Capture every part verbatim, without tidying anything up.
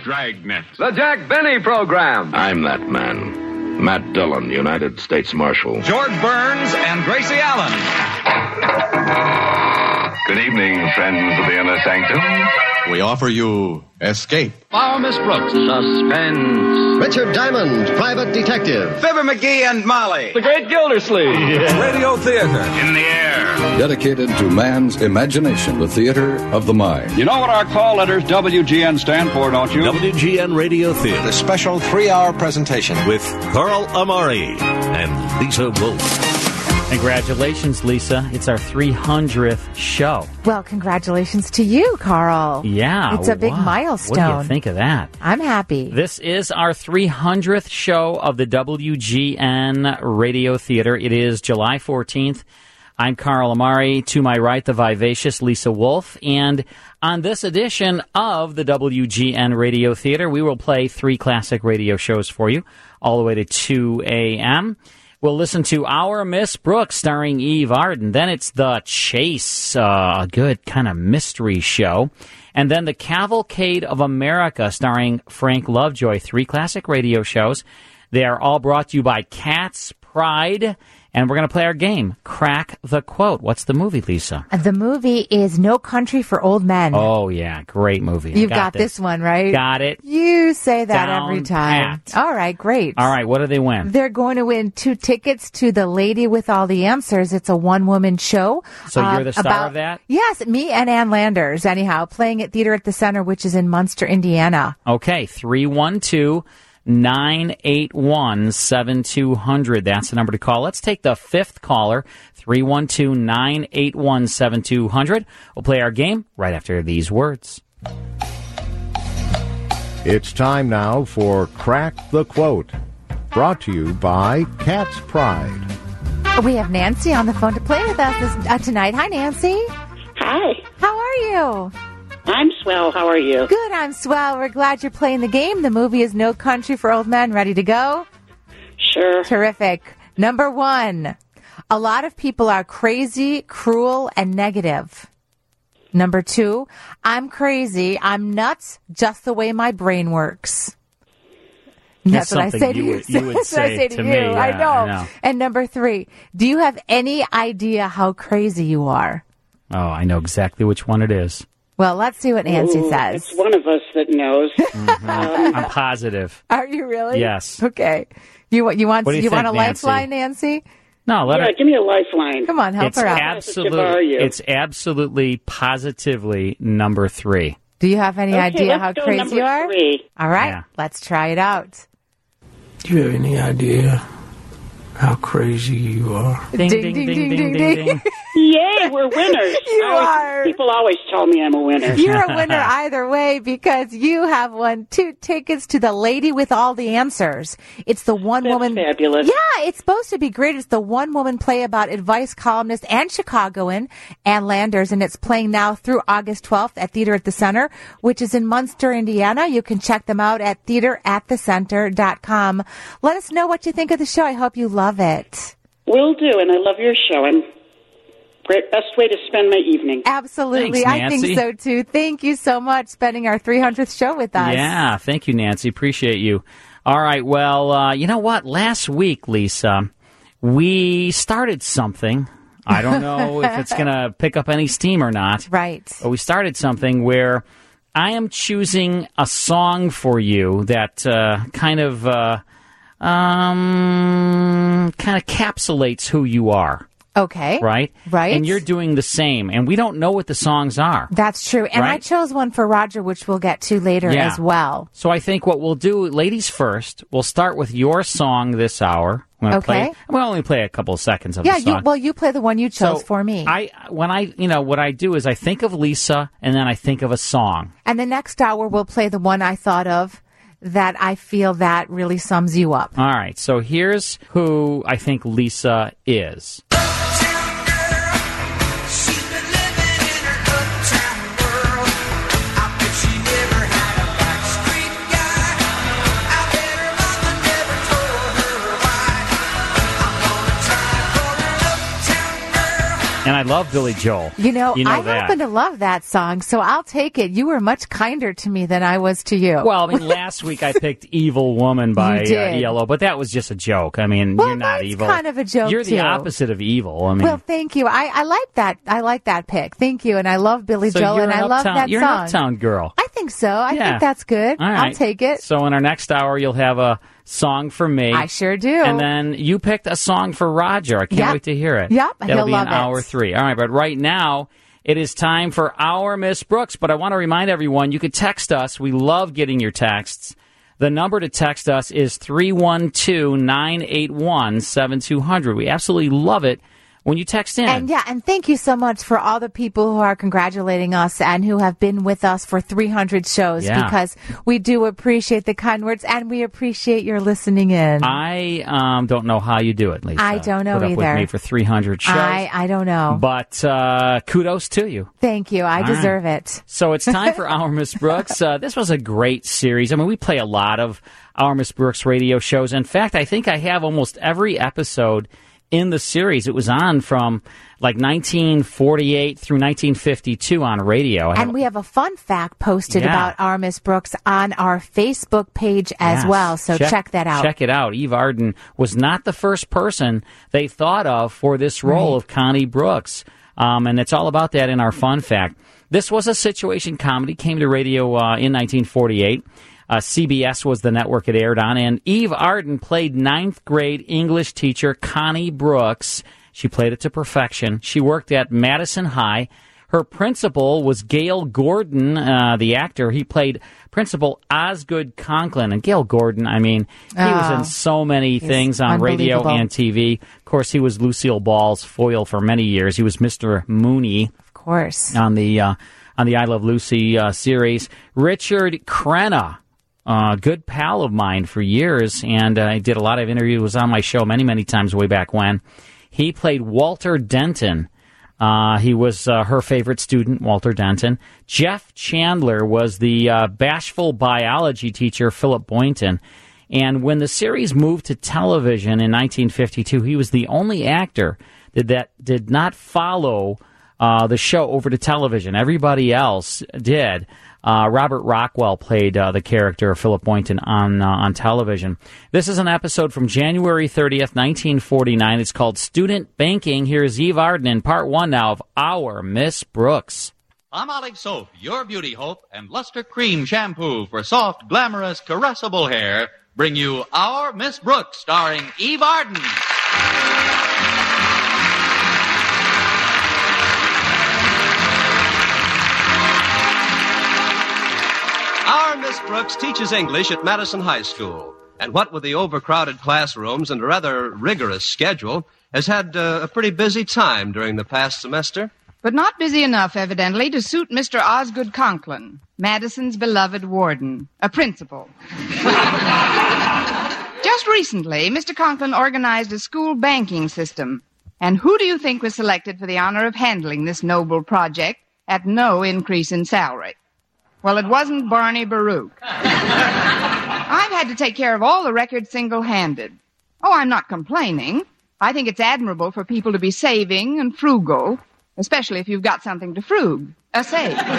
Dragnet. The Jack Benny Program. I'm that man. Matt Dillon, United States Marshal. George Burns and Gracie Allen. Good evening, friends of the Inner Sanctum. We offer you Escape. Follow Miss Brooks. Suspense. Richard Diamond, Private Detective. Fibber McGee and Molly. The Great Gildersleeve. Yeah. Radio Theater. In the air. Dedicated to man's imagination, the theater of the mind. You know what our call letters W G N stand for, don't you? W G N Radio Theater. The special three-hour presentation with Carl Amari and Lisa Wolf. Congratulations, Lisa. It's our three hundredth show. Well, congratulations to you, Carl. Yeah. It's a big wow. milestone. What do you think of that? I'm happy. This is our three hundredth show of the W G N Radio Theater. It is July fourteenth. I'm Carl Amari. To my right, the vivacious Lisa Wolf. And on this edition of the W G N Radio Theater, we will play three classic radio shows for you all the way to two a.m. We'll listen to Our Miss Brooks starring Eve Arden. Then it's The Chase, uh, a good kind of mystery show. And then The Cavalcade of America starring Frank Lovejoy. Three classic radio shows. They are all brought to you by Cat's Pride. And we're going to play our game, Crack the Quote. What's the movie, Lisa? The movie is No Country for Old Men. Oh, yeah. Great movie. You've got, got this. this one, right? Got it. You say that Down every time. pat. All right, great. All right, what do they win? They're going to win two tickets to The Lady with All the Answers. It's a one-woman show. So uh, you're the star about, of that? Yes, me and Ann Landers, anyhow, playing at Theater at the Center, which is in Munster, Indiana. Okay, three one two nine eight one seven two zero zero. That's the number to call. Let's take the fifth caller, three one two nine eight one seven two zero zero. We'll play our game right after these words. It's time now for Crack the Quote, brought to you by Cat's Pride. We have Nancy on the phone to play with us this, uh, tonight. Hi, Nancy. Hi. How are you? I'm swell. How are you? Good, I'm swell. We're glad you're playing the game. The movie is No Country for Old Men. Ready to go? Sure. Terrific. Number one, a lot of people are crazy, cruel, and negative. Number two, I'm crazy, I'm nuts, just the way my brain works. That's, That's what I say to you. Would, you would That's say what I say to, to you. me. Yeah, I, know. I know. And number three, do you have any idea how crazy you are? Oh, I know exactly which one it is. Well, let's see what Nancy Ooh, says. It's one of us that knows. Mm-hmm. um, I'm positive. Are you really? Yes. Okay. You want you want What do you you think, want a Nancy? lifeline, Nancy? No, let yeah, her. give me a lifeline. Come on, help It's her out. absolutely. It's absolutely, positively number three. Do you have any Okay, idea let's how go crazy number you are? Three. All right, Yeah. let's try it out. Do you have any idea how crazy you are? Ding, ding, ding, ding, ding, ding, ding. Yay, we're winners. You I always, are. People always tell me I'm a winner. You're a winner either way because you have won two tickets to The Lady with All the Answers. It's the one That's woman. fabulous. Yeah, it's supposed to be great. It's the one woman play about advice columnist and Chicagoan Ann Landers, and it's playing now through August twelfth at Theater at the Center, which is in Munster, Indiana. You can check them out at theater at the center dot com. Let us know what you think of the show. I hope you love it. Will do, and I love your show. And great, best way to spend my evening. Absolutely. Thanks, I think Nancy. so, too. Thank you so much spending our three hundredth show with us. Yeah, thank you, Nancy. Appreciate you. All right, well, uh, you know what? Last week, Lisa, we started something. I don't know if it's going to pick up any steam or not. Right. But we started something where I am choosing a song for you that uh, kind of uh, um, kind of capsulates who you are. Okay. Right? Right. And you're doing the same. And we don't know what the songs are. That's true. And Right? I chose one for Roger, which we'll get to later Yeah. as well. So I think what we'll do, ladies first, we'll start with your song this hour. I'm gonna Okay. Play, we'll only play a couple of seconds of Yeah, the song. you, well, you play the one you chose So for me. I when I you know what I do is I think of Lisa and then I think of a song. And the next hour, we'll play the one I thought of that I feel that really sums you up. All right. So here's who I think Lisa is. And I love Billy Joel. You know, you know I that. happen to love that song, so I'll take it. You were much kinder to me than I was to you. Well, I mean, last week I picked Evil Woman by You uh, did. E L O, but that was just a joke. I mean, Well, you're not mine's evil. kind of a joke, You're the too. opposite of evil. I mean, Well, thank you. I, I like that. I like that pick. Thank you. And I love Billy so Joel, you're and an I love uptown, that you're song. an uptown girl. I think so. I Yeah. think that's good. All right. I'll take it. So in our next hour, you'll have a song for me. I sure do. And then you picked a song for Roger. I can't Yep. wait to hear it. Yep, That'll he'll be love in it. hour three. All right, but right now it is time for our Miss Brooks. But I want to remind everyone, you could text us. We love getting your texts. The number to text us is three one two, nine eight one, seven two zero zero. We absolutely love it when you text in. And yeah, and thank you so much for all the people who are congratulating us and who have been with us for three hundred shows, Yeah. because we do appreciate the kind words and we appreciate your listening in. I um, don't know how you do it, Lisa. I don't know Put up either. with me for three hundred shows. I, I don't know. But uh, kudos to you. Thank you. I All deserve right. it. So it's time for Our Miss Brooks. Uh, this was a great series. I mean, we play a lot of Our Miss Brooks radio shows. In fact, I think I have almost every episode in the series. It was on from like nineteen forty-eight through nineteen fifty-two on radio. I have- And we have a fun fact posted Yeah. about our Miss Brooks on our Facebook page as Yes. well. So check, that out. Check it out. Eve Arden was not the first person they thought of for this role Right. of Connie Brooks. Um, and it's all about that in our fun fact. This was a situation comedy, came to radio uh, in nineteen forty-eight. Uh, C B S was the network it aired on, and Eve Arden played ninth grade English teacher Connie Brooks. She played it to perfection. She worked at Madison High. Her principal was Gail Gordon, uh, the actor. He played Principal Osgood Conklin. And Gail Gordon, I mean, he was Oh, in so many he's things on radio unbelievable. and T V. Of course, he was Lucille Ball's foil for many years. He was Mister Mooney Of course. on the uh, on the I Love Lucy uh, series. Richard Crenna, a good pal of mine for years, and I uh, did a lot of interviews, was on my show many, many times way back when. He played Walter Denton. Uh, he was uh, her favorite student, Walter Denton. Jeff Chandler was the uh, bashful biology teacher, Philip Boynton. And when the series moved to television in nineteen fifty-two, he was the only actor that, that did not follow uh, the show over to television. Everybody else did. Uh, Robert Rockwell played uh, the character of Philip Boynton on uh, on television. This is an episode from January thirtieth, nineteen forty-nine. It's called Student Banking. Here's Eve Arden in part one now of Our Miss Brooks. Palmolive Soap, your beauty hope, and Luster Cream Shampoo for soft, glamorous, caressable hair bring you Our Miss Brooks, starring Eve Arden. Our Miss Brooks teaches English at Madison High School, and what with the overcrowded classrooms and a rather rigorous schedule, has had uh, a pretty busy time during the past semester. But not busy enough, evidently, to suit Mister Osgood Conklin, Madison's beloved warden, a principal. Just recently, Mister Conklin organized a school banking system. And who do you think was selected for the honor of handling this noble project at no increase in salary? Well, it wasn't Barney Baruch. I've had to take care of all the records single-handed. Oh, I'm not complaining. I think it's admirable for people to be saving and frugal, especially if you've got something to frug, a save. But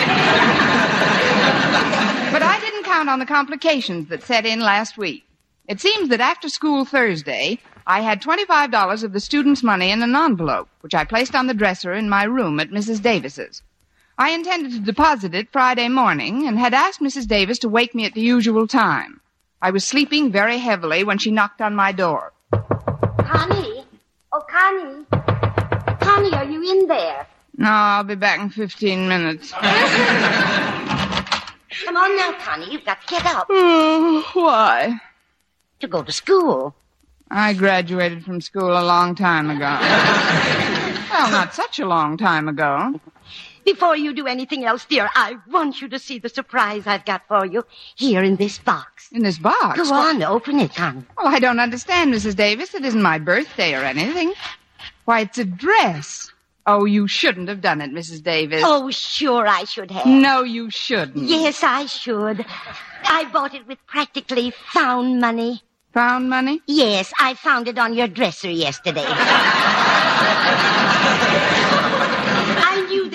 I didn't count on the complications that set in last week. It seems that after school Thursday, I had twenty-five dollars of the students' money in an envelope, which I placed on the dresser in my room at Missus Davis's. I intended to deposit it Friday morning and had asked Missus Davis to wake me at the usual time. I was sleeping very heavily when she knocked on my door. Connie? Oh, Connie. Connie, are you in there? No, I'll be back in fifteen minutes. Come on now, Connie. You've got to get up. Oh, why? To go to school. I graduated from school a long time ago. Well, not such a long time ago. Before you do anything else, dear, I want you to see the surprise I've got for you here in this box. In this box? Go on, open it, Connie. Well, I don't understand, Missus Davis. It isn't my birthday or anything. Why, it's a dress. Oh, you shouldn't have done it, Missus Davis. Oh, sure I should have. No, you shouldn't. Yes, I should. I bought it with practically found money. Found money? Yes, I found it on your dresser yesterday.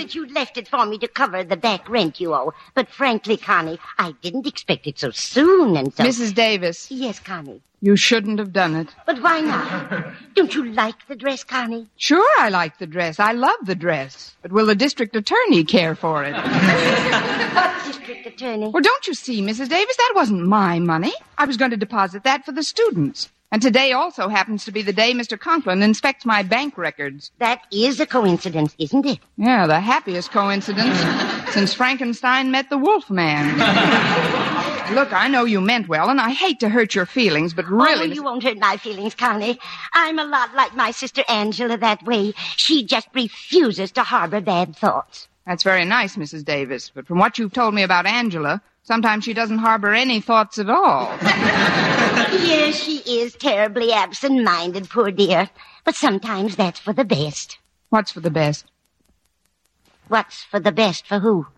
that you left it for me to cover the back rent you owe. But frankly, Connie, I didn't expect it so soon and so... Missus Davis. Yes, Connie. You shouldn't have done it. But why not? Don't you like the dress, Connie? Sure, I like the dress. I love the dress. But will the district attorney care for it? What district attorney? Well, don't you see, Missus Davis, that wasn't my money. I was going to deposit that for the students. And today also happens to be the day Mister Conklin inspects my bank records. That is a coincidence, isn't it? Yeah, the happiest coincidence since Frankenstein met the Wolfman. Look, I know you meant well, and I hate to hurt your feelings, but really... Oh, you won't hurt my feelings, Connie. I'm a lot like my sister Angela that way. She just refuses to harbor bad thoughts. That's very nice, Missus Davis, but from what you've told me about Angela, sometimes she doesn't harbor any thoughts at all. Yes, she is terribly absent-minded, poor dear. But sometimes that's for the best. What's for the best? What's for the best for who?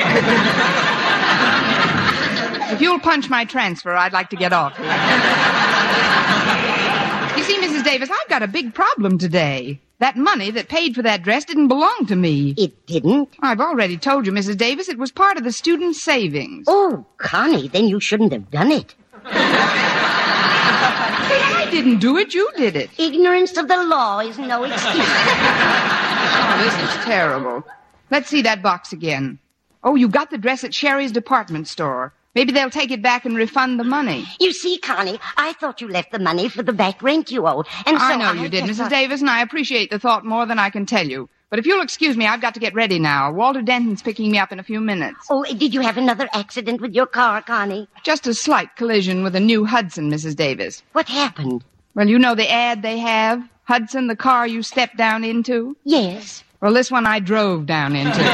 If you'll punch my transfer, I'd like to get off here. You see, Missus Davis, I've got a big problem today. That money that paid for that dress didn't belong to me. It didn't? I've already told you, Missus Davis, it was part of the student savings. Oh, Connie, then you shouldn't have done it. I didn't do it, you did it. Ignorance of the law is no excuse. Oh, this is terrible. Let's see that box again. Oh, you got the dress at Sherry's department store. Maybe they'll take it back and refund the money. You see, Connie, I thought you left the money for the back rent you owed. And so I know I you did, just Missus thought... Davis, and I appreciate the thought more than I can tell you. But if you'll excuse me, I've got to get ready now. Walter Denton's picking me up in a few minutes. Oh, did you have another accident with your car, Connie? Just a slight collision with a new Hudson, Missus Davis. What happened? Well, you know the ad they have? Hudson, the car you stepped down into? Yes. Well, this one I drove down into.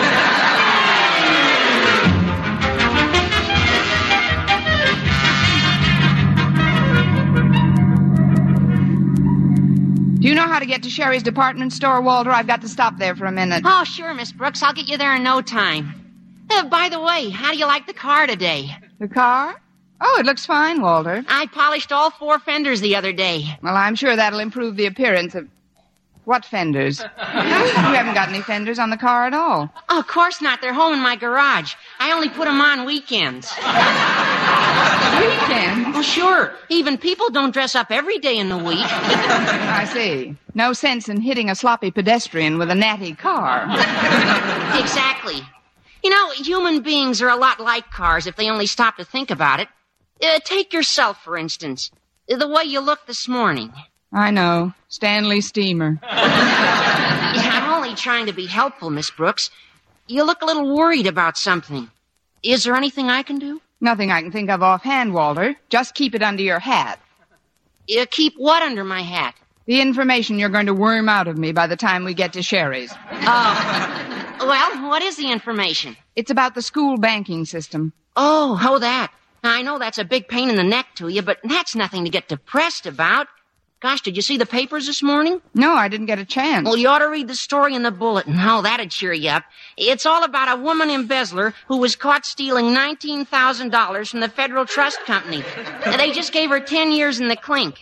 Do you know how to get to Sherry's department store, Walter? I've got to stop there for a minute. Oh, sure, Miss Brooks. I'll get you there in no time. Uh, by the way, how do you like the car today? The car? Oh, it looks fine, Walter. I polished all four fenders the other day. Well, I'm sure that'll improve the appearance of... What fenders? You haven't got any fenders on the car at all. Oh, of course not. They're home in my garage. I only put them on weekends. Weekends? Well, sure. Even people don't dress up every day in the week. I see. No sense in hitting a sloppy pedestrian with a natty car. Exactly. You know, human beings are a lot like cars if they only stop to think about it. Uh, take yourself, for instance. The way you look this morning. I know. Stanley Steamer. Yeah, I'm only trying to be helpful, Miss Brooks. You look a little worried about something. Is there anything I can do? Nothing I can think of offhand, Walter. Just keep it under your hat. You keep what under my hat? The information you're going to worm out of me by the time we get to Sherry's. Oh. Well, what is the information? It's about the school banking system. Oh, oh, that. I know that's a big pain in the neck to you, but that's nothing to get depressed about. Gosh, did you see the papers this morning? No, I didn't get a chance. Well, you ought to read the story in the bulletin. Oh, that'd cheer you up. It's all about a woman embezzler who was caught stealing nineteen thousand dollars from the Federal Trust Company. They just gave her ten years in the clink.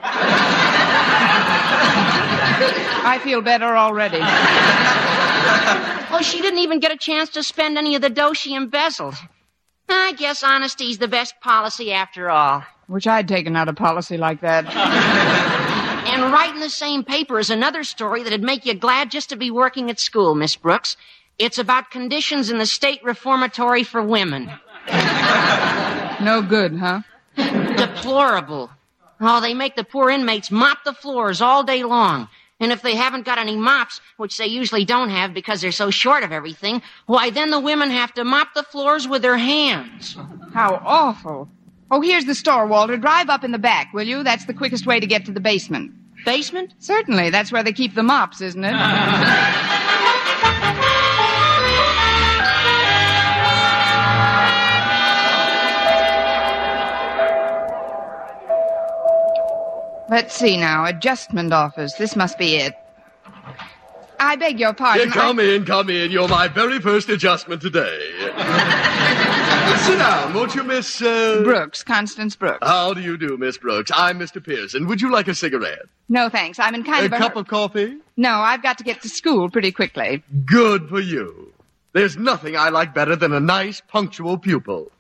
I feel better already. Well, she didn't even get a chance to spend any of the dough she embezzled. I guess honesty's the best policy after all. Wish I'd taken out a policy like that. And right in the same paper is another story that'd make you glad just to be working at school, Miss Brooks. It's about conditions in the state reformatory for women. No good, huh? Deplorable. Oh, they make the poor inmates mop the floors all day long. And if they haven't got any mops, which they usually don't have because they're so short of everything, why, then the women have to mop the floors with their hands. How awful. Oh, here's the store, Walter. Drive up in the back, will you? That's the quickest way to get to the basement. Basement? Certainly. That's where they keep the mops, isn't it? Let's see now. Adjustment office. This must be it. I beg your pardon. Yeah, come I... in, come in. You're my very first adjustment today. Sit down, won't you, Miss, uh... Brooks, Constance Brooks. How do you do, Miss Brooks? I'm Mister Pearson. Would you like a cigarette? No, thanks. I'm in kind a of a... cup of coffee? No, I've got to get to school pretty quickly. Good for you. There's nothing I like better than a nice, punctual pupil.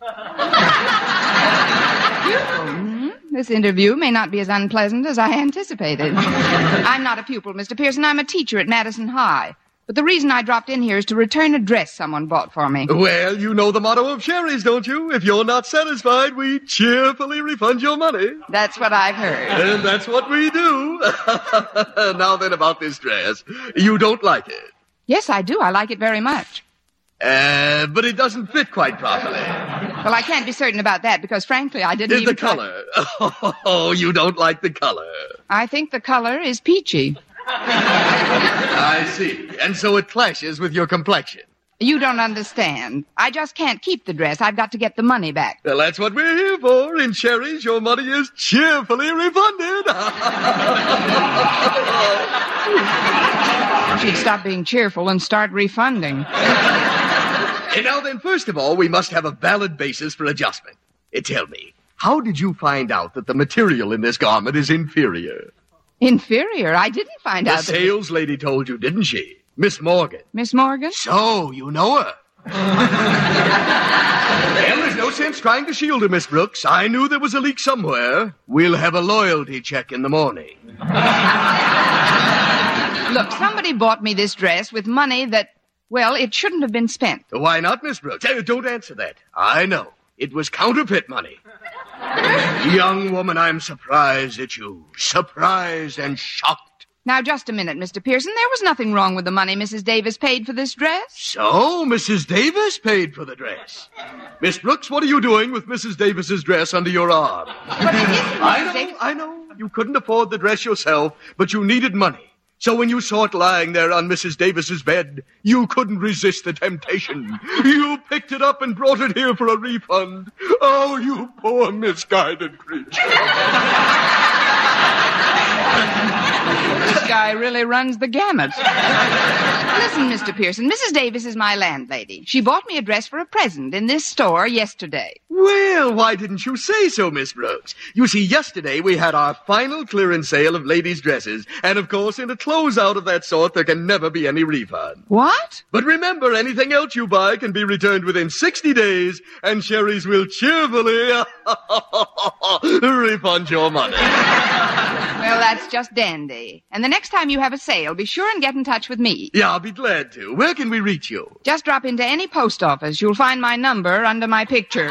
Mm-hmm. This interview may not be as unpleasant as I anticipated. I'm not a pupil, Mister Pearson. I'm a teacher at Madison High. But the reason I dropped in here is to return a dress someone bought for me. Well, you know the motto of Sherry's, don't you? If you're not satisfied, we cheerfully refund your money. That's what I've heard. And that's what we do. Now then, about this dress. You don't like it? Yes, I do. I like it very much. Uh, but it doesn't fit quite properly. Well, I can't be certain about that because, frankly, I didn't Is even... the color. Oh, you don't like the color. I think the color is peachy. I see. And so it clashes with your complexion. You don't understand. I just can't keep the dress. I've got to get the money back. Well, that's what we're here for. In Sherry's, your money is cheerfully refunded. She'd stop being cheerful and start refunding. And now then, first of all, we must have a valid basis for adjustment. Uh, tell me, how did you find out that the material in this garment is inferior? Inferior? I didn't find the out. The sales that... lady told you, didn't she? Miss Morgan. Miss Morgan? So, you know her. Well, there's no sense trying to shield her, Miss Brooks. I knew there was a leak somewhere. We'll have a loyalty check in the morning. Look, somebody bought me this dress with money that, well, it shouldn't have been spent. Why not, Miss Brooks? Hey, don't answer that. I know. It was counterfeit money. Young woman, I'm surprised at you. Surprised and shocked. Now, just a minute, Mister Pearson. There was nothing wrong with the money Missus Davis paid for this dress. So, Missus Davis paid for the dress. Miss Brooks, what are you doing with Missus Davis's dress under your arm? But it isn't, I know, Davis. I know. You couldn't afford the dress yourself, but you needed money. So when you saw it lying there on Missus Davis's bed, you couldn't resist the temptation. You picked it up and brought it here for a refund. Oh, you poor misguided creature. This guy really runs the gamut. Listen, Mister Pearson, Missus Davis is my landlady. She bought me a dress for a present in this store yesterday. Well, why didn't you say so, Miss Brooks? You see, yesterday we had our final clearance sale of ladies' dresses, and of course, in a closeout of that sort, there can never be any refund. What? But remember, anything else you buy can be returned within sixty days, and Sherry's will cheerfully refund your money. Well, that's just dandy. And the next time you have a sale, be sure and get in touch with me. Yeah, I'll be glad to. Where can we reach you? Just drop into any post office. You'll find my number under my picture.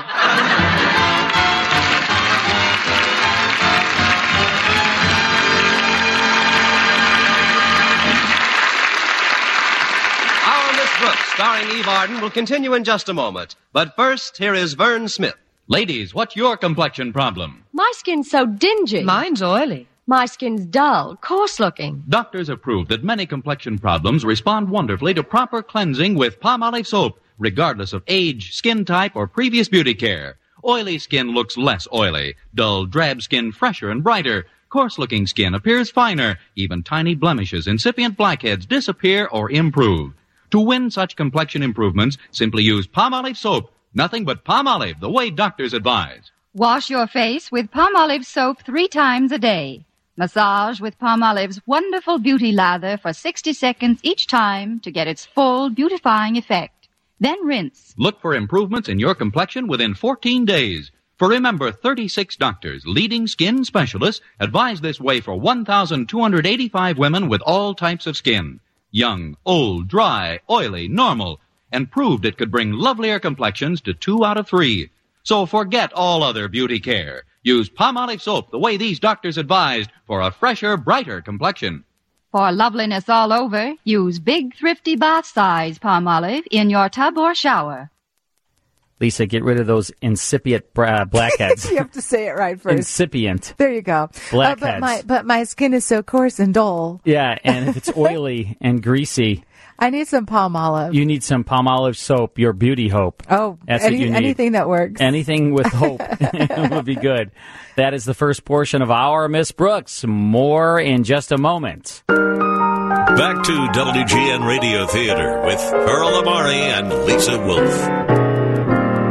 Our Miss Brooks, starring Eve Arden, will continue in just a moment. But first, here is Vern Smith. Ladies, what's your complexion problem? My skin's so dingy. Mine's oily. My skin's dull, coarse-looking. Doctors have proved that many complexion problems respond wonderfully to proper cleansing with Palmolive soap, regardless of age, skin type, or previous beauty care. Oily skin looks less oily. Dull, drab skin fresher and brighter. Coarse-looking skin appears finer. Even tiny blemishes, incipient blackheads disappear or improve. To win such complexion improvements, simply use Palmolive soap. Nothing but Palmolive, the way doctors advise. Wash your face with Palmolive soap three times a day. Massage with Palmolive's wonderful beauty lather for sixty seconds each time to get its full beautifying effect. Then rinse. Look for improvements in your complexion within fourteen days. For remember, thirty-six doctors, leading skin specialists, advise this way for one thousand two hundred eighty-five women with all types of skin. Young, old, dry, oily, normal, and proved it could bring lovelier complexions to two out of three. So forget all other beauty care. Use Palmolive soap the way these doctors advised for a fresher, brighter complexion. For loveliness all over, use big, thrifty bath-size Palmolive in your tub or shower. Lisa, get rid of those incipient bra- blackheads. You have to say it right first. Incipient. There you go. Blackheads. Uh, but my but my skin is so coarse and dull. Yeah, and if it's oily and greasy, I need some Palmolive. You need some Palmolive soap, your beauty hope. Oh, That's any, what you need. Anything that works. Anything with hope would be good. That is the first portion of Our Miss Brooks. More in just a moment. Back to W G N Radio Theater with Earl Amari and Lisa Wolf.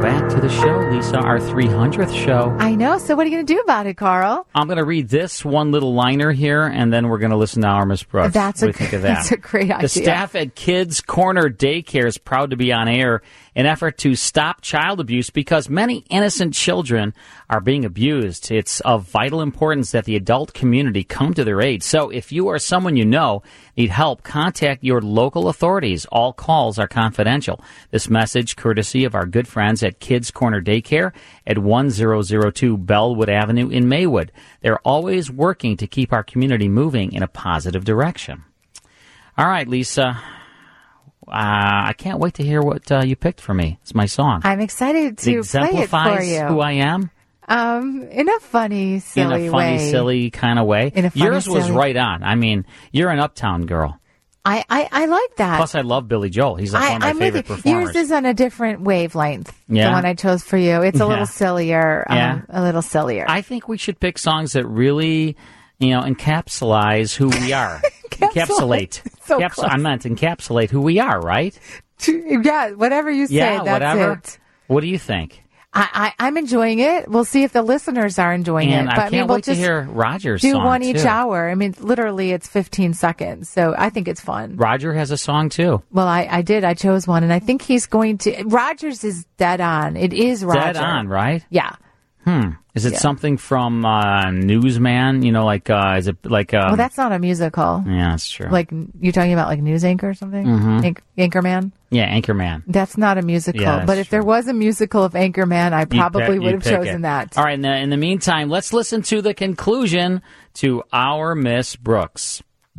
back to the show, Lisa, our three hundredth show. I know. So what are you going to do about it, Carl? I'm going to read this one little liner here, and then we're going to listen to our Miss Brooks. That's what a, do you think of that? That's a great idea. The staff at Kids Corner Daycare is proud to be on air in effort to stop child abuse because many innocent children are being abused. It's of vital importance that the adult community come to their aid. So if you or someone you know need help, contact your local authorities. All calls are confidential. This message courtesy of our good friends at Kids Corner Daycare at one thousand two Bellwood Avenue in Maywood. They're always working to keep our community moving in a positive direction. All right, Lisa. Uh, I can't wait to hear what uh, you picked for me. It's my song. I'm excited to it exemplifies play it for you. Who I am. Um, in a funny, silly In a funny, way. silly kind of way. In a funny, Yours was silly. right on. I mean, you're an uptown girl. I, I, I like that. Plus, I love Billy Joel. He's like I, one of my I'm favorite with you. performers. Yours is on a different wavelength. Yeah? The one I chose for you. It's a Yeah. little sillier. Um, Yeah. A little sillier. I think we should pick songs that really, you know, encapsulize who we are. Encapsulate. So Caps- close. I meant encapsulate who we are, right? Yeah, whatever you say, yeah, that's whatever. it. What do you think? I, I, I'm enjoying it. We'll see if the listeners are enjoying And it. I But can't mean, we'll wait to just hear Roger's do song, one each too. hour. I mean, literally, it's fifteen seconds. So I think it's fun. Roger has a song, too. Well, I, I did. I chose one, and I think he's going to. Rogers is dead on. It is Roger. Dead on, right? Yeah. Hmm. Is it Yeah. something from uh, Newsman? You know, like, uh, is it like... Um, well, that's not a musical. Yeah, that's true. Like, you're talking about like News Anchor or something? Mhm. Anch- Anchorman? Yeah, Anchorman. That's not a musical. Yeah, that's but if there was a musical of Anchorman, I You'd probably pick- would you'd have pick chosen it. that. All right, in the, in the meantime, let's listen to the conclusion to our Miss Brooks.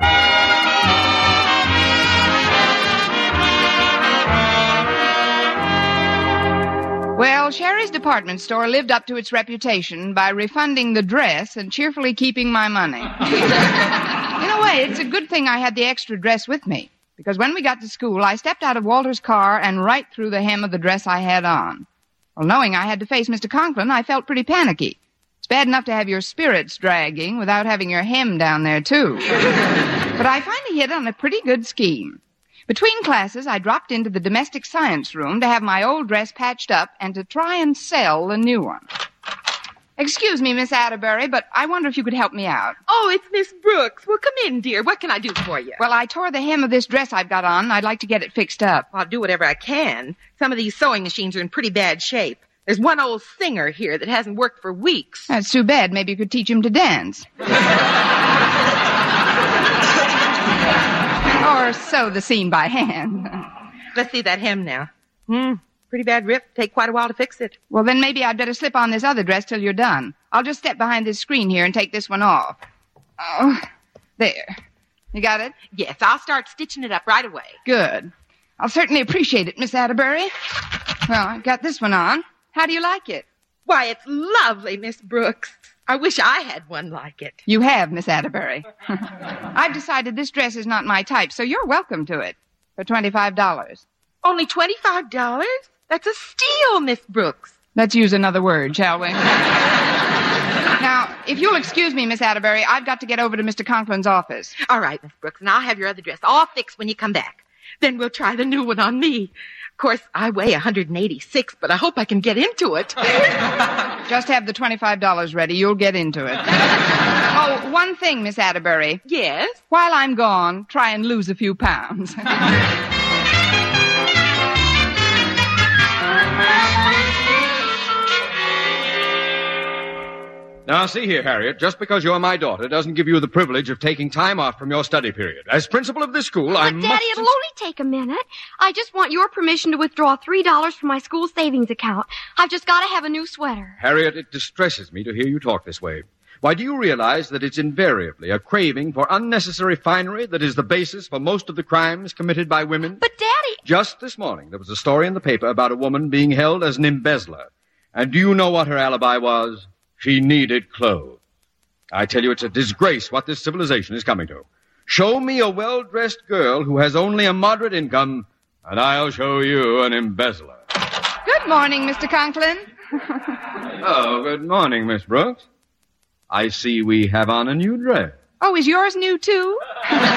Well, Sherry's department store lived up to its reputation by refunding the dress and cheerfully keeping my money. In a way, it's a good thing I had the extra dress with me, because when we got to school, I stepped out of Walter's car and right through the hem of the dress I had on. Well, knowing I had to face Mister Conklin, I felt pretty panicky. It's bad enough to have your spirits dragging without having your hem down there, too. But I finally hit on a pretty good scheme. Between classes, I dropped into the domestic science room to have my old dress patched up and to try and sell the new one. Excuse me, Miss Atterbury, but I wonder if you could help me out. Oh, it's Miss Brooks. Well, come in, dear. What can I do for you? Well, I tore the hem of this dress I've got on. I'd like to get it fixed up. I'll do whatever I can. Some of these sewing machines are in pretty bad shape. There's one old singer here that hasn't worked for weeks. That's too bad. Maybe you could teach him to dance. Or sew the seam by hand. Let's see that hem now. Hmm, pretty bad rip. Take quite a while to fix it. Well, then maybe I'd better slip on this other dress till you're done. I'll just step behind this screen here and take this one off. Oh, there. You got it? Yes, I'll start stitching it up right away. Good. I'll certainly appreciate it, Miss Atterbury. Well, I've got this one on. How do you like it? Why, it's lovely, Miss Brooks. I wish I had one like it. You have, Miss Atterbury. I've decided this dress is not my type, so you're welcome to it for twenty-five dollars. Only twenty-five dollars? That's a steal, Miss Brooks. Let's use another word, shall we? Now, if you'll excuse me, Miss Atterbury, I've got to get over to Mister Conklin's office. All right, Miss Brooks, and I'll have your other dress all fixed when you come back. Then we'll try the new one on me. Of course, I weigh one hundred eighty-six, but I hope I can get into it. Just have the twenty-five dollars ready. You'll get into it. Oh, one thing, Miss Atterbury. Yes? While I'm gone, try and lose a few pounds. Now, see here, Harriet. Just because you're my daughter doesn't give you the privilege of taking time off from your study period. As principal of this school, I But, must... Daddy, it'll only take a minute. I just want your permission to withdraw three dollars from my school savings account. I've just got to have a new sweater. Harriet, it distresses me to hear you talk this way. Why, do you realize that it's invariably a craving for unnecessary finery that is the basis for most of the crimes committed by women? But, Daddy... Just this morning, there was a story in the paper about a woman being held as an embezzler. And do you know what her alibi was? She needed clothes. I tell you, it's a disgrace what this civilization is coming to. Show me a well-dressed girl who has only a moderate income, and I'll show you an embezzler. Good morning, Mister Conklin. Oh, good morning, Miss Brooks. I see we have on a new dress. Oh, is yours new, too?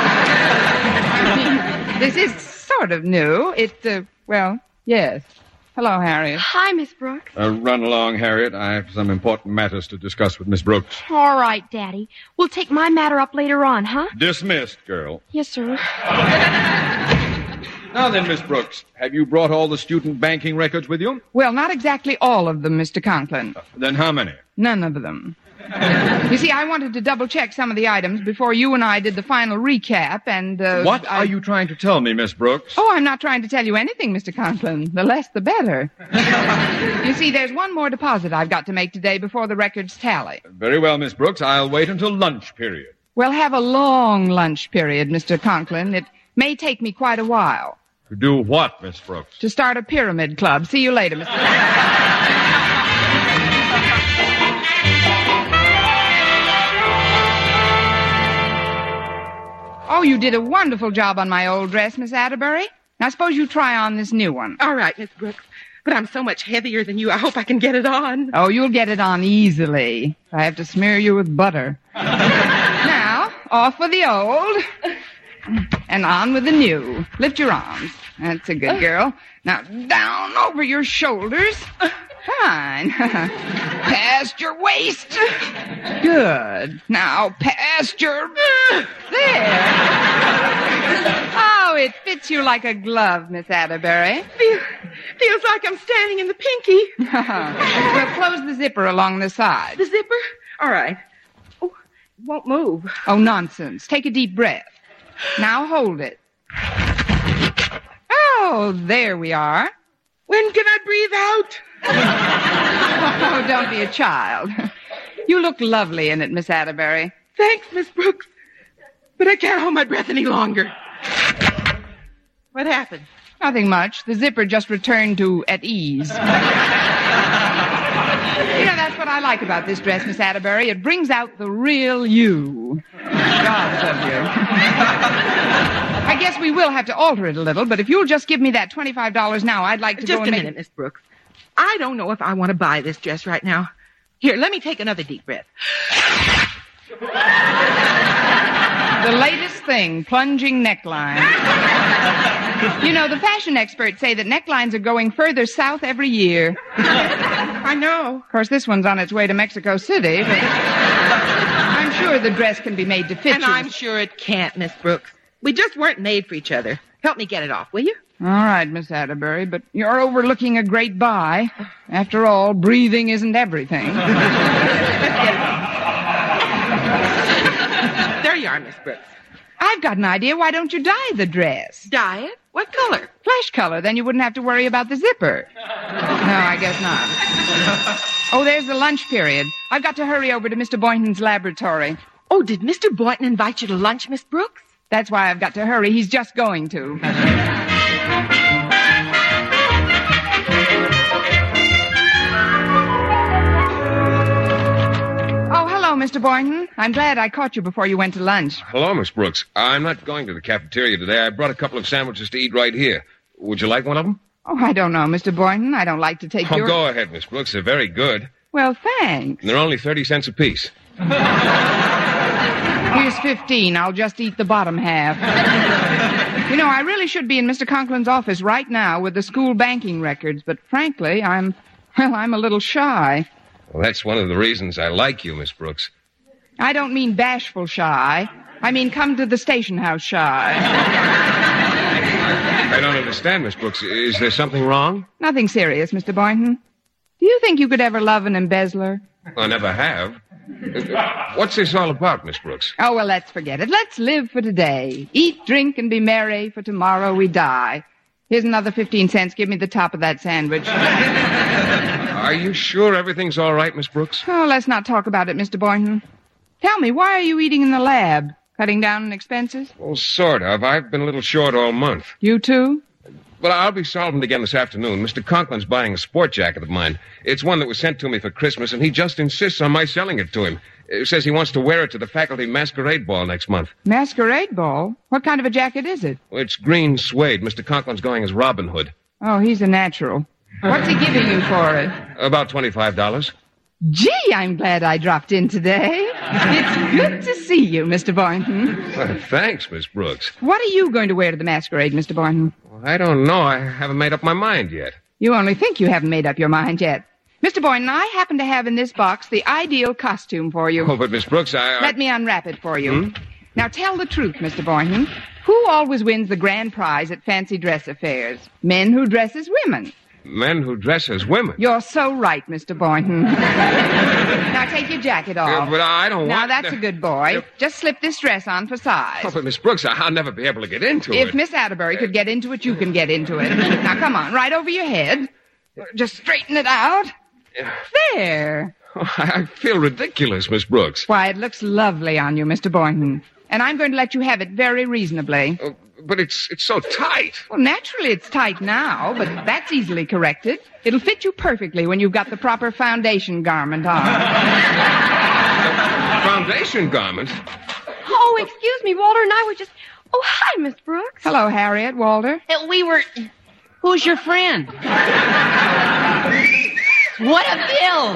This is sort of new. It, uh, well, yes. Hello, Harriet. Hi, Miss Brooks. Uh, run along, Harriet. I have some important matters to discuss with Miss Brooks. All right, Daddy. We'll take my matter up later on, huh? Dismissed, girl. Yes, sir. Now then, Miss Brooks, have you brought all the student banking records with you? Well, not exactly all of them, Mister Conklin. Uh, then how many? None of them. You see, I wanted to double-check some of the items before you and I did the final recap, and... Uh, what I... are you trying to tell me, Miss Brooks? Oh, I'm not trying to tell you anything, Mister Conklin. The less, the better. You see, there's one more deposit I've got to make today before the records tally. Very well, Miss Brooks. I'll wait until lunch period. We'll have a long lunch period, Mister Conklin. It may take me quite a while. To do what, Miss Brooks? To start a pyramid club. See you later, Mister Conklin. Oh, you did a wonderful job on my old dress, Miss Atterbury. Now, suppose you try on this new one. All right, Miss Brooks. But I'm so much heavier than you, I hope I can get it on. Oh, you'll get it on easily. I have to smear you with butter. Now, off with the old, and on with the new. Lift your arms. That's a good girl. Now, down over your shoulders. Fine. Past your waist. Good. Now, past your... There. Oh, it fits you like a glove, Miss Atterbury. Feel, feels like I'm standing in the pinky. Well, close the zipper along the side. The zipper? All right. Oh, it won't move. Oh, nonsense. Take a deep breath. Now hold it. Oh, there we are. When can I breathe out? Oh, don't be a child. You look lovely in it, Miss Atterbury. Thanks, Miss Brooks. But I can't hold my breath any longer. What happened? Nothing much. The zipper just returned to at ease. You know, that's what I like about this dress, Miss Atterbury. It brings out the real you. Gods of you. I guess we will have to alter it a little, but if you'll just give me that twenty-five dollars now, I'd like to just go and a make... minute, Miss Brooks. I don't know if I want to buy this dress right now. Here, let me take another deep breath. The latest thing, plunging neckline. You know, the fashion experts say that necklines are going further south every year. I know. Of course, this one's on its way to Mexico City, but I'm sure the dress can be made to fit and you. And I'm sure it can't, Miss Brooks. We just weren't made for each other. Help me get it off, will you? All right, Miss Atterbury, but you're overlooking a great buy. After all, breathing isn't everything. There you are, Miss Brooks. I've got an idea. Why don't you dye the dress? Dye it? What color? Flesh color. Then you wouldn't have to worry about the zipper. No, I guess not. Oh, there's the lunch period. I've got to hurry over to Mister Boynton's laboratory. Oh, did Mister Boynton invite you to lunch, Miss Brooks? That's why I've got to hurry. He's just going to. Oh, hello, Mister Boynton. I'm glad I caught you before you went to lunch. Hello, Miss Brooks. I'm not going to the cafeteria today. I brought a couple of sandwiches to eat right here. Would you like one of them? Oh, I don't know, Mister Boynton. I don't like to take Oh, your... go ahead, Miss Brooks. They're very good. Well, thanks. And they're only thirty cents apiece. Here's fifteen. I'll just eat the bottom half. You know, I really should be in Mister Conklin's office right now with the school banking records, but frankly, I'm, well, I'm a little shy. Well, that's one of the reasons I like you, Miss Brooks. I don't mean bashful shy. I mean come to the station house shy. I don't understand, Miss Brooks. Is there something wrong? Nothing serious, Mister Boynton. Do you think you could ever love an embezzler? I never have. What's this all about, Miss Brooks? Oh, well, let's forget it. Let's live for today. Eat, drink, and be merry, for tomorrow we die. Here's another fifteen cents. Give me the top of that sandwich. Are you sure everything's all right, Miss Brooks? Oh, let's not talk about it, Mister Boynton. Tell me, why are you eating in the lab? Cutting down on expenses? Well, sort of. I've been a little short all month. You too? Well, I'll be solvent again this afternoon. Mister Conklin's buying a sport jacket of mine. It's one that was sent to me for Christmas, and he just insists on my selling it to him. He says he wants to wear it to the faculty masquerade ball next month. Masquerade ball? What kind of a jacket is it? Well, it's green suede. Mister Conklin's going as Robin Hood. Oh, he's a natural. What's he giving you for it? About twenty-five dollars. Gee, I'm glad I dropped in today. It's good to see you, Mister Boynton. Well, thanks, Miss Brooks. What are you going to wear to the masquerade, Mister Boynton? Well, I don't know. I haven't made up my mind yet. You only think you haven't made up your mind yet. Mister Boynton, I happen to have in this box the ideal costume for you. Oh, but Miss Brooks, I... I... Let me unwrap it for you. Hmm? Now tell the truth, Mister Boynton. Who always wins the grand prize at fancy dress affairs? Men who dress as women. Men who dress as women? You're so right, Mister Boynton. Now take your jacket off. Uh, but I don't Now want... that's a good boy. Just slip this dress on for size. Oh, but Miss Brooks, I- I'll never be able to get into If it. Miss Atterbury could get into it, you can get into it. Now come on, right over your head. Just straighten it out. There. Oh, I feel ridiculous, Miss Brooks. Why, it looks lovely on you, Mister Boynton. And I'm going to let you have it very reasonably. Uh, but it's it's so tight. Well, naturally it's tight now, but that's easily corrected. It'll fit you perfectly when you've got the proper foundation garment on. Foundation garment? Oh, excuse me, Walter and I were just... Oh, hi, Miss Brooks. Hello, Harriet, Walter. Uh, we were... Who's your friend? What a bill!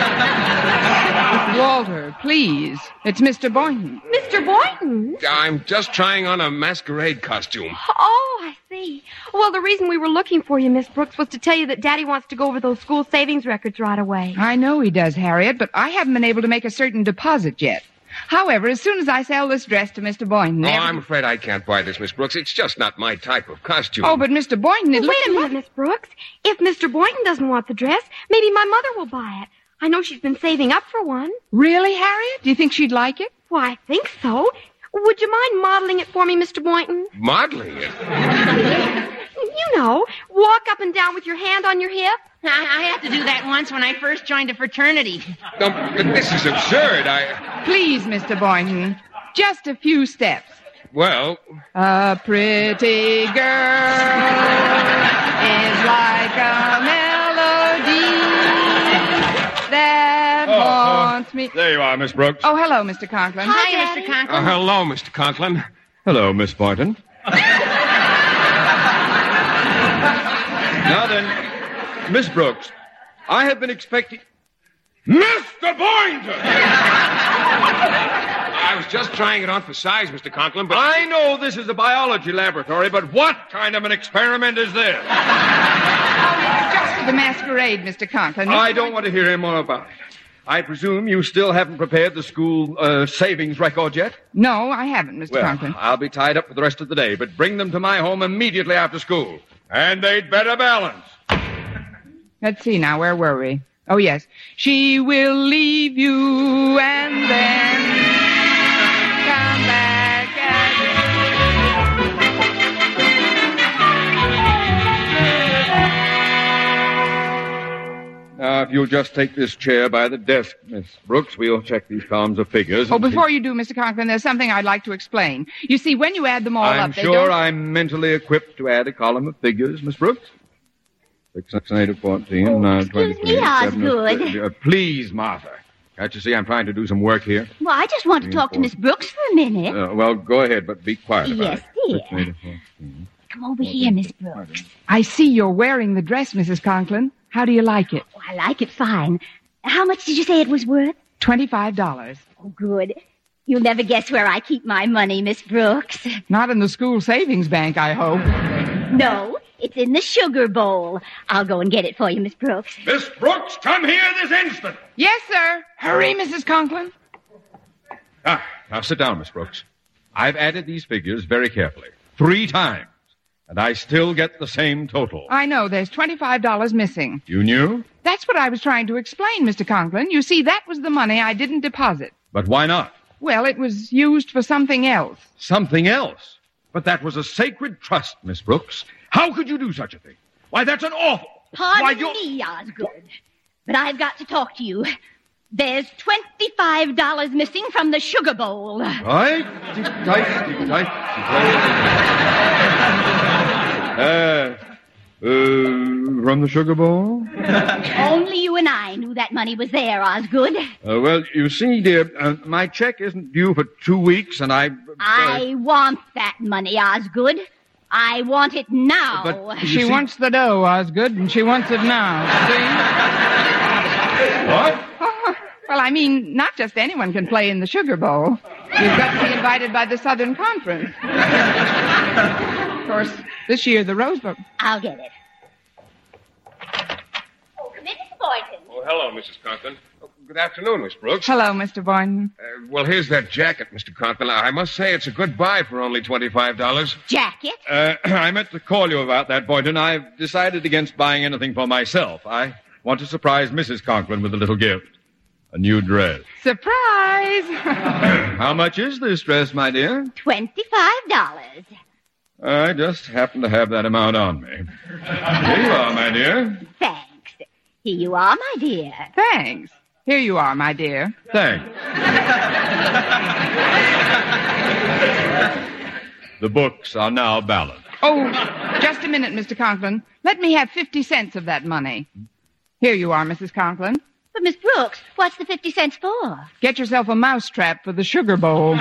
Walter, please. It's Mister Boynton. Mister Boynton? I'm just trying on a masquerade costume. Oh, I see. Well, the reason we were looking for you, Miss Brooks, was to tell you that Daddy wants to go over those school savings records right away. I know he does, Harriet, but I haven't been able to make a certain deposit yet. However, as soon as I sell this dress to Mister Boynton... Oh, every- I'm afraid I can't buy this, Miss Brooks. It's just not my type of costume. Oh, but Mister Boynton... It Well, wait a minute, Miss Brooks. If Mister Boynton doesn't want the dress, maybe my mother will buy it. I know she's been saving up for one. Really, Harriet? Do you think she'd like it? Why, I think so. Would you mind modeling it for me, Mister Boynton? Modeling it? You know, walk up and down with your hand on your hip. I, I had to do that once when I first joined a fraternity. No, but this is absurd. I... Please, Mister Boynton. Just a few steps. Well... A pretty girl is like a melody that Oh, oh. haunts me. There you are, Miss Brooks. Oh, hello, Mister Conklin. Hi, Mister Conklin. Uh, hello, Mister Conklin. Hello, Miss Boynton. Now then, Miss Brooks, I have been expecting... Mister Boynton! I was just trying it on for size, Mister Conklin, but... I know this is a biology laboratory, but what kind of an experiment is this? Just the masquerade, Mister Conklin. I don't want to hear any more about it. I presume you still haven't prepared the school uh, savings record yet? No, I haven't, Mister Well, Conklin. I'll be tied up for the rest of the day, but bring them to my home immediately after school. And they'd better balance. Let's see now, where were we? Oh, yes. She will leave you and then come back again. Now, if you'll just take this chair by the desk, Miss Brooks, we'll check these columns of figures. Oh, and before you do, Mister Conklin, there's something I'd like to explain. You see, when you add them all I'm up, they sure don't... I'm mentally equipped to add a column of figures, Miss Brooks. Six, six, eight, fourteen, Oh, nine, excuse twenty-three, me, seven, Osgood. uh, please, Martha. Can't you see I'm trying to do some work here? Well, I just want to talk to Miss Brooks for a minute. Uh, well, go ahead, but be quiet about Yes, it. dear. Six, eight, fourteen. Come over here, Miss Brooks. I see you're wearing the dress, Missus Conklin. How do you like it? Oh, I like it fine. How much did you say it was worth? Twenty-five dollars. Oh, good. You'll never guess where I keep my money, Miss Brooks. Not in the school savings bank, I hope. No, it's in the sugar bowl. I'll go and get it for you, Miss Brooks. Miss Brooks, come here this instant. Yes, sir. Hurry, Missus Conklin. Ah, now sit down, Miss Brooks. I've added these figures very carefully. Three times. And I still get the same total. I know there's twenty-five dollars missing. You knew? That's what I was trying to explain, Mister Conklin. You see, that was the money I didn't deposit. But why not? Well, it was used for something else. Something else? But that was a sacred trust, Miss Brooks. How could you do such a thing? Why, that's an awful... Pardon Why, you... me, Osgood. But I've got to talk to you. There's twenty-five dollars missing from the sugar bowl. Right? Uh, uh, from the sugar bowl? Only you and I knew that money was there, Osgood. Uh, well, you see, dear, uh, my check isn't due for two weeks, and I... Uh, I want that money, Osgood. I want it now. But She see- wants the dough, Osgood, and she wants it now. What? See? Well, I mean, not just anyone can play in the sugar bowl. You've got to be invited by the Southern Conference. Of course, this year the Rose Bowl. I'll get it. hello, Missus Conklin. Oh, good afternoon, Miss Brooks. Hello, Mister Boynton. Uh, well, here's that jacket, Mister Conklin. I must say it's a good buy for only twenty-five dollars. Jacket? Uh, I meant to call you about that, Boynton. I've decided against buying anything for myself. I want to surprise Missus Conklin with a little gift. A new dress. Surprise! How much is this dress, my dear? Twenty-five dollars. I just happen to have that amount on me. Here you are, my dear. Thanks. Here you are, my dear. Thanks. Here you are, my dear. Thanks. The books are now balanced. Oh, just a minute, Mister Conklin. Let me have fifty cents of that money. Here you are, Missus Conklin. But, Miss Brooks, what's the fifty cents for? Get yourself a mousetrap for the sugar bowl.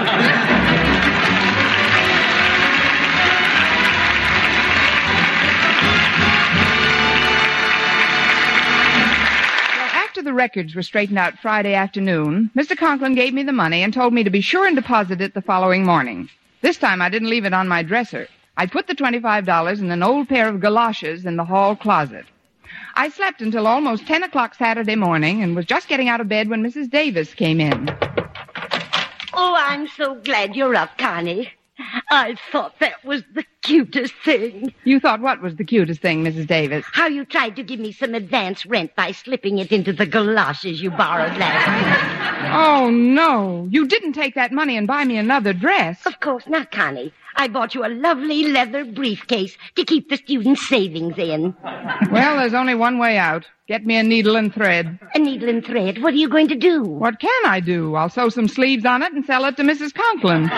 After the records were straightened out Friday afternoon, Mister Conklin gave me the money and told me to be sure and deposit it the following morning. This time I didn't leave it on my dresser. I put the twenty-five dollars in an old pair of galoshes in the hall closet. I slept until almost ten o'clock Saturday morning and was just getting out of bed when Missus Davis came in. Oh, I'm so glad you're up, Connie. I thought that was the cutest thing. You thought what was the cutest thing, Missus Davis? How you tried to give me some advance rent by slipping it into the galoshes you borrowed last week. Oh, no. You didn't take that money and buy me another dress. Of course not, Connie. I bought you a lovely leather briefcase to keep the student savings in. Well, there's only one way out. Get me a needle and thread. A needle and thread? What are you going to do? What can I do? I'll sew some sleeves on it and sell it to Missus Conklin.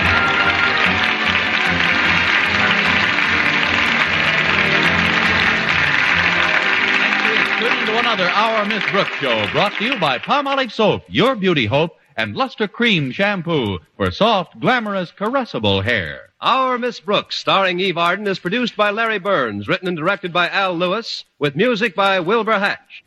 Tuning to another Our Miss Brooks show, brought to you by Palmolive Soap, Your Beauty Hope, and Luster Cream Shampoo for soft, glamorous, caressable hair. Our Miss Brooks, starring Eve Arden, is produced by Larry Burns, written and directed by Al Lewis, with music by Wilbur Hatch.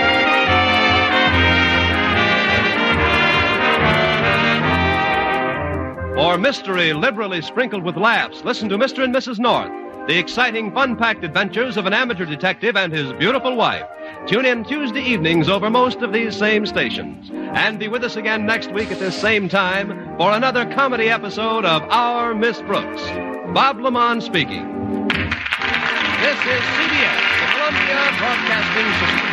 For mystery liberally sprinkled with laughs, listen to Mister and Missus North, the exciting, fun-packed adventures of an amateur detective and his beautiful wife. Tune in Tuesday evenings over most of these same stations. And be with us again next week at this same time for another comedy episode of Our Miss Brooks. Bob Lamont speaking. This is C B S, the Columbia Broadcasting System.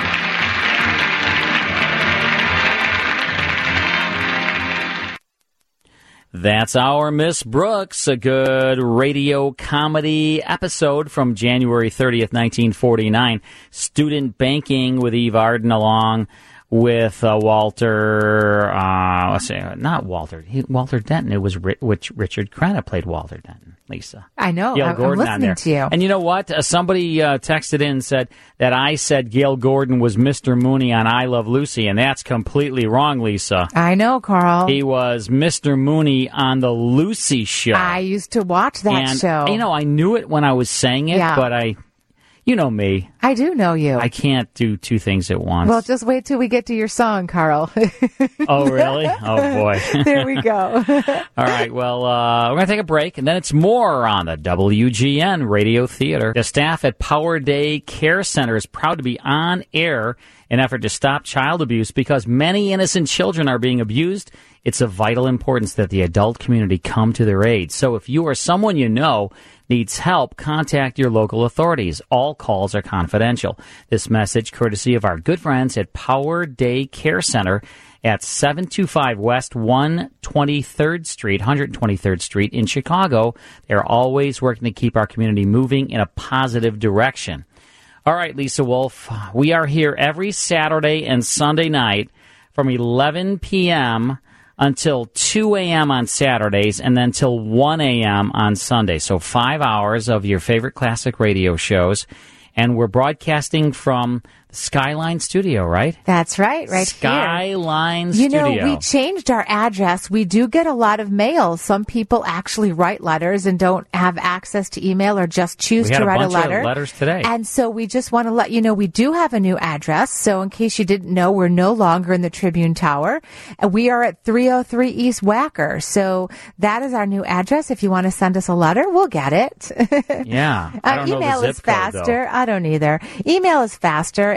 That's Our Miss Brooks, a good radio comedy episode from January thirtieth, nineteen forty-nine. Student Banking with Eve Arden along with uh, Walter, uh, let's see, not Walter, he, Walter Denton. It was Ri- which Richard Crenna played Walter Denton, Lisa. I know. Gail I'm, Gordon I'm on listening there. to you. And you know what? Uh, somebody uh, texted in and said that I said Gail Gordon was Mister Mooney on I Love Lucy, and that's completely wrong, Lisa. I know, Carl. He was Mister Mooney on the Lucy Show. I used to watch that and, show. You know, I knew it when I was saying it, Yeah. but I, you know me. I do know you. I can't do two things at once. Well, just wait till we get to your song, Carl. Oh, really? Oh, boy. There we go. All right, well, uh, we're going to take a break, and then it's more on the W G N Radio Theater. The staff at Power Day Care Center is proud to be on air in an effort to stop child abuse because many innocent children are being abused. It's of vital importance that the adult community come to their aid. So if you or someone you know needs help, contact your local authorities. All calls are confidential. This message courtesy of our good friends at Power Day Care Center at seven two five West one hundred twenty-third Street, one hundred twenty-third Street in Chicago. They're always working to keep our community moving in a positive direction. All right, Lisa Wolf, we are here every Saturday and Sunday night from eleven p.m. until two a.m. on Saturdays and then till one a.m. on Sunday. So five hours of your favorite classic radio shows. And we're broadcasting from the Skyline Studio, right? That's right, right Skyline here. Studio. You know, we changed our address. We do get a lot of mail. Some people actually write letters and don't have access to email or just choose we had to write a bunch a letter. Of letters today. And so we just want to let you know we do have a new address. So in case you didn't know, we're no longer in the Tribune Tower. And we are at three oh three East Wacker. So that is our new address. If you want to send us a letter, we'll get it. Yeah. I don't uh, know email the is zip code, faster. though. I don't either. Email is faster.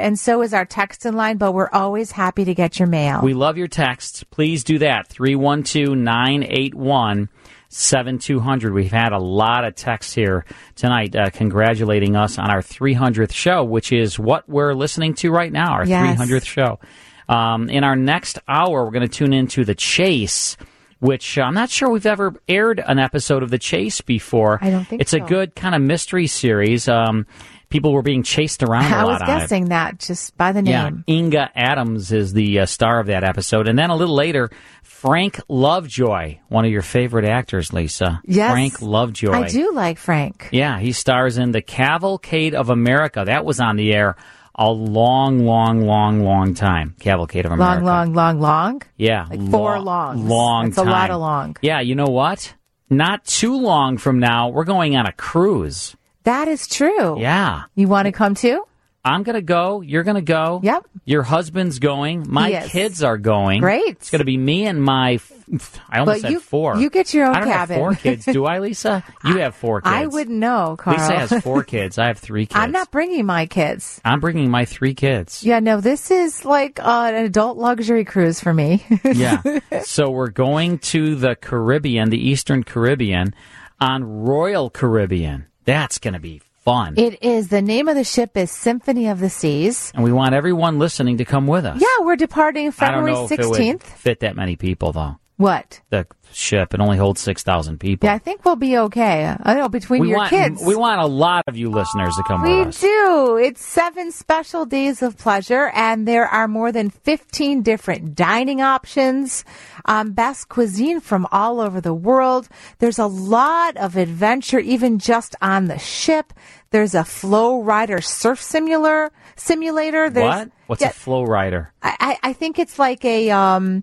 and so is our text in line, but we're always happy to get your mail. We love your texts. Please do that. three one two, nine eight one, seven two zero zero. We've had a lot of texts here tonight uh, congratulating us on our three hundredth show, which is what we're listening to right now, our Yes. three hundredth show. Um, in our next hour, we're going to tune into The Chase, which uh, I'm not sure we've ever aired an episode of The Chase before. I don't think it's so. a good kind of mystery series. Um, people were being chased around a I lot was on it. guessing that just by the name. Yeah, Inga Adams is the uh, star of that episode. And then a little later, Frank Lovejoy, one of your favorite actors, Lisa. Yes. Frank Lovejoy. I do like Frank. Yeah, he stars in The Cavalcade of America. That was on the air a long, long, long, long time. Cavalcade of America. Long, long, long, long? Yeah. Like four lo- longs. Long That's time. a lot of long. Yeah, you know what? Not too long from now, we're going on a cruise. That is true. Yeah. You want to come too? I'm going to go. You're going to go. Yep. Your husband's going. My He is. kids are going. Great. It's going to be me and my... F- I almost But said you- four. you get your own I don't cabin. have four kids, do I, Lisa? You have four kids. I wouldn't know, Carl. Lisa has four kids. I have three kids. I'm not bringing my kids. I'm bringing my three kids. Yeah, no, this is like uh, an adult luxury cruise for me. Yeah. So we're going to the Caribbean, the Eastern Caribbean, on Royal Caribbean. That's going to be fun. It is. The name of the ship is Symphony of the Seas. And we want everyone listening to come with us. Yeah, we're departing February I don't know if sixteenth. it would fit that many people, though. What? The ship. It only holds six thousand people. Yeah, I think we'll be okay. I know, between we your want, kids. We want a lot of you listeners to come We with us. do. It's seven special days of pleasure, and there are more than fifteen different dining options, um, best cuisine from all over the world. There's a lot of adventure, even just on the ship. There's a flow rider surf simulator. Simulator. There's, What? What's yeah, a flow rider? I, I I think it's like a um.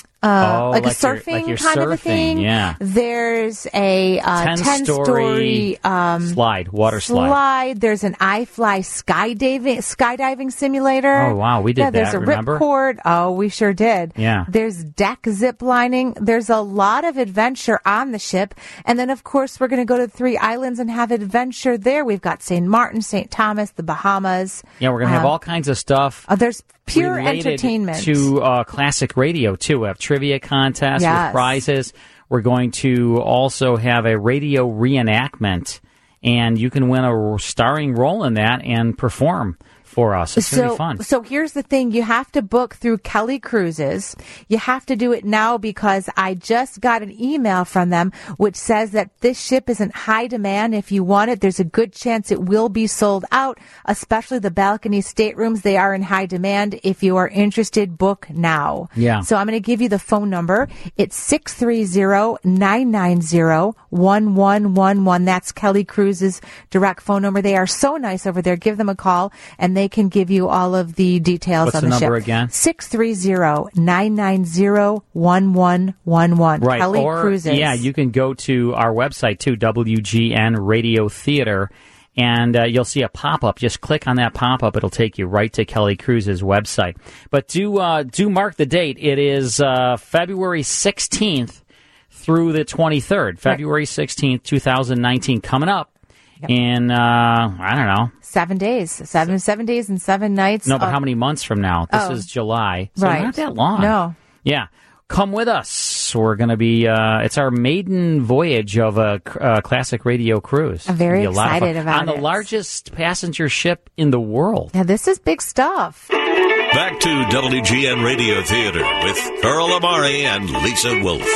Uh, Oh, like, a like you're- surfing like you're kind of a surfing, thing. yeah. There's a uh, Ten-story ten-story um, slide, water slide. There's an iFly skydiving skydiving simulator. Oh, wow, we did yeah, there's that, a remember? ripcord. Oh, we sure did. Yeah. There's deck zip lining. There's a lot of adventure on the ship. And then, of course, we're going to go to the three islands and have adventure there. We've got Saint Martin, Saint Thomas, the Bahamas. Yeah, we're going to have Um, all kinds of stuff. Uh, there's pure related entertainment. to uh, classic radio, too. We have trivia contests Yes. with prizes. We're going to also have a radio reenactment, and you can win a starring role in that and perform for us. It's going to so, be fun. So here's the thing. You have to book through Kelly Cruises. You have to do it now because I just got an email from them which says that this ship is in high demand. If you want it, there's a good chance it will be sold out, especially the balcony staterooms. They are in high demand. If you are interested, book now. Yeah. So I'm going to give you the phone number. It's six three zero, nine nine zero, one one one one. That's Kelly Cruises' direct phone number. They are so nice over there. Give them a call and they can give you all of the details What's on the the, number ship. again? six three zero, nine nine zero, one one one one. Right. Kelly or, Cruises. yeah, you can go to our website, too, W G N Radio Theater, and uh, you'll see a pop-up. Just click on that pop-up. It'll take you right to Kelly Cruises' website. But do, uh, do mark the date. It is uh, February sixteenth through the twenty-third. February sixteenth, twenty nineteen, coming up. Yep. In, uh, I don't know. Seven days. Seven, seven days and seven nights. No, but of- how many months from now? This Oh. is July. So Right. not that long. No. Yeah. Come with us. We're going to be, uh, it's our maiden voyage of a uh, classic radio cruise. I'm very It'll be a lot of excited fun. about On the it. largest passenger ship in the world. Yeah, this is big stuff. Back to W G N Radio Theater with Carl Amari and Lisa Wolf.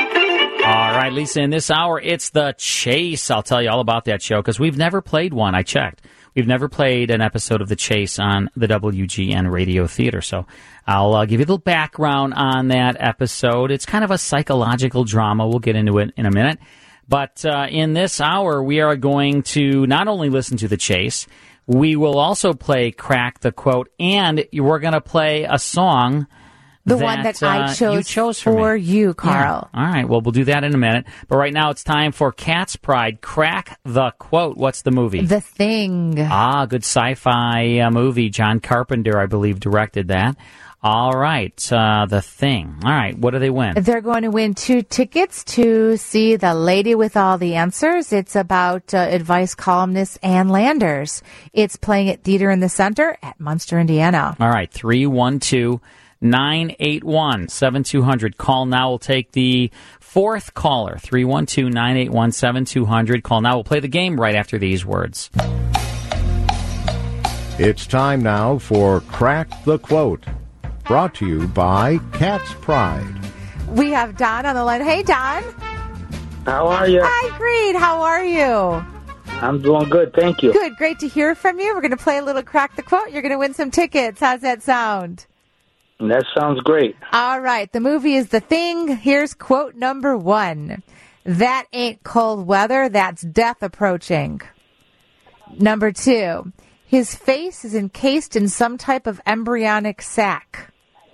All right, Lisa, in this hour, it's The Chase. I'll tell you all about that show because we've never played one. I checked. We've never played an episode of The Chase on the W G N Radio Theater. So I'll uh, give you a little background on that episode. It's kind of a psychological drama. We'll get into it in a minute. But uh, in this hour, we are going to not only listen to The Chase, we will also play Crack the Quote, and we're going to play a song The one that I uh, chose you chose for, for me. you, Carl. Yeah. All right, well, we'll do that in a minute. But right now, it's time for Cat's Pride. Crack the Quote. What's the movie? The Thing. Ah, good sci-fi uh, movie. John Carpenter, I believe, directed that. All right, uh, The Thing. All right, what do they win? They're going to win two tickets to see The Lady with All the Answers. It's about uh, advice columnist Ann Landers. It's playing at Theater in the Center at Munster, Indiana. All right, three one two, nine eight one, seven two zero zero. Call now. We'll take the fourth caller, three one two, nine eight one, seven two zero zero. Call now. We'll play the game right after these words. It's time now for Crack the Quote, brought to you by Cat's Pride. We have Don on the line. Hey, Don. How are you? Hi, great. How are you? I'm doing good, thank you. Good, great to hear from you. We're going to play a little Crack the Quote. You're going to win some tickets. How's that sound? That sounds great. All right, the movie is The Thing. Here's quote number one. That ain't cold weather, that's death approaching. Number two. His face is encased in some type of embryonic sac.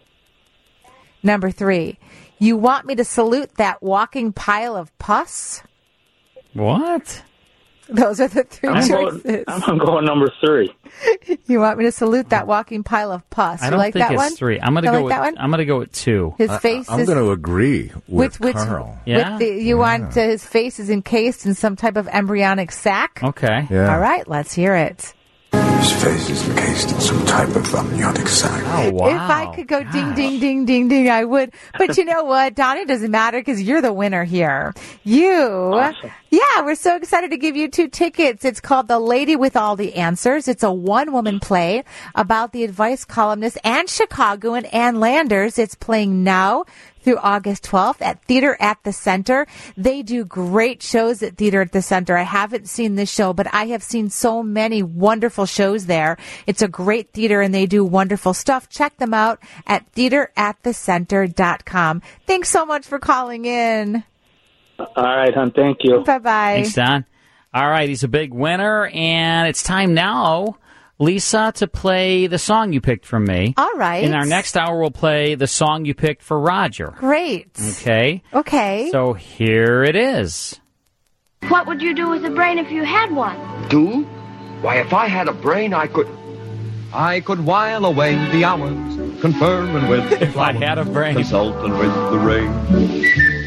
Number three. You want me to salute that walking pile of pus? What? Those are the three I'm choices. Going, I'm going number three. You want me to salute that walking pile of pus? I You don't like think that it's one? three. I'm gonna You go like with that one? I'm gonna go with two. His face I, I'm is going to agree with, with, with Carl. Yeah? With the, you want uh, his face is encased in some type of embryonic sac? Okay. Yeah. All right, let's hear it. His face is encased in some type of amniotic sac. Oh, wow. If I could go ding, ding, ding, ding, ding, I would. But you know what, Don, it doesn't matter because you're the winner here. You, Awesome. yeah, we're so excited to give you two tickets. It's called The Lady with All the Answers. It's a one-woman play about the advice columnist and Chicagoan Ann Landers. It's playing now through August twelfth at Theater at the Center. They do great shows at Theater at the Center. I haven't seen this show, but I have seen so many wonderful shows there. It's a great theater and they do wonderful stuff. Check them out at theater at the center dot com. Thanks so much for calling in. All right, hon. Thank you. Bye-bye. Thanks, Don. All right, he's a big winner, and it's time now, Lisa, to play the song you picked from me. All right. In our next hour, we'll play the song you picked for Roger. Great. Okay? Okay. So here it is. What would you do with a brain if you had one? Do? Why, if I had a brain, I could... I could while away the hours, conferring with the If I had a brain. consulting with the rain.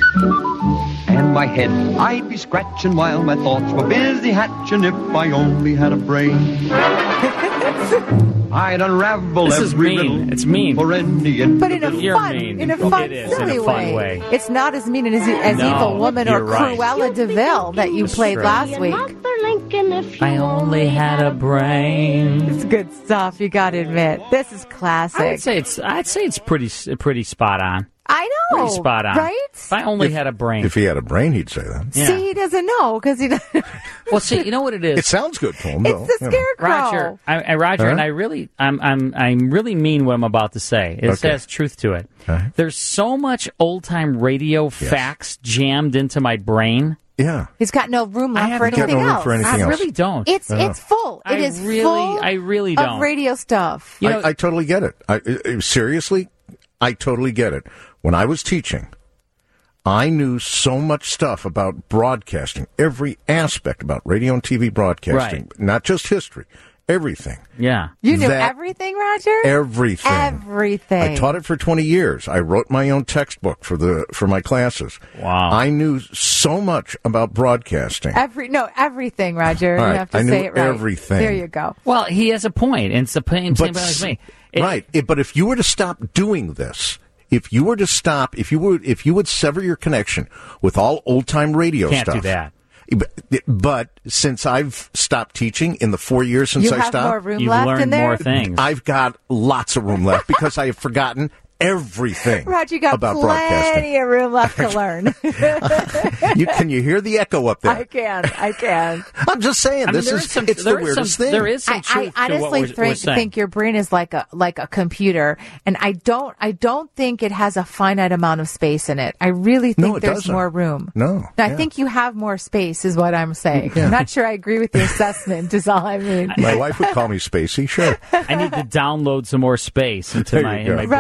And my head I'd be scratching while my thoughts were busy hatching if I only had a brain. I'd unravel This every is mean. riddle It's mean. for any But in a You're fun, mean. in a fun, It is, silly in a fun way. It's not as mean as, as No, Evil Woman or you're right. Cruella DeVille that you That's played true. last week. I only had a brain. It's good stuff. You got to admit, this is classic. I'd say it's. I'd say it's pretty. Pretty spot on. I know, Pretty spot on. right? If I only If- had a brain. If he had a brain, he'd say that. Yeah. See, he doesn't know because he doesn't. Well, see, you know what it is. It sounds good to him, though. It's the you know. scarecrow. Roger, I, I, Roger, Huh? and I really, I'm, I'm, I'm really mean what I'm about to say. It Okay. has truth to it. Okay. There's so much old time radio facts jammed into my brain. Yeah. He's got no room left have for no anything room else. for anything I else. really don't. It's Uh, it's full. It I is really, full I really of don't. radio stuff. You know, I, I totally get it. I, I, seriously, I totally get it. When I was teaching, I knew so much stuff about broadcasting, every aspect about radio and T V broadcasting, Right. not just history, everything. yeah. You knew that- everything, Roger. Everything. Everything. I taught it for twenty years. I wrote my own textbook for the for my classes. Wow. I knew so much about broadcasting. Every no everything, Roger. All You right, have to I knew say it right. everything. There you go. Well, he has a point, and it's the same same But as s- me. It- right. It- but if you were to stop doing this, if you were to stop, if you would, if you would sever your connection with all old time radio Can't stuff, do that. But, but since I've stopped teaching in the four years since You I have stopped, more room You've left learned in there. more things. I've got lots of room left because I have forgotten everything Roger, you got about plenty broadcasting. of room left to learn. You, can you hear the echo up there? I can. I can. I'm just saying, I mean, this there is, is some- it's there the is weirdest some- thing. there is some I, truth I to what honestly we're, we're think, saying. think your brain is like a like a computer, and I don't I don't think it has a finite amount of space in it. I really think No, it there's doesn't. more room. No, I yeah. think you have more space, is what I'm saying. I'm not sure I agree with the assessment. Is all I mean. My wife would call me Spacey, sure. I need to download some more space into There my you in go. my Right, brain. you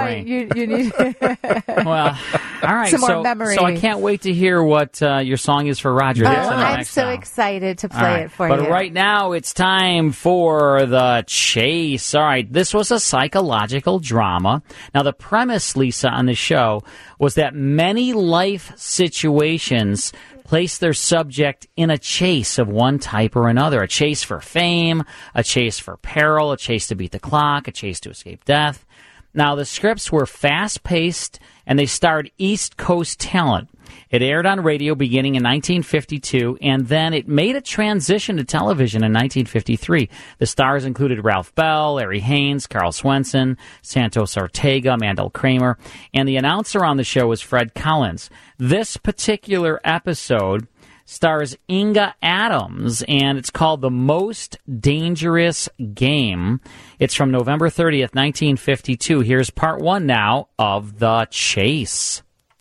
need, you need Well, all right. some more so, memory. so I can't wait to hear what uh, your song is for Roger. Oh, That's the I'm next so song. excited to play All right. it for but you. But right now, it's time for The Chase. All right, this was a psychological drama. Now, the premise, Lisa, on the show was that many life situations place their subject in a chase of one type or another. A chase for fame, a chase for peril, a chase to beat the clock, a chase to escape death. Now, the scripts were fast-paced, and they starred East Coast talent. It aired on radio beginning in nineteen fifty-two, and then it made a transition to television in nineteen fifty-three. The stars included Ralph Bell, Larry Haynes, Carl Swenson, Santos Ortega, Mandel Kramer, and the announcer on the show was Fred Collins. This particular episode stars Inga Adams, and it's called The Most Dangerous Game. It's from November thirtieth, nineteen fifty-two. Here's part one now of The Chase.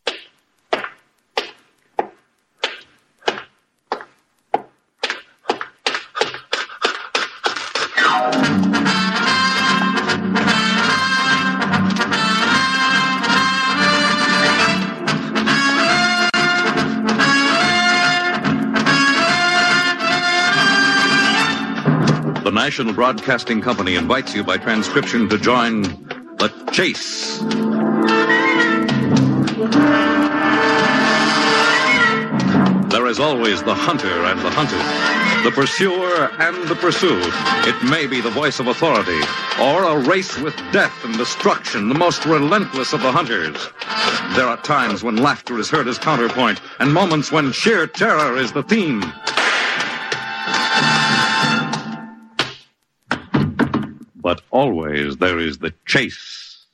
The National Broadcasting Company invites you by transcription to join The Chase. There is always the hunter and the hunted, the pursuer and the pursued. It may be the voice of authority, or a race with death and destruction, the most relentless of the hunters. There are times when laughter is heard as counterpoint, and moments when sheer terror is the theme. But always there is the chase.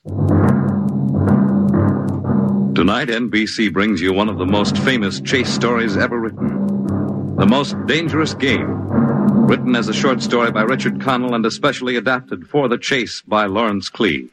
Tonight, N B C brings you one of the most famous chase stories ever written. The Most Dangerous Game. Written as a short story by Richard Connell and especially adapted for The Chase by Lawrence Klee.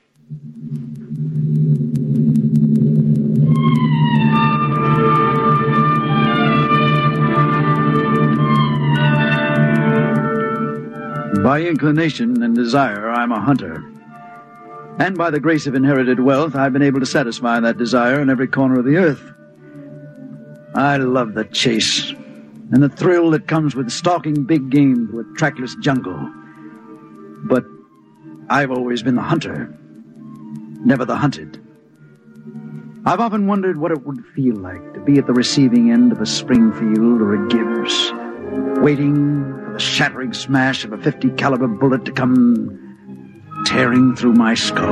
By inclination and desire, I'm a hunter. And by the grace of inherited wealth, I've been able to satisfy that desire in every corner of the earth. I love the chase and the thrill that comes with stalking big game through a trackless jungle. But I've always been the hunter, never the hunted. I've often wondered what it would feel like to be at the receiving end of a Springfield or a Gibbs, waiting for the shattering smash of a fifty caliber bullet to come tearing through my skull.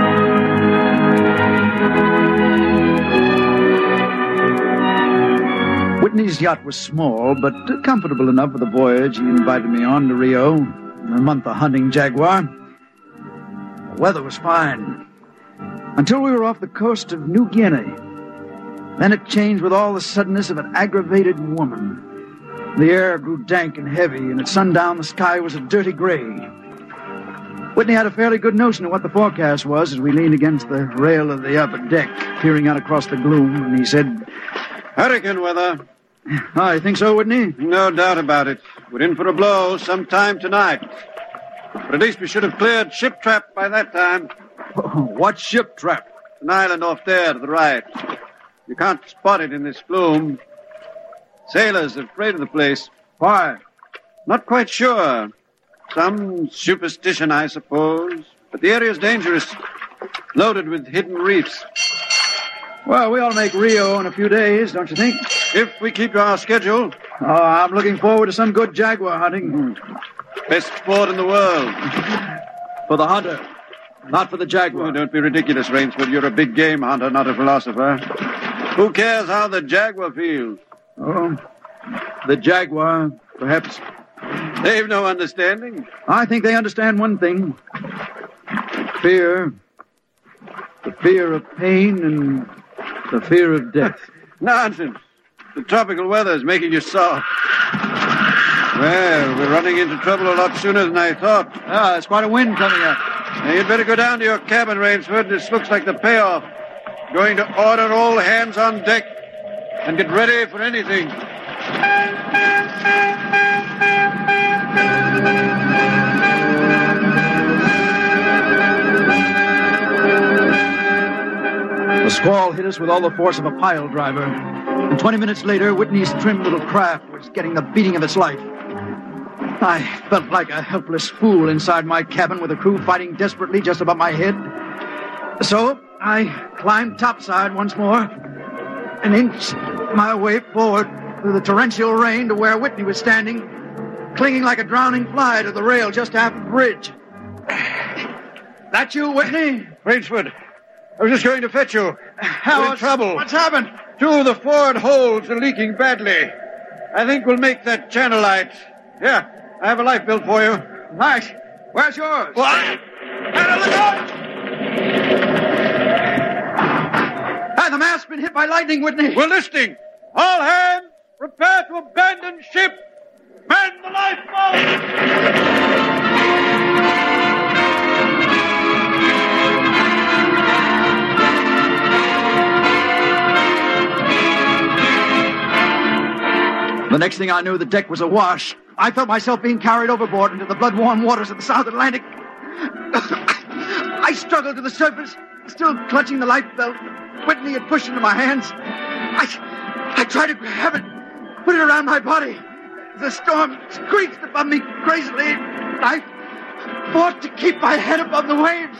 Whitney's yacht was small, but comfortable enough for the voyage he invited me on to Rio, a month of hunting jaguar. The weather was fine, until we were off the coast of New Guinea. Then it changed with all the suddenness of an aggravated woman. The air grew dank and heavy, and at sundown the sky was a dirty gray. Whitney had a fairly good notion of what the forecast was as we leaned against the rail of the upper deck, peering out across the gloom, and he said, Hurricane weather. Oh, you think so, Whitney? No doubt about it. We're in for a blow sometime tonight. But at least we should have cleared Ship Trap by that time. What Ship Trap? An island off there to the right. You can't spot it in this gloom. Sailors are afraid of the place. Why? Not quite sure. Some superstition, I suppose. But the area's dangerous. Loaded with hidden reefs. Well, we ought to make Rio in a few days, don't you think? If we keep to our schedule. Oh, I'm looking forward to some good jaguar hunting. Best sport in the world. For the hunter, not for the jaguar. Oh, don't be ridiculous, Rainsford. You're a big game hunter, not a philosopher. Who cares how the jaguar feels? Oh, the jaguar, perhaps. They've no understanding. I think they understand one thing. Fear. The fear of pain and the fear of death. Nonsense. The tropical weather is making you soft. Well, we're running into trouble a lot sooner than I thought. Ah, there's quite a wind coming up. Now, you'd better go down to your cabin, Rainsford. This looks like the payoff. Going to order all hands on deck and get ready for anything. The squall hit us with all the force of a pile driver. And twenty minutes later, Whitney's trim little craft was getting the beating of its life. I felt like a helpless fool inside my cabin with the crew fighting desperately just above my head. So I climbed topside once more and inched my way forward through the torrential rain to where Whitney was standing, clinging like a drowning fly to the rail just aft the bridge. That you, Whitney? Rainsford, I was just going to fetch you. How, We're in trouble. What's happened? Two of the forward holds are leaking badly. I think we'll make that channel light. Here, I have a life built for you. Nice. Where's yours? What? Anna, look out! Hey, the mast's been hit by lightning, Whitney. We're listening. All hands, prepare to abandon ship. Man the lifeboat! The next thing I knew, the deck was awash. I felt myself being carried overboard into the blood-warm waters of the South Atlantic. I struggled to the surface, still clutching the life belt Whitney had pushed into my hands. I, I tried to grab it, put it around my body. The storm screeched above me crazily. I fought to keep my head above the waves.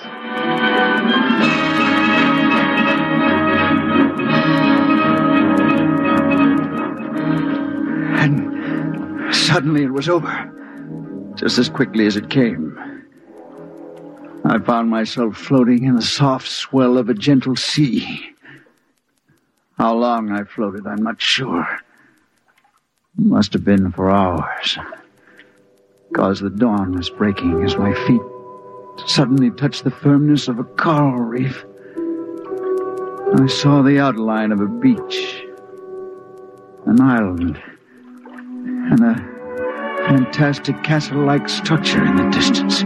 And suddenly it was over, just as quickly as it came. I found myself floating in the soft swell of a gentle sea. How long I floated, I'm not sure. It must have been for hours, because the dawn was breaking as my feet suddenly touched the firmness of a coral reef. I saw the outline of a beach, an island, and a fantastic castle-like structure in the distance.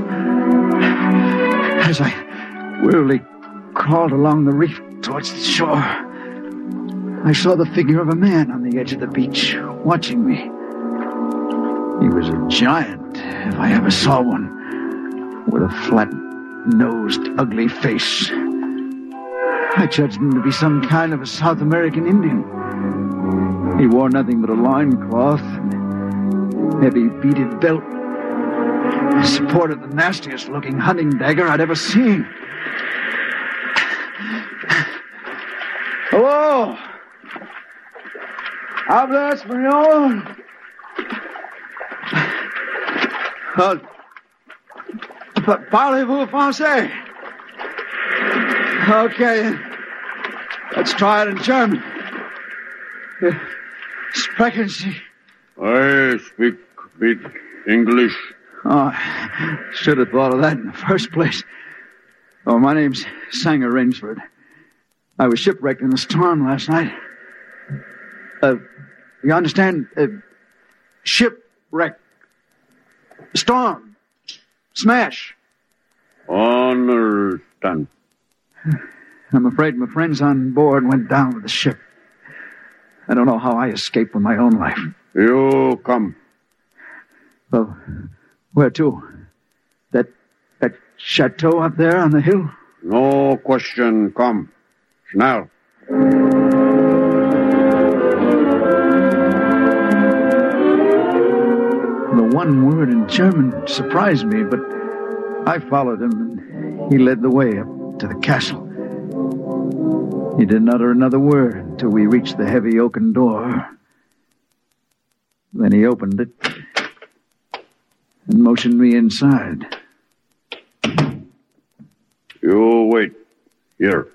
As I wearily crawled along the reef towards the shore, I saw the figure of a man on the edge of the beach, watching me. He was a giant, if I ever saw one, with a flat-nosed, ugly face. I judged him to be some kind of a South American Indian. He wore nothing but a loincloth and heavy beaded belt. He supported the nastiest-looking hunting dagger I'd ever seen. Hello? Habla español? Uh, Parlez-vous français? Okay, let's try it in German. Uh, Sprechen Sie? I speak a bit English. Oh, should have thought of that in the first place. Oh, my name's Sanger Rainsford. I was shipwrecked in a storm last night. Uh, you understand? Uh, shipwreck. Storm. Smash. Understand. I'm afraid my friends on board went down with the ship. I don't know how I escaped with my own life. You come. Oh, where to? That that chateau up there on the hill? No question. Come. Now. The one word in German surprised me, but I followed him, and he led the way up to the castle. He didn't utter another word until we reached the heavy oaken door. Then he opened it and motioned me inside. You wait here.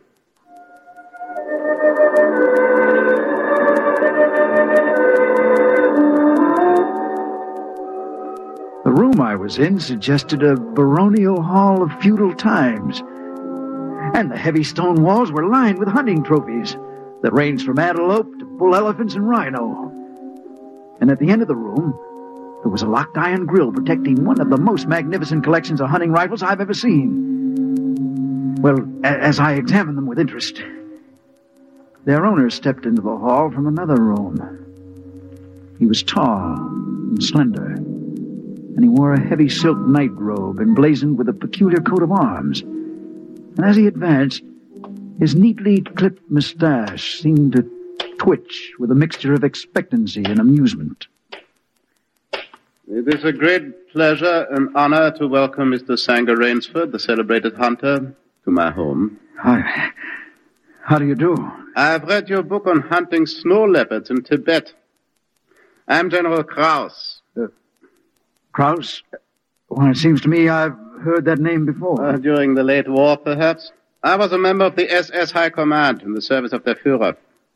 The room I was in suggested a baronial hall of feudal times. And the heavy stone walls were lined with hunting trophies that ranged from antelope to bull elephants and rhino. And at the end of the room, there was a locked iron grill protecting one of the most magnificent collections of hunting rifles I've ever seen. Well, a- as I examined them with interest, their owner stepped into the hall from another room. He was tall and slender, and he wore a heavy silk night robe emblazoned with a peculiar coat of arms. And as he advanced, His neatly clipped mustache seemed to twitch with a mixture of expectancy and amusement. It is a great pleasure and honor to welcome Mister Sanger Rainsford, the celebrated hunter, to my home. Hi. How do you do? I've read your book on hunting snow leopards in Tibet. I'm General Kraus. Uh, Kraus? Well, it seems to me I've heard that name before. Uh, during the late war, perhaps. I was a member of the S S High Command in the service of their Führer.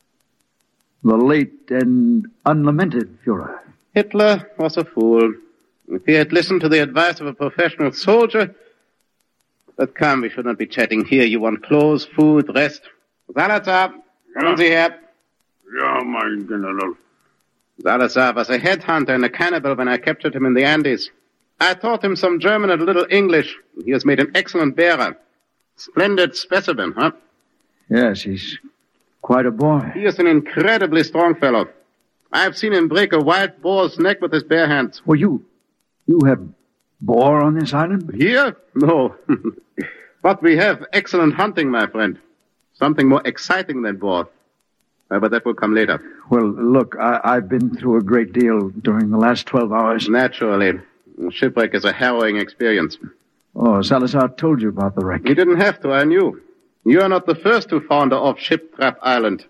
The late and unlamented Führer. Hitler was a fool. If he had listened to the advice of a professional soldier... But come, we should not be chatting here. You want clothes, food, rest. Salazar, kommen Sie her. Ja, mein General. Salazar was a headhunter and a cannibal when I captured him in the Andes. I taught him some German and a little English. He has made an excellent bearer. Splendid specimen, huh? Yes, he's quite a boy. He is an incredibly strong fellow. I've seen him break a wild boar's neck with his bare hands. Well, you, you have boar on this island? Here? No. But we have excellent hunting, my friend. Something more exciting than boar. Uh, but that will come later. Well, look, I, I've been through a great deal during the last twelve hours. Naturally. Shipwreck is a harrowing experience. Oh, Salazar told you about the wreck. You didn't have to, I knew. You are not the first to founder of Ship Trap Island.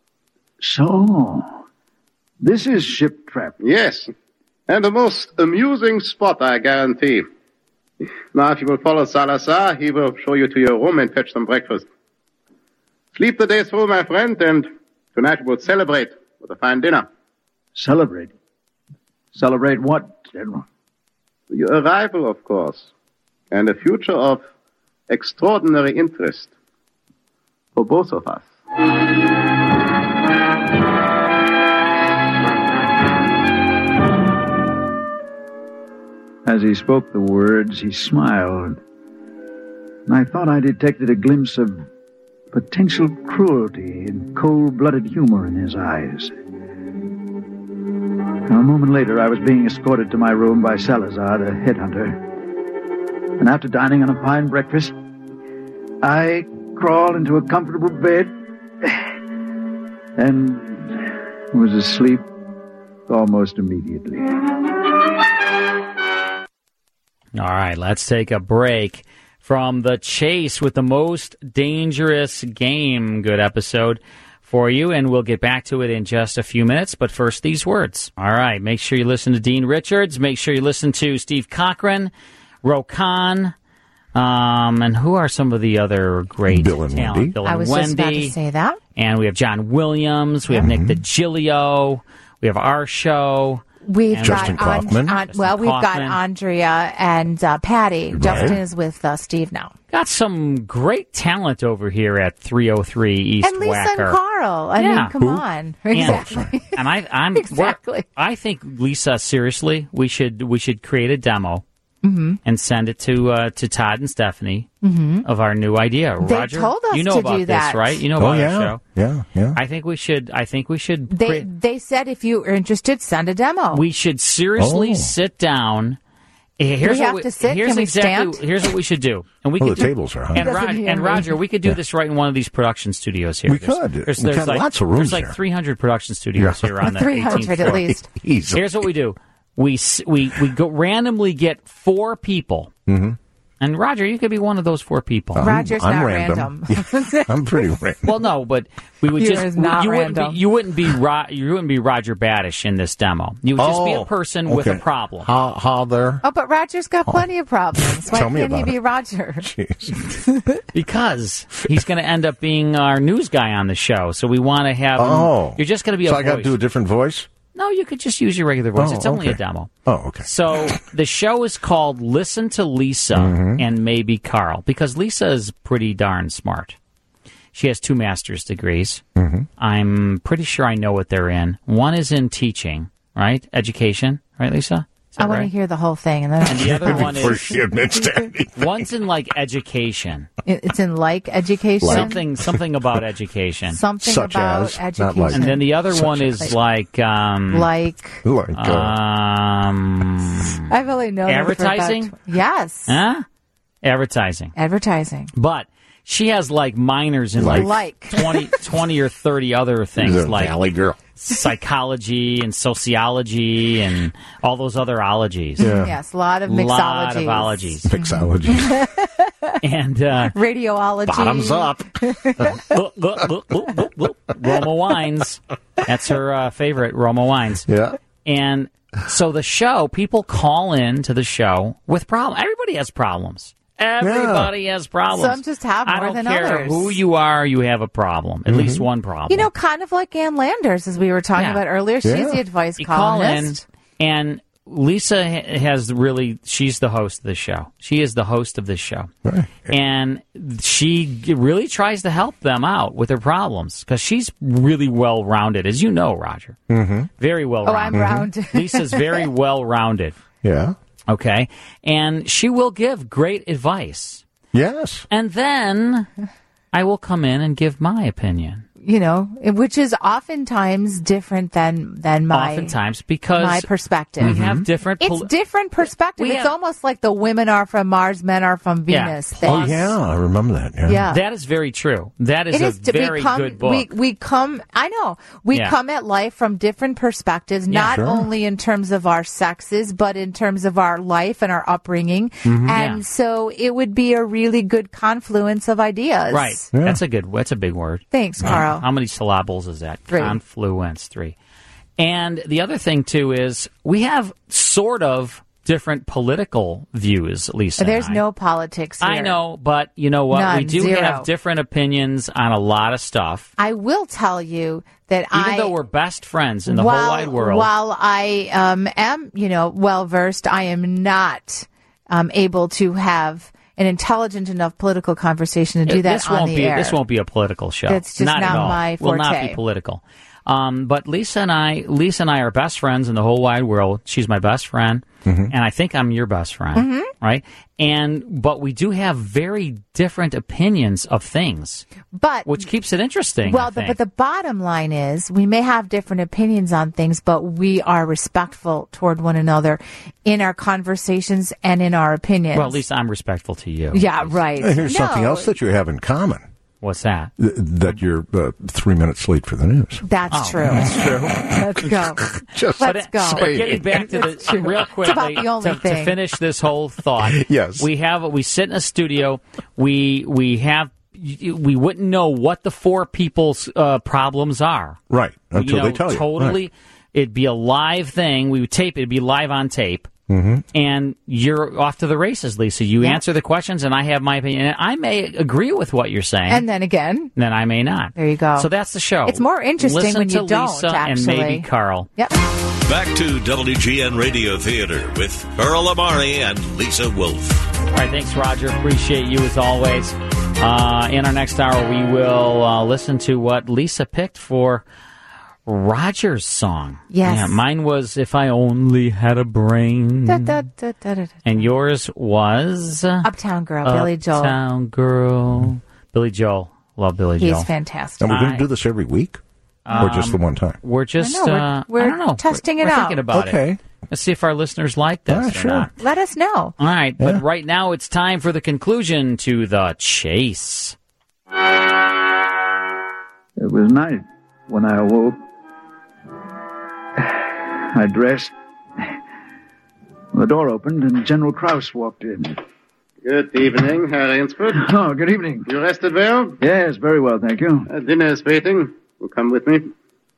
So, this is Ship Trap. Yes. And the most amusing spot, I guarantee. Now, if you will follow Salazar, he will show you to your room and fetch some breakfast. Sleep the day through, my friend, and tonight we will celebrate with a fine dinner. Celebrate? Celebrate what, General? Your arrival, of course, and a future of extraordinary interest for both of us. As he spoke the words, he smiled, and I thought I detected a glimpse of potential cruelty and cold-blooded humor in his eyes. A moment later, I was being escorted to my room by Salazar, the headhunter. And after dining on a fine breakfast, I crawled into a comfortable bed and was asleep almost immediately. All right, let's take a break from The Chase with the Most Dangerous Game. Good episode for you, and we'll get back to it in just a few minutes. But first, these words. All right, make sure you listen to Dean Richards. Make sure you listen to Steve Cochran, Rokan, um, and who are some of the other great Bill and talent? Wendy. Bill I and was Wendy. just about to say that. And we have John Williams. We have Mm-hmm. Nick DiGilio. We have our show. We've And got Justin An- Kaufman. An- well, Justin we've got Kaufman. Andrea and uh, Patty. Right. Justin is with uh, Steve now, Got some great talent over here at three oh three East and Lisa Wacker. and Carl. I Yeah. mean, come Who? on, And, exactly. and I, I'm Exactly. I think Lisa, seriously, we should we should create a demo Mm-hmm. and send it to uh, to Todd and Stephanie Mhm. of our new idea. They Roger, told us you know to about do this, that. right? You know Oh, about yeah. our show. Yeah, yeah. I think we should. I think we should. They create- they said if you are interested, send a demo. we should seriously Oh. sit down. Eh, Here's we what have to sit? Here's Can we exactly. stand? Here's what we should do. And we Well, could the do- tables are high. And, Doesn't Rod, hear and me. Roger, we could do this right in one of these production studios here. We There's- could. There's, We there's got like, lots of rooms There's like there. three hundred production studios Yeah. here on the three eighteenth hundred floor. at least. Easily. Here's what we do. We s- we we go randomly get four people. Mm-hmm. And Roger, you could be one of those four people. I'm- Roger's I'm not random. random. Yeah, I'm pretty random. Well, no, but we would You're just not you wouldn't random. be you wouldn't be Ro, you wouldn't be Roger Badish in this demo. You would just be a Oh, person with a okay. problem. How, how there? Oh, but Roger's got plenty of problems. Why Tell me can't he about be it. Roger? Jeez. Because he's going to end up being our news guy on the show. So we want to have him. Oh. You're just going to be so a I got to voice. do a different voice? No, you could just use your regular voice. Oh, It's only okay. a demo. Oh, okay. So the show is called Listen to Lisa Mm-hmm. and Maybe Carl, because Lisa is pretty darn smart. She has two master's degrees. Mm-hmm. I'm pretty sure I know what they're in. One is in teaching, right? Education, right, Lisa? Is that I want to right? hear the whole thing, and then And the other one Before is she admits to anything. one's in like education, It- it's in like education. something something about education, Something Such about as, not education. like. and then the other Such one as. is like um like Like, uh, um I've only known her for about advertising? tw- yes, huh? Advertising. advertising. But she has like minors in like, Like. twenty, twenty or thirty other things She's a like Valley girl. psychology and sociology and all those other ologies. Yeah. Yes, a lot of Lot of mixologies. ologies. Mixology. And uh, Radiology. Bottoms up. Roma Wines. That's her uh, favorite, Roma Wines. Yeah. And so the show, people call in to the show with problems. Everybody has problems. Everybody has problems. Some just have more I don't than care others. who you are, you have a problem. At least one problem. You know, kind of like Ann Landers, as we were talking Yeah. about earlier. She's Yeah. the advice You call in, columnist. and Lisa ha- has really, she's the host of the show. She is the host of this show. Right. And she g- really tries to help them out with their problems because she's really well-rounded, as you know, Roger. Mm-hmm. Very well-rounded. Oh, I'm rounded. Lisa's very well-rounded. Yeah. Okay. And she will give great advice. Yes. And then I will come in and give my opinion. You know, which is oftentimes different than than my Oftentimes, because my perspective. we have different. It's poli- different perspective. We It's have- almost like the women are from Mars, men are from Yeah. Venus. Oh, thing. yeah, I remember that. Yeah. Yeah. That is very true. That is It a is to very become, good book. We, we come, I know, we Yeah. come at life from different perspectives, Yeah. not Sure. only in terms of our sexes, but in terms of our life and our upbringing. Mhm. And Yeah. so it would be a really good confluence of ideas. Right. That's a good. That's a big word. Thanks, Carl. How many syllables is that? Three. Confluence, three. And the other thing too is we have sort of different political views, Lisa. and There's I. no politics here. I know, but you know what? we None, do zero. have different opinions on a lot of stuff. I will tell you that Even I, though we're best friends in the while, whole wide world. While I um, am, you know, well versed, I am not um, able to have an intelligent enough political conversation to do that this on won't the be air. This won't be a political show. It's just not, not at all. my Will not forte. be political. Um, but Lisa and I, Lisa and I are best friends in the whole wide world. She's my best friend, and I think I'm your best friend, Mhm. right? And but we do have very different opinions of things, But which keeps it interesting. well, I the, think. but the bottom line is we may have different opinions on things, but we are respectful toward one another in our conversations and in our opinions. well, at least I'm respectful to you. yeah, right. And here's No, something else that you have in common. What's that? Th- that you're uh, three minutes late for the news. That's Oh, true. that's true. Let's go. Just Let's go. But getting back to It's the true. real It's quickly about the only to, to thing. finish this whole thought. Yes. we have we sit in a studio. We we have we wouldn't know what the four people's uh, problems are. Right. Until You know, they tell you. Totally, Right. it'd be a live thing. We would tape it. It'd be live on tape. Mm-hmm. And you're off to the races, Lisa. You Yeah. answer the questions, and I have my opinion. And I may agree with what you're saying, And then again, then I may not. there you go. So that's the show. It's more interesting Listen when to you don't, Lisa actually. and maybe Carl. Yep. Back to W G N Radio Theater with Earl Amari and Lisa Wolf. All right, thanks, Roger. Appreciate you as always. Uh, in our next hour, we will uh, listen to what Lisa picked for Roger's song. Yes. Yeah, mine was "If I Only Had a Brain," Da, da, da, da, da. and yours was Uptown Girl, Billy Joel. Uptown Girl, Billy Joel. Love Billy He's Joel. fantastic. And we're going I- to do this every week? or just the Um, one time? We're just, I know, we're- uh, we're I don't know. testing we're, it we're out. thinking about Okay. it. Let's see if our listeners like this Ah, or sure. not. Let us know. All right, Yeah. but right now it's time for the conclusion to the chase. It was night when I awoke. I dressed. The door opened and General Krause walked in. Good evening, Herr Rainsford. Oh, good evening. You rested well? Yes, very well, thank you. Uh, dinner is waiting. Will come with me.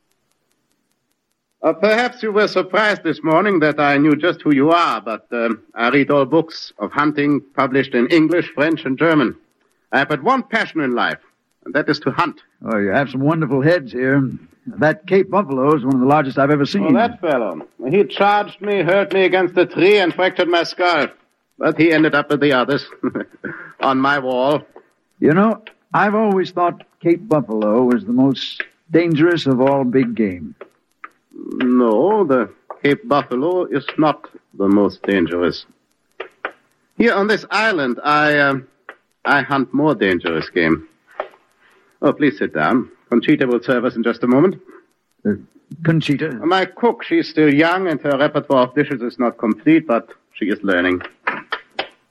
Uh, perhaps you were surprised this morning that I knew just who you are, but uh, I read all books of hunting published in English, French, and German. I have but one passion in life, and that is to hunt. Oh, you have some wonderful heads here. That Cape Buffalo is one of the largest I've ever seen. Oh, that fellow. He charged me, hurt me against a tree, and fractured my skull. But he ended up with the others on my wall. You know, I've always thought Cape Buffalo was the most dangerous of all big game. No, the Cape Buffalo is not the most dangerous. Here on this island, I, um, I hunt more dangerous game. Oh, please sit down. Conchita will serve us in just a moment. Uh, Conchita? My cook, she's still young and her repertoire of dishes is not complete, but she is learning.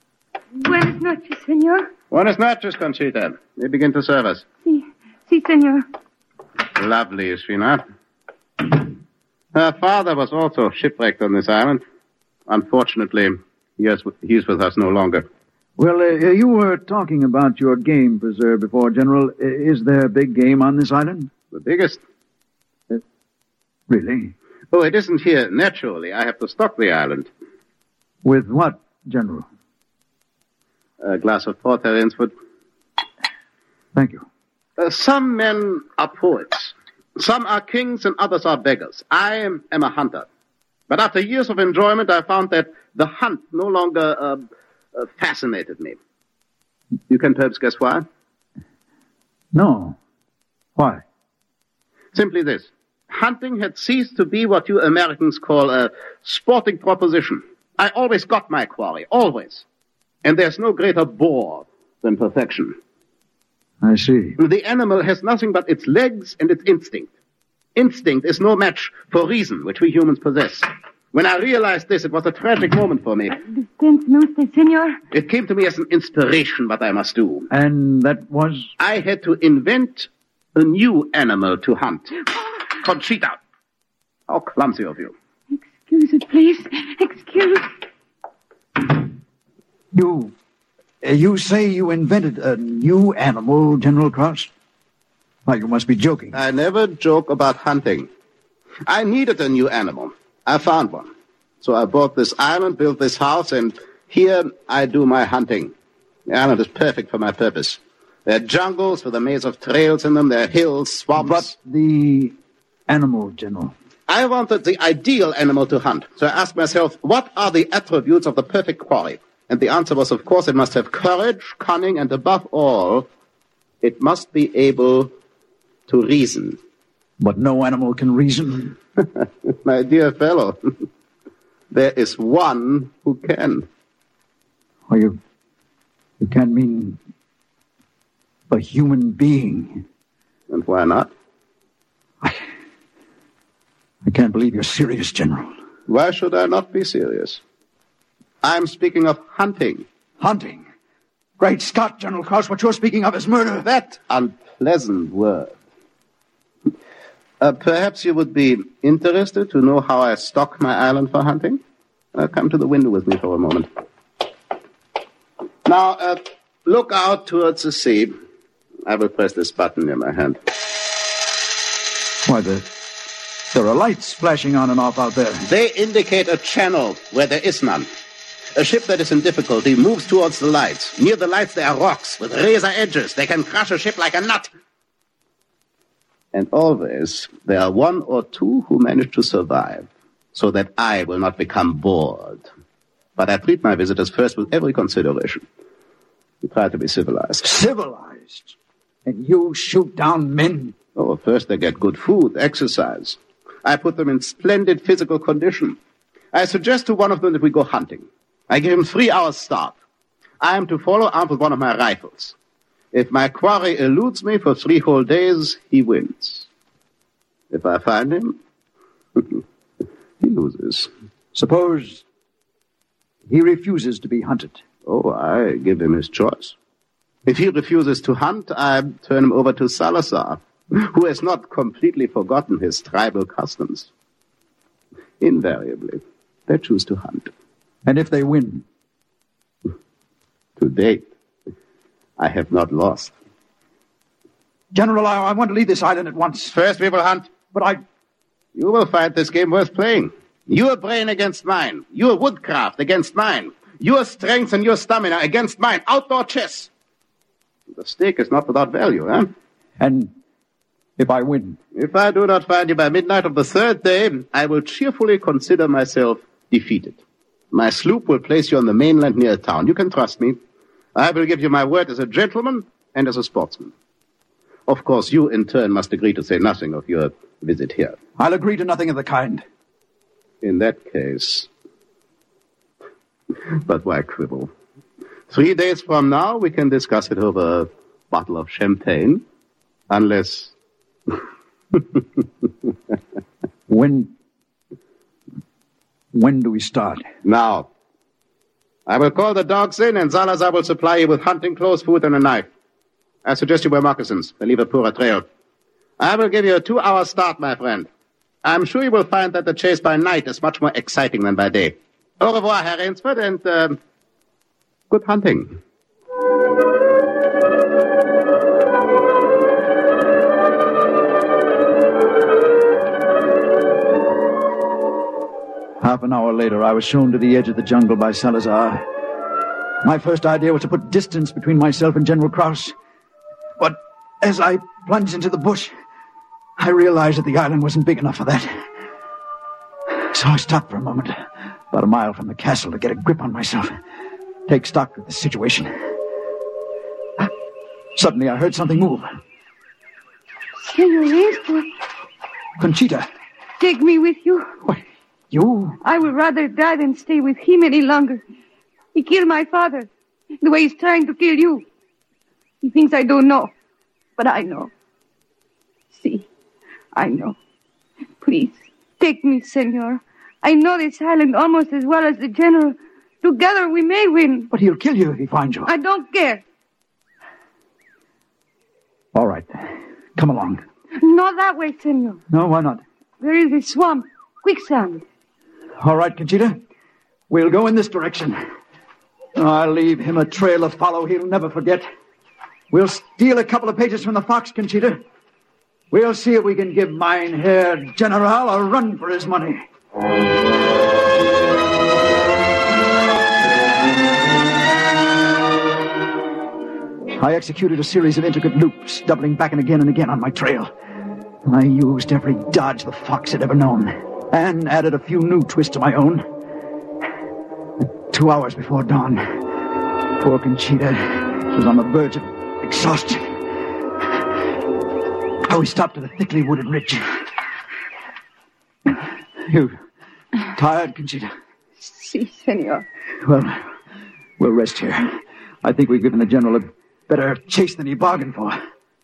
Buenas noches, senor. Buenas noches, Conchita. They begin to serve us. Si, si, senor. Lovely, is she not? Her father was also shipwrecked on this island. Unfortunately, he is, he is with us no longer. Well, uh, you were talking about your game preserve before, General. Is there big game on this island? The biggest. Uh, really? Oh, it isn't here naturally. I have to stock the island. With what, General? A glass of port, Herr Rainsford. Thank you. Uh, some men are poets. Some are kings and others are beggars. I am, am a hunter. But after years of enjoyment, I found that the hunt no longer uh, uh, fascinated me. You can perhaps guess why? No. Why? Simply this. Hunting had ceased to be what you Americans call a sporting proposition. I always got my quarry, always. And there's no greater bore than perfection. I see. The animal has nothing but its legs and its instinct. Instinct is no match for reason, which we humans possess. When I realized this, it was a tragic moment for me. Dispense usted, senor. It came to me as an inspiration what I must do. And that was? I had to invent a new animal to hunt. Conchita. How clumsy of you. Excuse it, please. Excuse. You... Uh, you say you invented a new animal, General Cross? Why, you must be joking. I never joke about hunting. I needed a new animal. I found one. So I bought this island, built this house, and here I do my hunting. The island is perfect for my purpose. There are jungles with a maze of trails in them. There are hills, swamps. But the animal, General? I wanted the ideal animal to hunt. So I asked myself, what are the attributes of the perfect quarry? And the answer was, of course, it must have courage, cunning, and above all, it must be able to reason. But no animal can reason? My dear fellow, there is one who can. Oh, you, you can't mean a human being. And why not? I, I can't believe you're serious, General. Why should I not be serious? I'm speaking of hunting. Hunting? Great Scott, General Krauss, what you're speaking of is murder. That unpleasant word. Uh, perhaps you would be interested to know how I stock my island for hunting? Uh, come to the window with me for a moment. Now, uh, look out towards the sea. I will press this button in my hand. Why, the, there are lights flashing on and off out there. They indicate a channel where there is none. A ship that is in difficulty moves towards the lights. Near the lights there are rocks with razor edges. They can crush a ship like a nut. And always there are one or two who manage to survive, so that I will not become bored. But I treat my visitors first with every consideration. We try to be civilized. Civilized? And you shoot down men? Oh, first they get good food, exercise. I put them in splendid physical condition. I suggest to one of them that we go hunting. I give him three hours start. I am to follow armed with one of my rifles. If my quarry eludes me for three whole days, he wins. If I find him, he loses. Suppose he refuses to be hunted. Oh, I give him his choice. If he refuses to hunt, I turn him over to Salazar, who has not completely forgotten his tribal customs. Invariably, they choose to hunt. And if they win? To date, I have not lost. General, I, I want to leave this island at once. First we will hunt. But I... You will find this game worth playing. Your brain against mine. Your woodcraft against mine. Your strength and your stamina against mine. Outdoor chess. The stake is not without value, huh? And if I win? If I do not find you by midnight of the third day, I will cheerfully consider myself defeated. My sloop will place you on the mainland near town. You can trust me. I will give you my word as a gentleman and as a sportsman. Of course, you in turn must agree to say nothing of your visit here. I'll agree to nothing of the kind. In that case... But why quibble? Three days from now, we can discuss it over a bottle of champagne. Unless... When... When do we start? Now. I will call the dogs in, and Salazar will supply you with hunting clothes, food, and a knife. I suggest you wear moccasins. They leave a poorer trail. I will give you a two-hour start, my friend. I'm sure you will find that the chase by night is much more exciting than by day. Au revoir, Herr Rainsford, and uh, good hunting. Half an hour later, I was shown to the edge of the jungle by Salazar. My first idea was to put distance between myself and General Krauss. But as I plunged into the bush, I realized that the island wasn't big enough for that. So I stopped for a moment, about a mile from the castle, to get a grip on myself, take stock of the situation. Suddenly, I heard something move. Senor Rainsford, Conchita. take me with you. What? You? I would rather die than stay with him any longer. He killed my father, the way he's trying to kill you. He thinks I don't know, but I know. See, I know. Please, take me, senor. I know this island almost as well as the general. Together we may win. But he'll kill you if he finds you. I don't care. All right. Come along. Not that way, senor. No, why not? There is a swamp. Quicksand. All right, Conchita. We'll go in this direction. I'll leave him a trail to follow he'll never forget. We'll steal a couple of pages from the Fox, Conchita. We'll see if we can give mine Herr General a run for his money. I executed a series of intricate loops, doubling back and again and again on my trail. I used every dodge the Fox had ever known, and added a few new twists of my own. Two hours before dawn, poor Conchita was on the verge of exhaustion. Oh, we stopped at a thickly wooded ridge. You tired, Conchita? Si, senor. Well, we'll rest here. I think we've given the general a better chase than he bargained for.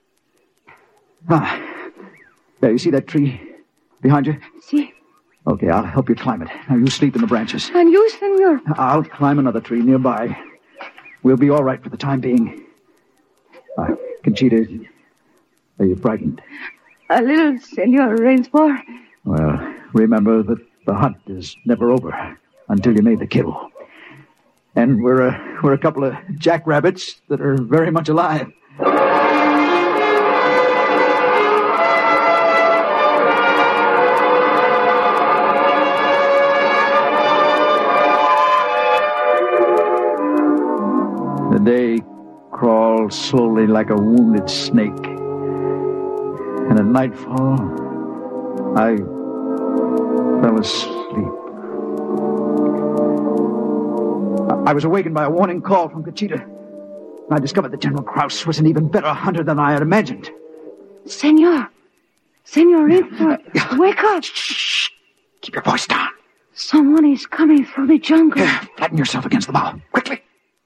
Ah, there, you see that tree behind you? Si. Okay, I'll help you climb it. Now, you sleep in the branches. And you, senor? I'll climb another tree nearby. We'll be all right for the time being. Uh, Conchita, are you frightened? A little, senor Rainsford. Well, remember that the hunt is never over until you made the kill. And we're a, we're a couple of jackrabbits that are very much alive. The day crawled slowly like a wounded snake. And at nightfall, I fell asleep. I was awakened by a warning call from Conchita. And I discovered that General Krauss was an even better hunter than I had imagined. Senor. Senor Rainsford, wake up. Shh. Keep your voice down. Someone is coming through the jungle. Here, flatten yourself against the bough. Quickly.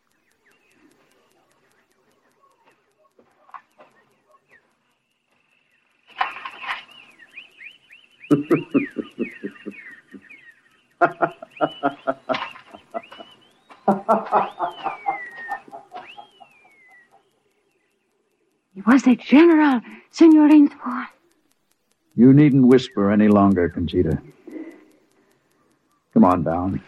It was the general, Senor Rainsford. You needn't whisper any longer, Conchita. Come on down.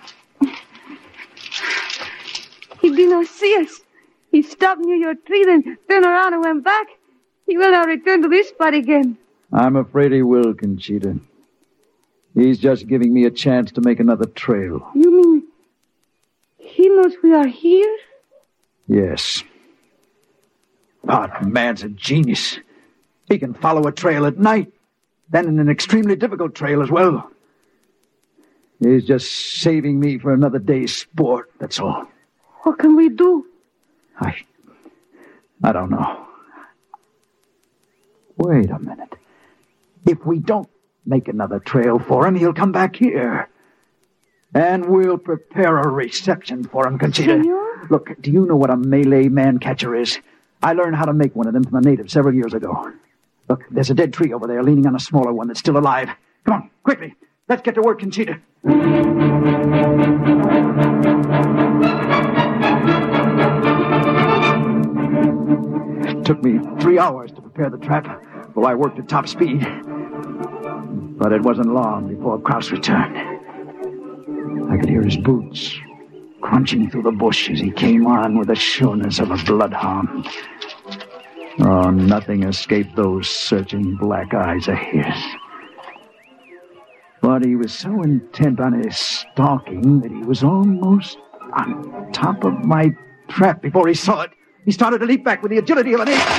He did not see us. He stopped near your tree, then turned around and went back. He will now return to this spot again. I'm afraid he will, Conchita. He's just giving me a chance to make another trail. You mean he knows we are here? Yes. That man's a genius. He can follow a trail at night, then in an extremely difficult trail as well. He's just saving me for another day's sport, that's all. What can we do? I... I don't know. Wait a minute. If we don't make another trail for him, he'll come back here. And we'll prepare a reception for him, Conchita. Senor? Look, do you know what a Malay man-catcher is? I learned how to make one of them from a native several years ago. Look, there's a dead tree over there leaning on a smaller one that's still alive. Come on, quickly. Let's get to work, Conchita. It took me three hours to prepare the trap, though I worked at top speed. But it wasn't long before Kraus returned. I could hear his boots crunching through the bush as he came on with the sureness of a bloodhound. Oh, nothing escaped those searching black eyes of his. But he was so intent on his stalking that he was almost on top of my trap before he saw it. He started to leap back with the agility of an ape.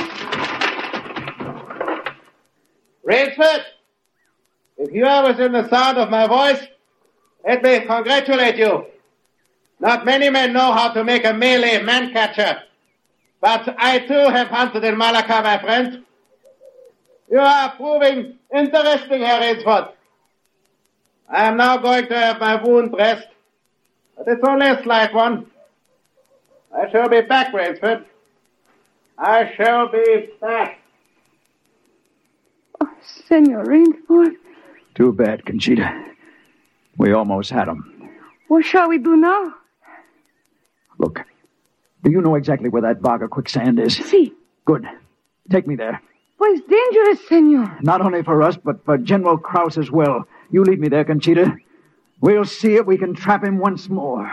Rainsford, if you are within the sound of my voice, let me congratulate you. Not many men know how to make a melee man-catcher. But I, too, have hunted in Malacca, my friend. You are proving interesting, Herr Rainsford. I am now going to have my wound dressed, but it's only a slight one. I shall be back, Rainsford. I shall be back. Oh, Senor Rainsford. Too bad, Conchita. We almost had him. What shall we do now? Look, do you know exactly where that bog of quicksand is? Si. Good. Take me there. But it's dangerous, senor. Not only for us, but for General Kraus as well. You lead me there, Conchita. We'll see if we can trap him once more.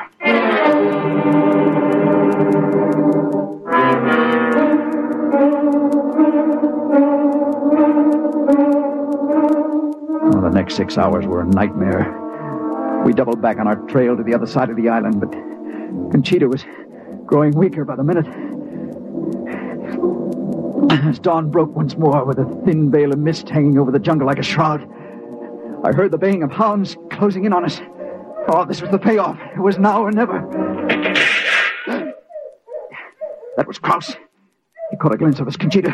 Well, the next six hours were a nightmare. We doubled back on our trail to the other side of the island, but Conchita was growing weaker by the minute. As dawn broke once more with a thin veil of mist hanging over the jungle like a shroud, I heard the baying of hounds closing in on us. Oh, this was the payoff. It was now or never. That was Kraus. He caught a glimpse of us, Conchita.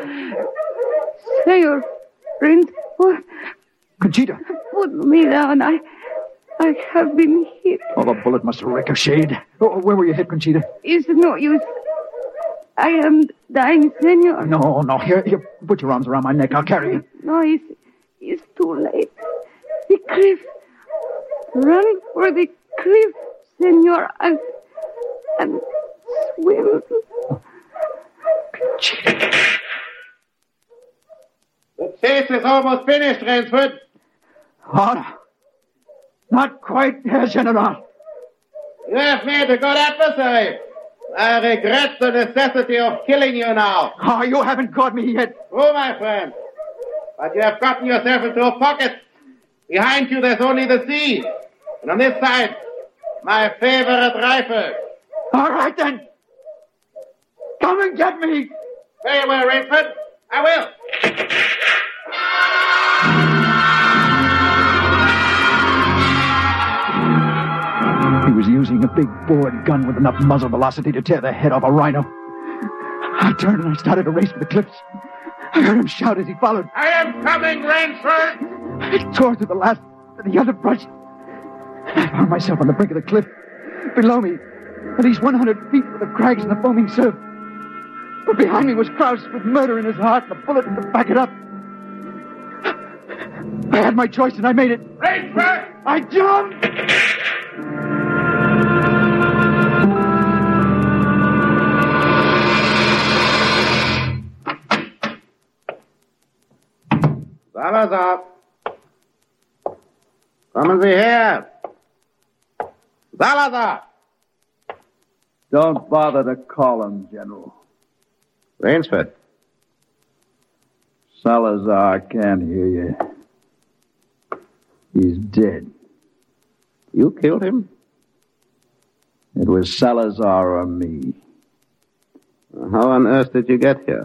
Senor Rainsford. Conchita. Put me down. I... I have been hit. Oh, the bullet must have ricocheted. Oh, where were you hit, Conchita? It's no use. I am dying, senor. No, no. Here, here. Put your arms around my neck. I'll carry you. No, it's, it's too late. The cliff. Run for the cliff, senor, and, and swim. Conchita. The chase is almost finished, Rainsford. Oh, no. Not quite, Herr General. You have made a good adversary. I regret the necessity of killing you now. Oh, you haven't caught me yet. Oh, my friend. But you have gotten yourself into a pocket. Behind you, there's only the sea. And on this side, my favorite rifle. All right, then. Come and get me. Very well, Rainsford. I will. He was using a big board gun with enough muzzle velocity to tear the head off a rhino. I turned and I started to race for the cliffs. I heard him shout as he followed. I am coming, Rainsford! I tore through the last of the underbrush. I found myself on the brink of the cliff. Below me, at least one hundred feet were the crags and the foaming surf. But behind me was Kraus with murder in his heart and a bullet to back it up. I had my choice and I made it. Rainsford! I jumped! Salazar. Come and see here. Salazar. Don't bother to call him, General. Rainsford. Salazar can't hear you. He's dead. You killed him? It was Salazar or me. How on earth did you get here?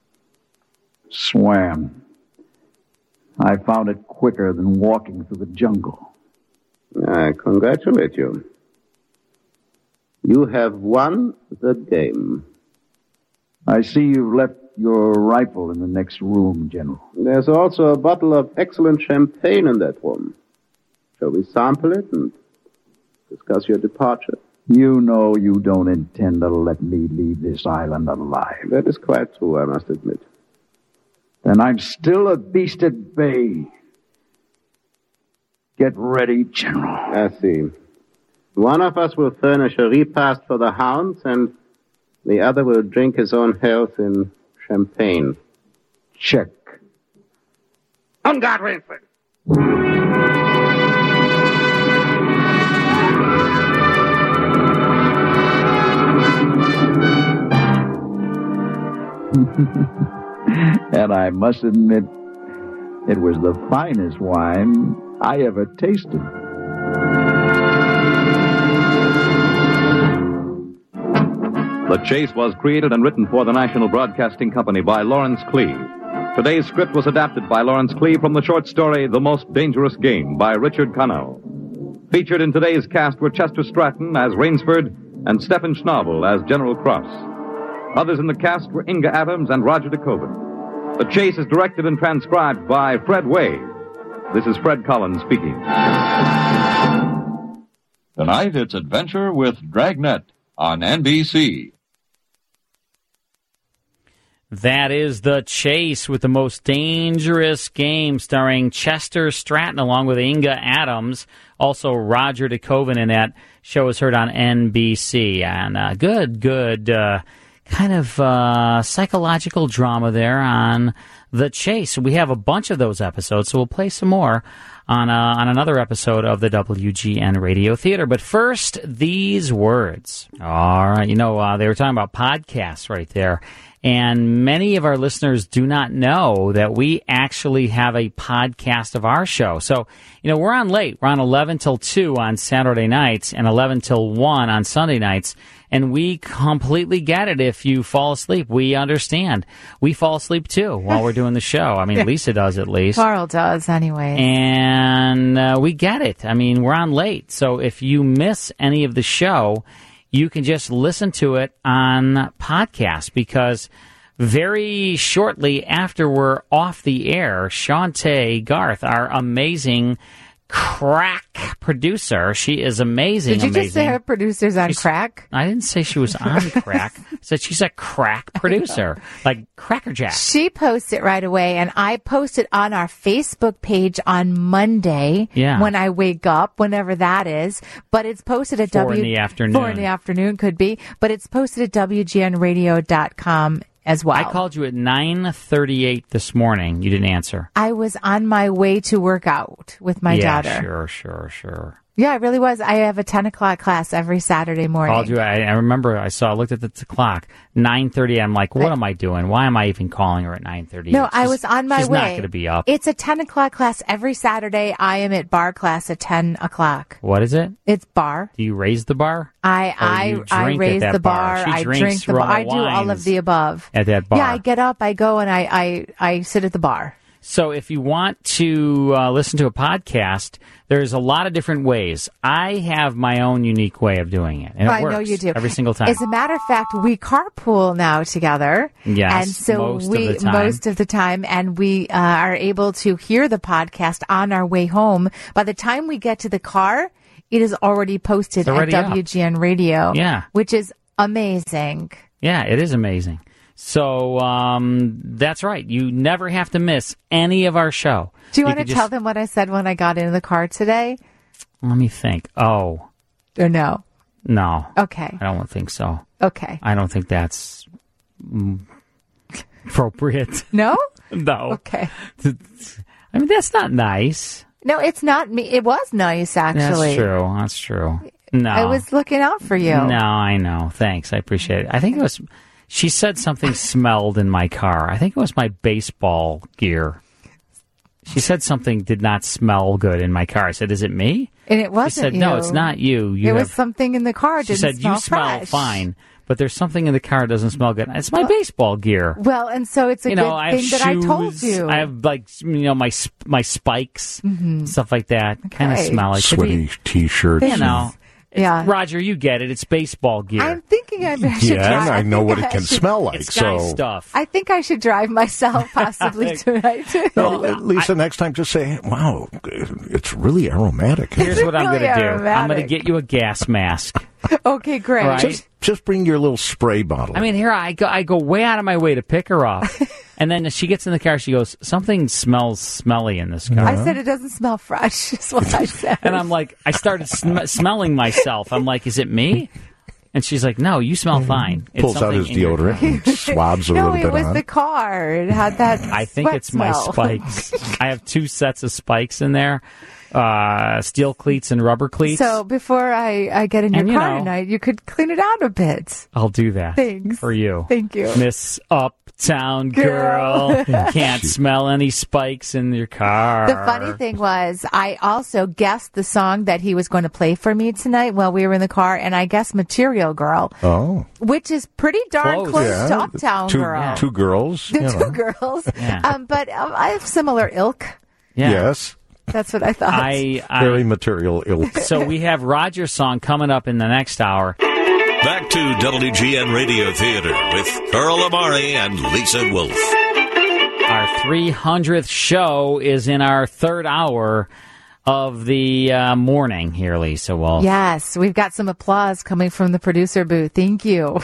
Swam. I found it quicker than walking through the jungle. I congratulate you. You have won the game. I see you've left your rifle in the next room, General. There's also a bottle of excellent champagne in that room. Shall we sample it and discuss your departure? You know you don't intend to let me leave this island alive. That is quite true, I must admit. Then I'm still a beast at bay. Get ready, General. I see. One of us will furnish a repast for the hounds, and the other will drink his own health in champagne. Check. On guard, Rainsford. And I must admit, it was the finest wine I ever tasted. The Chase was created and written for the National Broadcasting Company by Lawrence Clee. Today's script was adapted by Lawrence Clee from the short story The Most Dangerous Game by Richard Connell. Featured in today's cast were Chester Stratton as Rainsford and Stephen Schnabel as General Cross. Others in the cast were Inga Adams and Roger DeKoven. The Chase is directed and transcribed by Fred Way. This is Fred Collins speaking. Tonight it's Adventure with Dragnet on N B C. That is The Chase with The Most Dangerous Game, starring Chester Stratton along with Inga Adams. Also, Roger DeKoven in that show is heard on N B C. And uh, good, good uh, kind of uh, psychological drama there on The Chase. We have a bunch of those episodes, so we'll play some more on, uh, on another episode of the W G N Radio Theater. But first, these words. All right, you know, uh, they were talking about podcasts right there. And many of our listeners do not know that we actually have a podcast of our show. So, you know, we're on late. We're on eleven till two on Saturday nights and eleven till one on Sunday nights. And we completely get it if you fall asleep. We understand. We fall asleep, too, while we're doing the show. I mean, Lisa does at least. Carl does, anyway. And uh, we get it. I mean, we're on late. So if you miss any of the show, you can just listen to it on podcast, because very shortly after we're off the air, Shantae Garth, our amazing crack producer, she is amazing. Did you amazing. just say her producer's on She's, crack? I didn't say she was on crack. I said she's a crack producer, like Cracker Jack. She posts it right away, and I post it on our Facebook page on Monday Yeah. when I wake up, whenever that is. But it's posted at Four W... in the afternoon. Four in the afternoon could be. But it's posted at W G N radio dot com as well. I called you at nine thirty-eight this morning. You didn't answer. I was on my way to work out with my yeah, daughter. sure, sure, sure. Yeah, I really was. I have a ten o'clock class every Saturday morning. Called you. I, I remember. I saw. I looked at the t- clock. Nine thirty. I'm like, what am I doing? Why am I even calling her at nine thirty? No, I was on my she's way. She's not going to be up. It's a ten o'clock class every Saturday. I am at bar class at ten o'clock. What is it? It's bar. Do you raise the bar? I Or I you I drink raise at that the bar. bar? She I drinks drink the bar. Roma I do all of wines the above at that bar. Yeah, I get up, I go, and I I, I sit at the bar. So if you want to uh, listen to a podcast, there's a lot of different ways. I have my own unique way of doing it, and it I works know you do. every single time. As a matter of fact, we carpool now together. Yes, and so most of we the time. most of the time, and we uh, are able to hear the podcast on our way home. By the time we get to the car, it is already posted It's already at up. W G N Radio. Yeah. which is amazing. Yeah, it is amazing. So um, that's right. You never have to miss any of our show. Do you, want to can tell just- them what I said when I got in the car today? Let me think. Oh, Or no? no. Okay. I don't think so. Okay. I don't think that's mm, appropriate. No? No. Okay. I mean, that's not nice. No, it's not me. It was nice, actually. That's true. That's true. No. I was looking out for you. No, I know. Thanks. I appreciate it. I think it was... She said something smelled in my car. I think it was my baseball gear. She said something did not smell good in my car. I said, is it me? And it wasn't She said, you. no, it's not you. you it have, was something in the car. It She didn't said, smell you smell fresh. fine, but there's something in the car that doesn't smell good. It's my baseball gear. Well, and so it's a you know, good I have thing that I told shoes, you. I have, like, you know, my sp- my spikes, Mhm. stuff like that. Kind of Okay. smell like Sweaty T-shirts. You know. Yeah. Roger, you get it. It's baseball gear. I'm thinking I should Yeah, try. and I know think what it can should- smell like. It's guy so, stuff. I think I should drive myself possibly tonight. no, Lisa, next time just say, "Wow, it's really aromatic." Here's what I'm really going to do. I'm going to aromatic. get you a gas mask. Okay, great. Right. Just, just bring your little spray bottle. I mean, here I go. I go way out of my way to pick her up, and then she gets in the car. She goes, "Something smells smelly in this car." I said it doesn't smell fresh. Is what I said. And I'm like, I started sm- smelling myself. I'm like, is it me? And she's like, no, you smell fine. It's Pulls out his something in your- deodorant and swabs a no, little it bit was on. the car. It had that. I think sweat it's my smell. spikes. I have two sets of spikes in there, uh, steel cleats and rubber cleats. So before I, I get in your And, you car know- tonight, you could clean it out a bit. I'll do that Thanks. for you. Thank you. Miss Uptown Girl. Girl. Can't smell any spikes in your car. The funny thing was, I also guessed the song that he was going to play for me tonight while we were in the car, and I guessed Material Girl, Oh. which is pretty darn Close. close, Yeah. to Uptown two, Girl. Two girls. The you two know. girls. Yeah. Um, but um, I have similar ilk. Yeah. Yes. That's what I thought. I, I Very material ilk. So we have Roger's song coming up in the next hour. Back to W G N Radio Theater with Carl Amari and Lisa Wolf. Our three hundredth show is in our third hour of the uh, morning here, Lisa Wolf. Yes, we've got some applause coming from the producer booth. Thank you.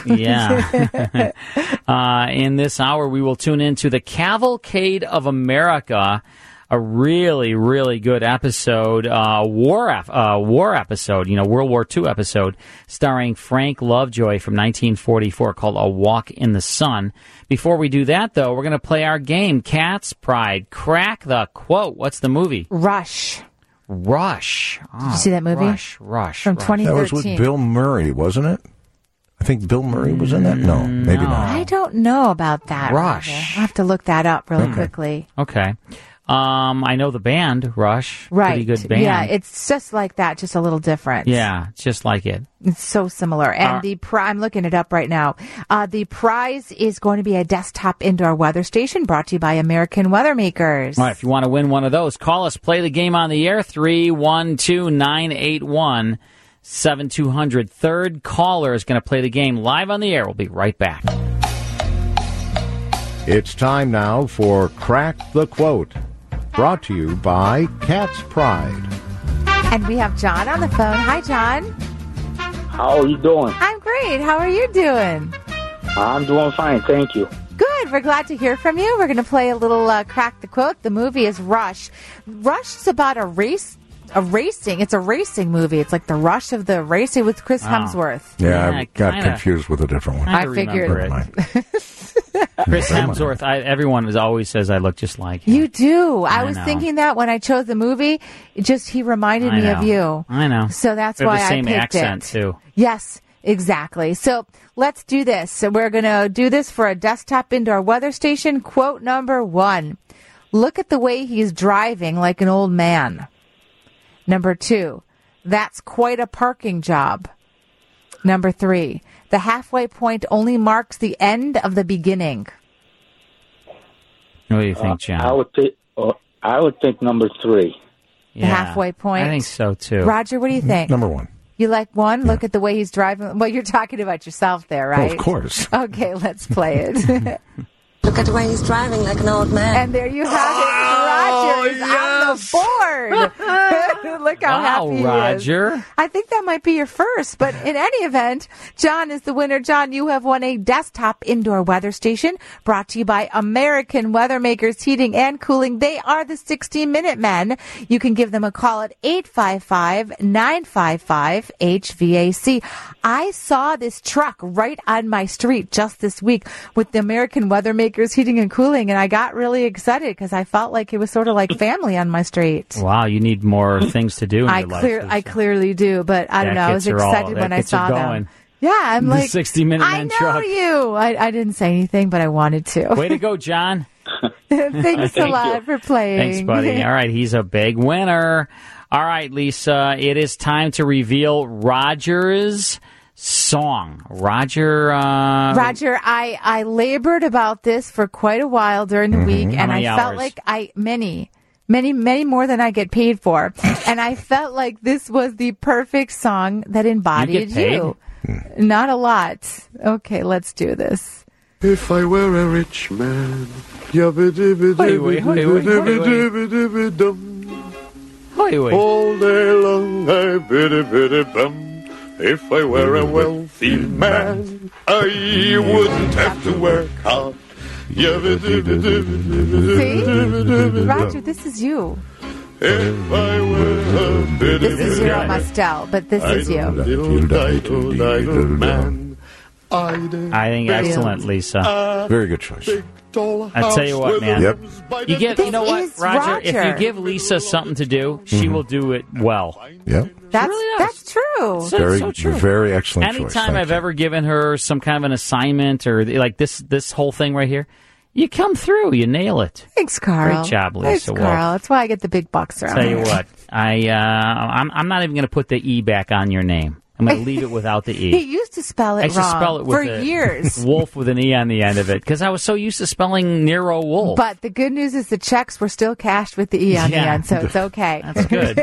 Yeah. uh, in this hour, we will tune into the Cavalcade of America, a really, really good episode, uh, war ep- uh, war episode, you know, World War Two episode, starring Frank Lovejoy from nineteen forty-four called A Walk in the Sun. Before we do that, though, we're going to play our game, Cat's Pride. Crack the quote. What's the movie? Rush. Rush. Oh, Did you see that movie? Rush. Rush. From Rush. twenty thirteen. That was with Bill Murray, wasn't it? I think Bill Murray was in that. No, maybe not. I don't know about that. Rush. Roger. I'll have to look that up really Okay. quickly. Okay. Um, I know the band, Rush. Right. Pretty good band. Yeah, it's just like that, just a little different. Yeah, it's just like it. It's so similar. And Uh, the pri- I'm looking it up right now. Uh, the prize is going to be a desktop indoor weather station brought to you by American Weather Makers. All right, if you want to win one of those, call us, play the game on the air, three one two, nine eight one, seven two zero zero. Third caller is going to play the game live on the air. We'll be right back. It's time now for Crack the Quote, brought to you by Cat's Pride. And we have John on the phone. Hi, John. How are you doing? I'm great. How are you doing? I'm doing fine, thank you. Good. We're glad to hear from you. We're going to play a little uh, Crack the Quote. The movie is Rush. Rush is about a race, a racing. It's a racing movie. It's like the Rush of the racing with Chris Oh. Hemsworth. Yeah, Yeah, I got kinda. confused with a different one. I I figured. remember it. Chris Hemsworth, I, everyone is always says I look just like him. You do. I, I was know. thinking that when I chose the movie. It just he reminded I me know. of you. I know. So that's They have why the same I picked accent, it. too. Yes, exactly. So let's do this. So we're going to do this for a desktop indoor weather station. Quote number one. Look at the way he's driving like an old man. Number two. That's quite a parking job. Number three. The halfway point only marks the end of the beginning. What do you think, John? Uh, I would think. Uh, I would think number three. The halfway point. I think so, too. Roger, what do you think? Number one. You like one? Look at the way he's driving. Well, you're talking about yourself there, Oh, right? of course. Okay, let's play it. Look at the way he's driving like an old man. And there you have it. Roger is on the board. Look how Wow, happy he Roger. is. I think that might be your first, but in any event, John is the winner. John, you have won a desktop indoor weather station brought to you by American Weather Makers Heating and Cooling. They are the sixty minute men. You can give them a call at eight five five, nine five five, H V A C. I saw this truck right on my street just this week with the American Weather Makers Heating and Cooling, and I got really excited because I felt like it was sort of like family on my street. Wow, you need more things to do in I your clear, life. I clearly do, but I don't know. I was Jackets are all- excited when that I gets you saw going. them. Yeah, I'm The like sixty minute I men know truck. you. I, I didn't say anything, but I wanted to. Way to go, John. Thanks a Thank lot you. for playing. Thanks, buddy. All right, he's a big winner. All right, Lisa, it is time to reveal Roger's song. Roger. Uh, Roger, I, I labored about this for quite a while during the week, How and I many felt hours? like I many, many, many more than I get paid for, and I felt like this was the perfect song that embodied paid? you. Not a lot. Okay, let's do this. If I were a rich man, Wait, wait, wait, wait, wait, dum. Wait, wait. All day long I biddy biddy bum. If I were a wealthy man, I wouldn't have to work hard. See? Roger, this is you. if I were a bitty This is Zero Mustel, but this is you. Little diddle diddle man. I think excellent, Lisa. Very good choice. I tell you what, man. Yep. You give, This you know what, is Roger, If Roger. you give Lisa something to do, she Mhm. will do it well. Yeah. That's really that's true. So- Very, so true. very excellent Anytime choice. Thank I've you. ever given her some kind of an assignment or like this this whole thing right here, you come through, you nail it. Thanks, Carl. Great job, Lisa. Thanks, Wolf. Carl. That's why I get the big bucks around Tell you here. what, I uh, I'm I'm not even going to put the E back on your name. I'm going to leave it without the E. He used to spell it I used wrong to spell it with for a- years. Wolf with an E on the end of it because I was so used to spelling Nero Wolf. But the good news is the checks were still cashed with the E on Yeah. the end, so it's okay. That's good.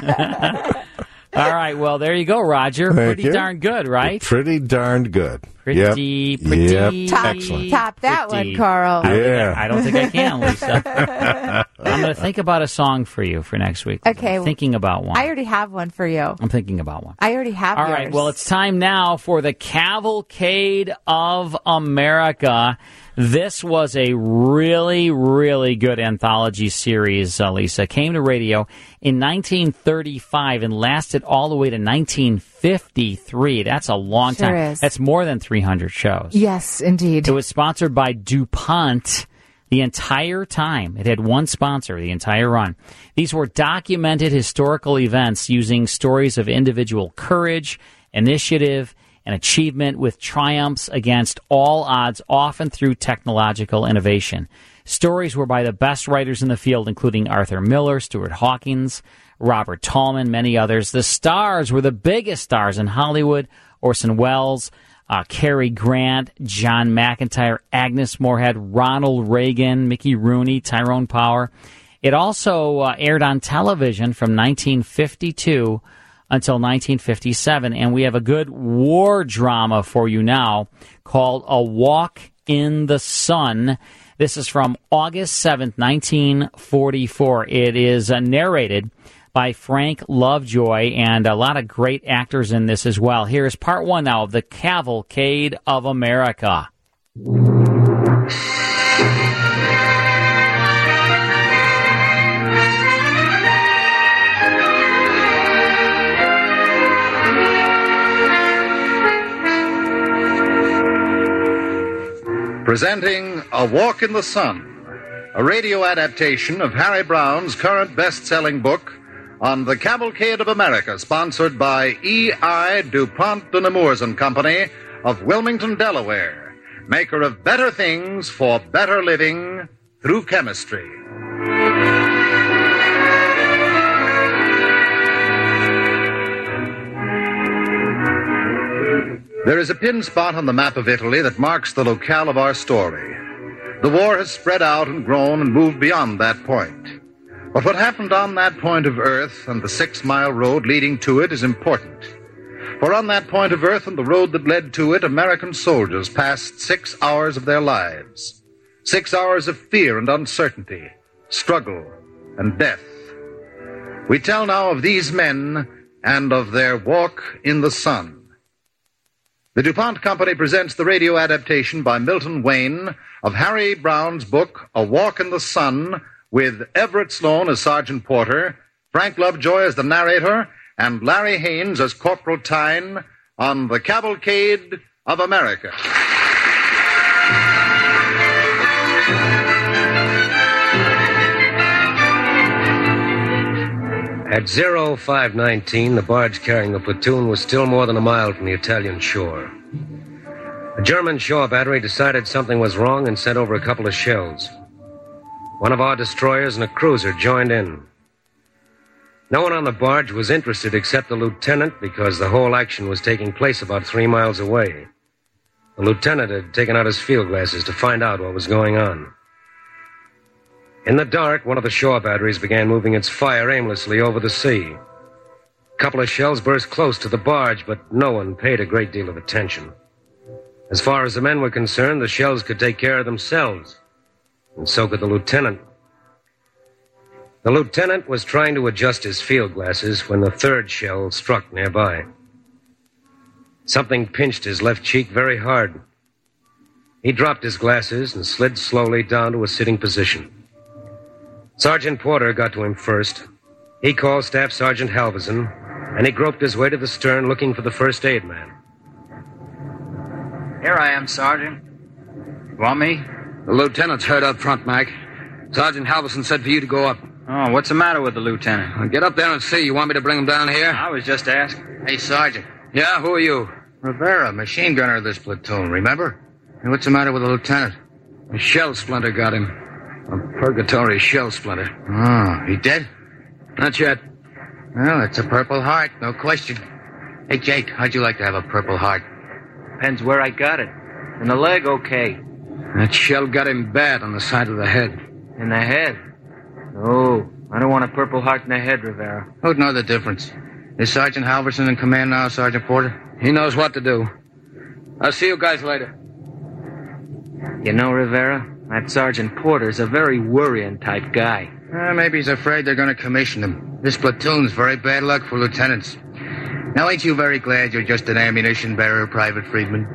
All right, well, there you go, Roger. Thank Pretty you. darn good, right? Pretty darned good. Pretty, Yep. pretty, Yep. Top, Excellent. top that Pretty. one, Carl. I don't, think Yeah. I, I don't think I can, Lisa. I'm going to think about a song for you for next week. Okay. I'm thinking about one. I already have one for you. I'm thinking about one. I already have All yours. right, well, it's time now for the Cavalcade of America. This was a really, really good anthology series, uh, Lisa. Came to radio in nineteen thirty-five and lasted all the way to nineteen fifty-three. That's a long Sure time. is. That's more than three hundred shows. Yes, indeed. It was sponsored by DuPont the entire time. It had one sponsor the entire run. These were documented historical events using stories of individual courage, initiative, and achievement with triumphs against all odds, often through technological innovation. Stories were by the best writers in the field, including Arthur Miller, Stuart Hawkins, Robert Tallman, many others. The stars were the biggest stars in Hollywood: Orson Welles, uh, Cary Grant, John McIntyre, Agnes Moorehead, Ronald Reagan, Mickey Rooney, Tyrone Power. It also uh, aired on television from nineteen fifty-two until nineteen fifty-seven, and we have a good war drama for you now called A Walk in the Sun. This is from August seventh, nineteen forty-four. It is uh, narrated by Frank Lovejoy, and a lot of great actors in this as well. Here is part one now of the Cavalcade of America. Presenting A Walk in the Sun, a radio adaptation of Harry Brown's current best-selling book on the Cavalcade of America, sponsored by E I DuPont de Nemours and Company of Wilmington, Delaware, maker of better things for better living through chemistry. There is a pin spot on the map of Italy that marks the locale of our story. The war has spread out and grown and moved beyond that point. But what happened on that point of Earth and the six-mile road leading to it is important. For on that point of Earth and the road that led to it, American soldiers passed six hours of their lives. Six hours of fear and uncertainty, struggle and death. We tell now of these men and of their walk in the sun. The DuPont Company presents the radio adaptation by Milton Wayne of Harry Brown's book, A Walk in the Sun, with Everett Sloan as Sergeant Porter, Frank Lovejoy as the narrator, and Larry Haynes as Corporal Tyne on the Cavalcade of America. At zero five nineteen, the barge carrying the platoon was still more than a mile from the Italian shore. A German shore battery decided something was wrong and sent over a couple of shells. One of our destroyers and a cruiser joined in. No one on the barge was interested except the lieutenant because the whole action was taking place about three miles away. The lieutenant had taken out his field glasses to find out what was going on. In the dark, one of the shore batteries began moving its fire aimlessly over the sea. A couple of shells burst close to the barge, but no one paid a great deal of attention. As far as the men were concerned, the shells could take care of themselves, and so could the lieutenant. The lieutenant was trying to adjust his field glasses when the third shell struck nearby. Something pinched his left cheek very hard. He dropped his glasses and slid slowly down to a sitting position. Sergeant Porter got to him first. He called Staff Sergeant Halverson, and he groped his way to the stern looking for the first aid man. Here I am, Sergeant. Want me? The lieutenant's hurt up front, Mac. Sergeant Halverson said for you to go up. Oh, what's the matter with the lieutenant? Well, get up there and see. You want me to bring him down here? I was just asking. Hey, Sergeant. Yeah, who are you? Rivera, machine gunner of this platoon, remember? And what's the matter with the lieutenant? A shell splinter got him. A purgatory shell splinter. Oh, he dead? Not yet. Well, it's a Purple Heart, no question. Hey, Jake, how'd you like to have a Purple Heart? Depends where I got it. In the leg, okay. That shell got him bad on the side of the head. In the head? Oh, I don't want a Purple Heart in the head, Rivera. Who'd know the difference? Is Sergeant Halverson in command now, Sergeant Porter? He knows what to do. I'll see you guys later. You know, Rivera, that Sergeant Porter's a very worrying type guy. Uh, maybe he's afraid they're going to commission him. This platoon's very bad luck for lieutenants. Now, ain't you very glad you're just an ammunition bearer, Private Friedman?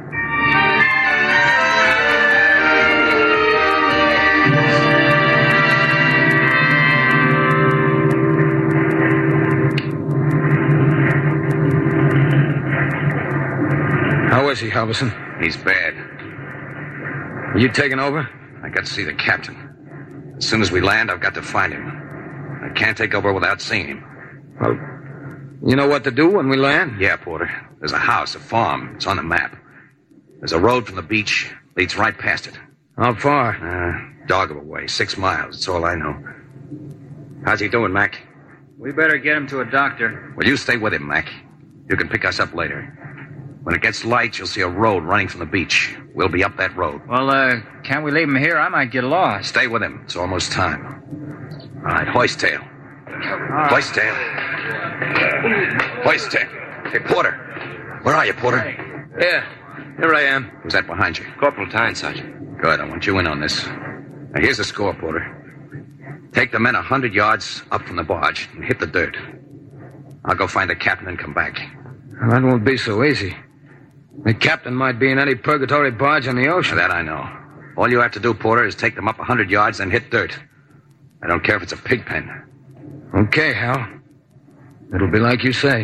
How is he, Halverson? He's bad. Are you taking over? I got to see the captain. As soon as we land, I've got to find him. I can't take over without seeing him. Well, you know what to do when we land? Yeah, Porter. There's a house, a farm. It's on the map. There's a road from the beach. Leads right past it. How far? Uh, dog of a way. Six miles. That's all I know. How's he doing, Mac? We better get him to a doctor. Well, you stay with him, Mac. You can pick us up later. When it gets light, you'll see a road running from the beach. We'll be up that road. Well, uh, can't we leave him here? I might get lost. Stay with him. It's almost time. All right, hoist tail. Right. Hoist tail. Hoist tail. Hey, Porter. Where are you, Porter? Yeah, here I am. Who's that behind you? Corporal Tyne, Sergeant. Good, I want you in on this. Now, here's the score, Porter. Take the men a hundred yards up from the barge and hit the dirt. I'll go find the captain and come back. Well, that won't be so easy. The captain might be in any purgatory barge on the ocean. Now, that I know. All you have to do, Porter, is take them up a hundred yards and hit dirt. I don't care if it's a pig pen. Okay, Hal. It'll be like you say.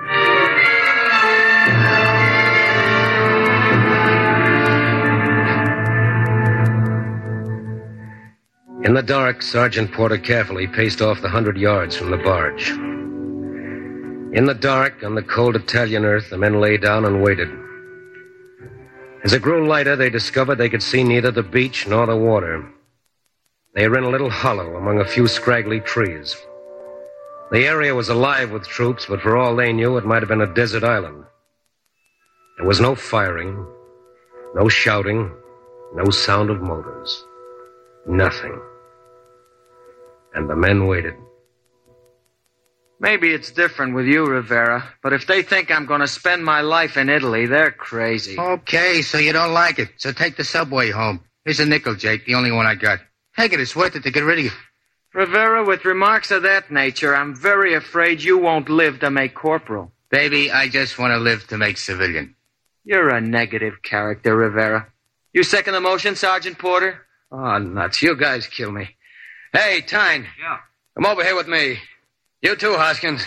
In the dark, Sergeant Porter carefully paced off the hundred yards from the barge. In the dark, on the cold Italian earth, the men lay down and waited. As it grew lighter, they discovered they could see neither the beach nor the water. They were in a little hollow among a few scraggly trees. The area was alive with troops, but for all they knew, it might have been a desert island. There was no firing, no shouting, no sound of motors. Nothing. And the men waited. Maybe it's different with you, Rivera, but if they think I'm going to spend my life in Italy, they're crazy. Okay, so you don't like it. So take the subway home. Here's a nickel, Jake, the only one I got. Take it, it's worth it to get rid of you. Rivera, with remarks of that nature, I'm very afraid you won't live to make corporal. Baby, I just want to live to make civilian. You're a negative character, Rivera. You second the motion, Sergeant Porter? Oh, nuts. You guys kill me. Hey, Tyne. Yeah. Come over here with me. You too, Hoskins.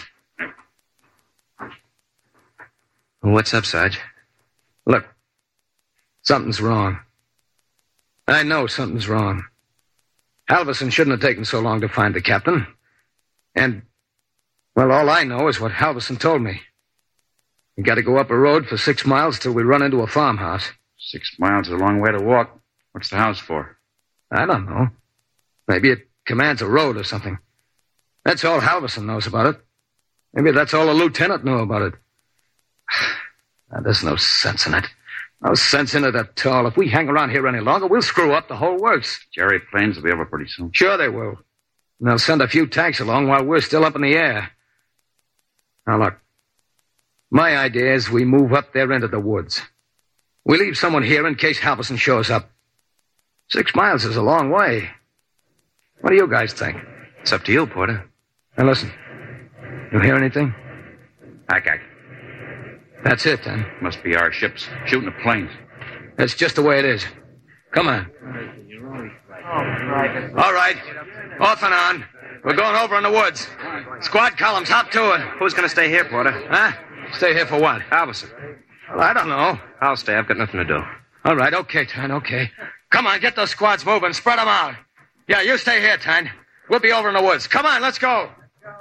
What's up, Sarge? Look, something's wrong. I know something's wrong. Halverson shouldn't have taken so long to find the captain. And, well, all I know is what Halverson told me. We got to go up a road for six miles till we run into a farmhouse. Six miles is a long way to walk. What's the house for? I don't know. Maybe it commands a road or something. That's all Halverson knows about it. Maybe that's all the lieutenant knew about it. Now, there's no sense in it. No sense in it at all. If we hang around here any longer, we'll screw up the whole works. Jerry planes will be over pretty soon. Sure they will. And they'll send a few tanks along while we're still up in the air. Now, look. My idea is we move up there into the woods. We leave someone here in case Halverson shows up. Six miles is a long way. What do you guys think? It's up to you, Porter. Now, listen. You hear anything? Ack, ack. That's it, then. Must be our ships shooting the planes. That's just the way it is. Come on. All right. Off and on. We're going over in the woods. Squad columns, hop to it. Who's going to stay here, Porter? Huh? Stay here for what? Halverson. Well, I don't know. I'll stay. I've got nothing to do. All right, okay, Tyne, okay. Come on, get those squads moving. Spread them out. Yeah, you stay here, Tyne. We'll be over in the woods. Come on, let's go.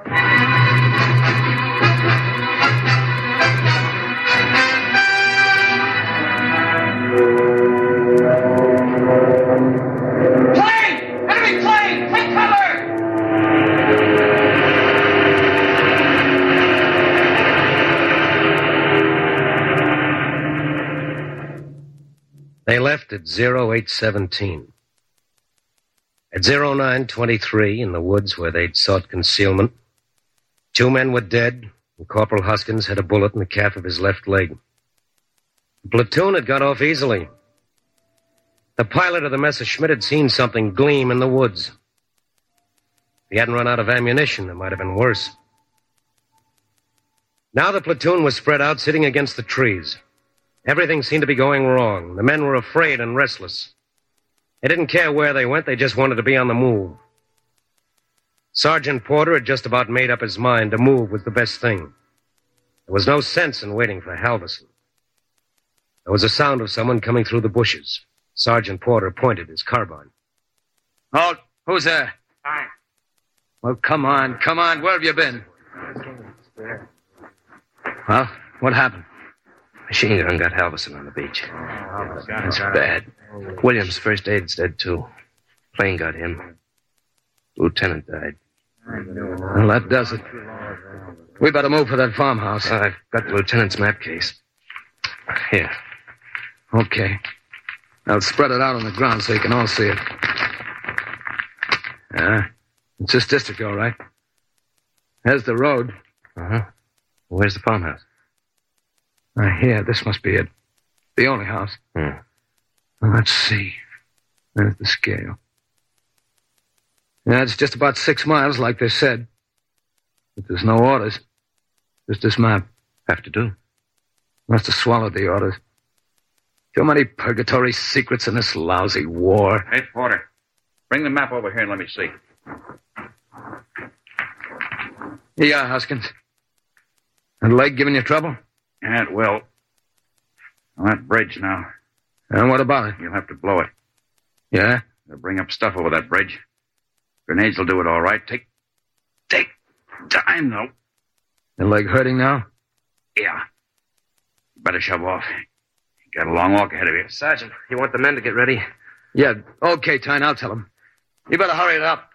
Plane! Enemy plane! Take cover! They left at oh eight seventeen. At oh nine twenty-three, in the woods where they'd sought concealment, two men were dead, and Corporal Hoskins had a bullet in the calf of his left leg. The platoon had got off easily. The pilot of the Messerschmitt had seen something gleam in the woods. If he hadn't run out of ammunition, it might have been worse. Now the platoon was spread out, sitting against the trees. Everything seemed to be going wrong. The men were afraid and restless. They didn't care where they went, they just wanted to be on the move. Sergeant Porter had just about made up his mind to move was the best thing. There was no sense in waiting for Halverson. There was a sound of someone coming through the bushes. Sergeant Porter pointed his carbine. Halt! Who's there? Hi. Well, come on, come on. Where have you been? Well, what happened? Machine gun got Halverson on the beach. That's bad. Williams' first aid's dead, too. Plane got him. Lieutenant died. Well, that does it. We better move for that farmhouse. Uh, I've got the lieutenant's map case. Here. Okay. I'll spread it out on the ground so you can all see it. Yeah. It's this district, all right. There's the road. Uh-huh. Where's the farmhouse? Uh, here, this must be it. The only house. Hmm. Well, let's see. There's the scale. Yeah, it's just about six miles, like they said. But there's no orders. Just this map. Have to do. Must have swallowed the orders. Too many purgatory secrets in this lousy war. Hey, Porter. Bring the map over here and let me see. Yeah, Hoskins. That leg giving you trouble? Yeah, it will. On that bridge now. And what about it? You'll have to blow it. Yeah? They'll bring up stuff over that bridge. Grenades will do it all right. Take... Take time, though. The leg hurting now? Yeah. You better shove off. You got a long walk ahead of you. Sergeant, you want the men to get ready? Yeah, okay, Tyne, I'll tell them. You better hurry it up.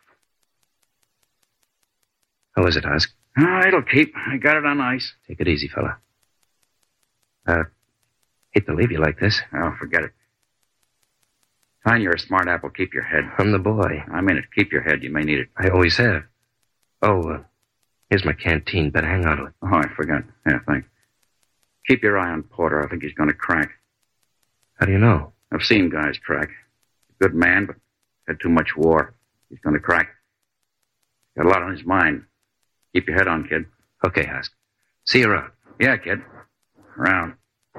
How is it, Husk? Oh, it'll keep. I got it on ice. Take it easy, fella. Uh, hate to leave you like this. Oh, forget it. Fine, you're a smart apple. Keep your head. I'm the boy. I mean it. Keep your head. You may need it. I always have. Oh, uh, here's my canteen. Better hang on to it. Oh, I forgot. Yeah, thanks. Keep your eye on Porter. I think he's going to crack. How do you know? I've seen guys crack. Good man, but had too much war. He's going to crack. Got a lot on his mind. Keep your head on, kid. Okay, Husk. See you around. Yeah, kid. Around.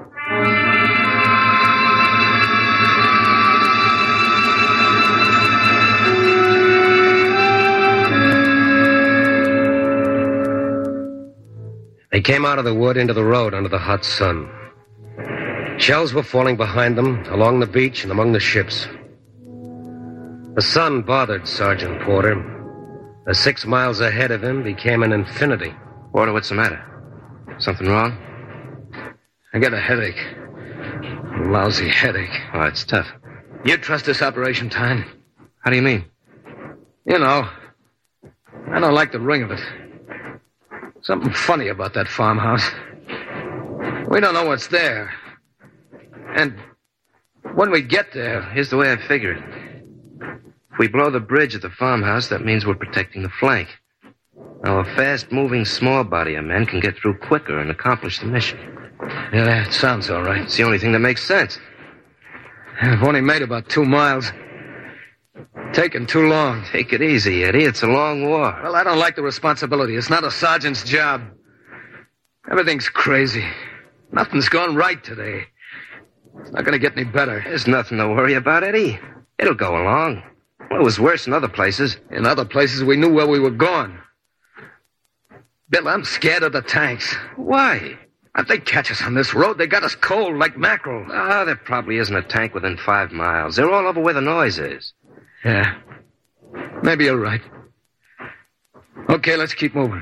They came out of the wood into the road under the hot sun. Shells were falling behind them, along the beach and among the ships. The sun bothered Sergeant Porter. The six miles ahead of him became an infinity. Porter, what's the matter? Something wrong? I got a headache. A lousy headache. Oh, it's tough. You trust this operation, Tyne? How do you mean? You know, I don't like the ring of it. Something funny about that farmhouse. We don't know what's there. And when we get there... Here's the way I figure it. If we blow the bridge at the farmhouse, that means we're protecting the flank. Now, a fast-moving small body of men can get through quicker and accomplish the mission. Yeah, it sounds all right. It's the only thing that makes sense. I've only made about two miles. Taking too long. Take it easy, Eddie. It's a long war. Well, I don't like the responsibility. It's not a sergeant's job. Everything's crazy. Nothing's gone right today. It's not going to get any better. There's nothing to worry about, Eddie. It'll go along. Well, it was worse in other places. In other places, we knew where we were going. Bill, I'm scared of the tanks. Why? If they catch us on this road, they got us cold like mackerel. Ah, there probably isn't a tank within five miles. They're all over where the noise is. Yeah. Maybe you're right. Okay, let's keep moving.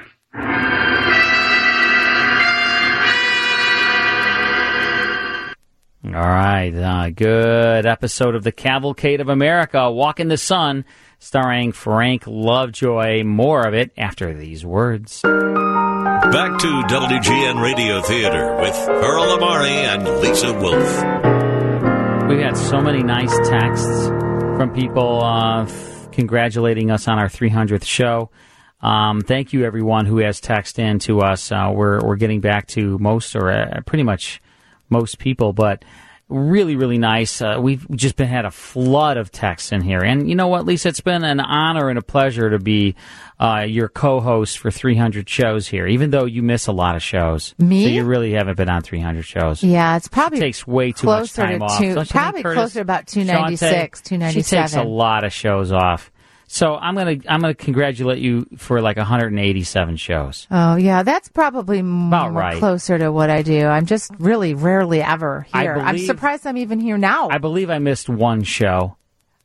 All right, uh, good episode of the Cavalcade of America, Walk in the Sun, starring Frank Lovejoy. More of it after these words. Back to W G N Radio Theater with Earl Amari and Lisa Wolf. We've had so many nice texts from people uh, f- congratulating us on our three hundredth show. Um, thank you, everyone who has texted in to us. Uh, we're we're getting back to most or uh, pretty much most people, but really, really nice. Uh, we've just been had a flood of texts in here. And you know what, Lisa? It's been an honor and a pleasure to be uh, your co-host for three hundred shows here, even though you miss a lot of shows. Me? So you really haven't been on three hundred shows. Yeah, it's probably It takes way too much closer time to off. two- Don't you probably think, Curtis? closer to about two ninety-six, Shante? two ninety-seven. She takes a lot of shows off. So I'm gonna I'm gonna congratulate you for like one hundred eighty-seven shows. Oh, yeah, that's probably more right. closer to what I do. I'm just really rarely ever I here. I'm believe- surprised I'm even here now. I believe I missed one show.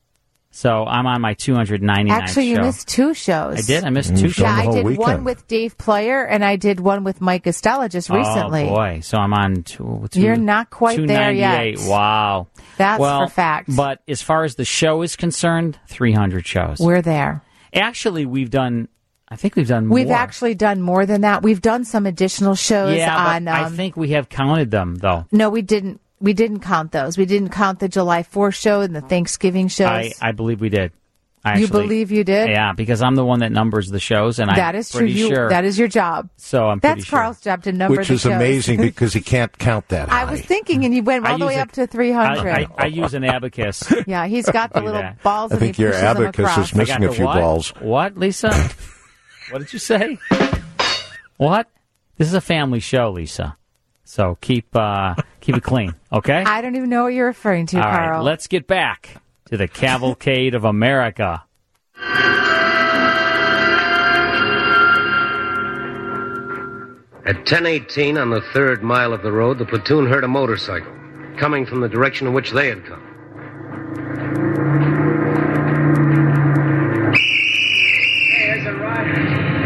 So I'm on my two hundred ninety-ninth Actually, you show. missed two shows. I did? I missed two shows Yeah, the I whole did one weekend. with Dave Player, and I did one with Mike Estella just recently. Oh, boy. So I'm on two, two, You're not quite there yet. two ninety-eight. Wow. That's well, for fact. But as far as the show is concerned, three hundred shows. We're there. Actually, we've done, I think we've done We've more. actually done more than that. We've done some additional shows yeah, on. but I um, think we have counted them, though. No, we didn't. We didn't count those. We didn't count the July fourth show and the Thanksgiving shows. I, I believe we did. I You actually- believe you did? Yeah, because I'm the one that numbers the shows, and that I'm is true. pretty You, sure. That is your job. So I'm That's pretty sure. Carl's job to number Which the is shows. amazing because he can't count that high. I was thinking, and you went I all the use way a- up to three hundred. I, I, I use an abacus. Yeah, he's got the Do little that. balls I and think he your pushes them abacus across. is missing I got a the few what? balls. What, Lisa? What did you say? What? This is a family show, Lisa. So keep uh, keep it clean, okay? I don't even know what you're referring to, All Carl. right, let's get back to the Cavalcade of America. At ten eighteen on the third mile of the road, the platoon heard a motorcycle coming from the direction in which they had come. Here's a rider.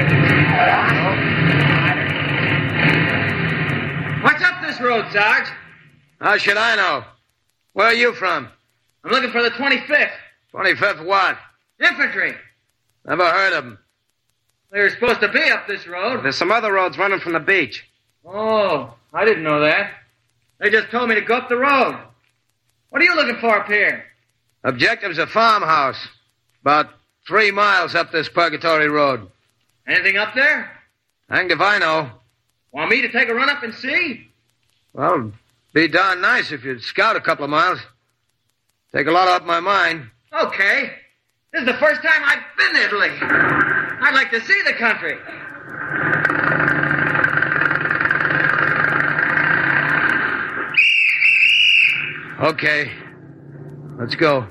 What's up this road, Sarge? How should I know? Where are you from? I'm looking for the twenty-fifth. twenty-fifth what? Infantry. Never heard of them. They were supposed to be up this road. There's some other roads running from the beach. Oh, I didn't know that. They just told me to go up the road. What are you looking for up here? Objective's a farmhouse. About three miles up this Purgatory Road. Anything up there? Hanged if I know. Want me to take a run up and see? Well, it'd be darn nice if you'd scout a couple of miles. Take a lot off my mind. Okay. This is the first time I've been to Italy. I'd like to see the country. Okay. Let's go.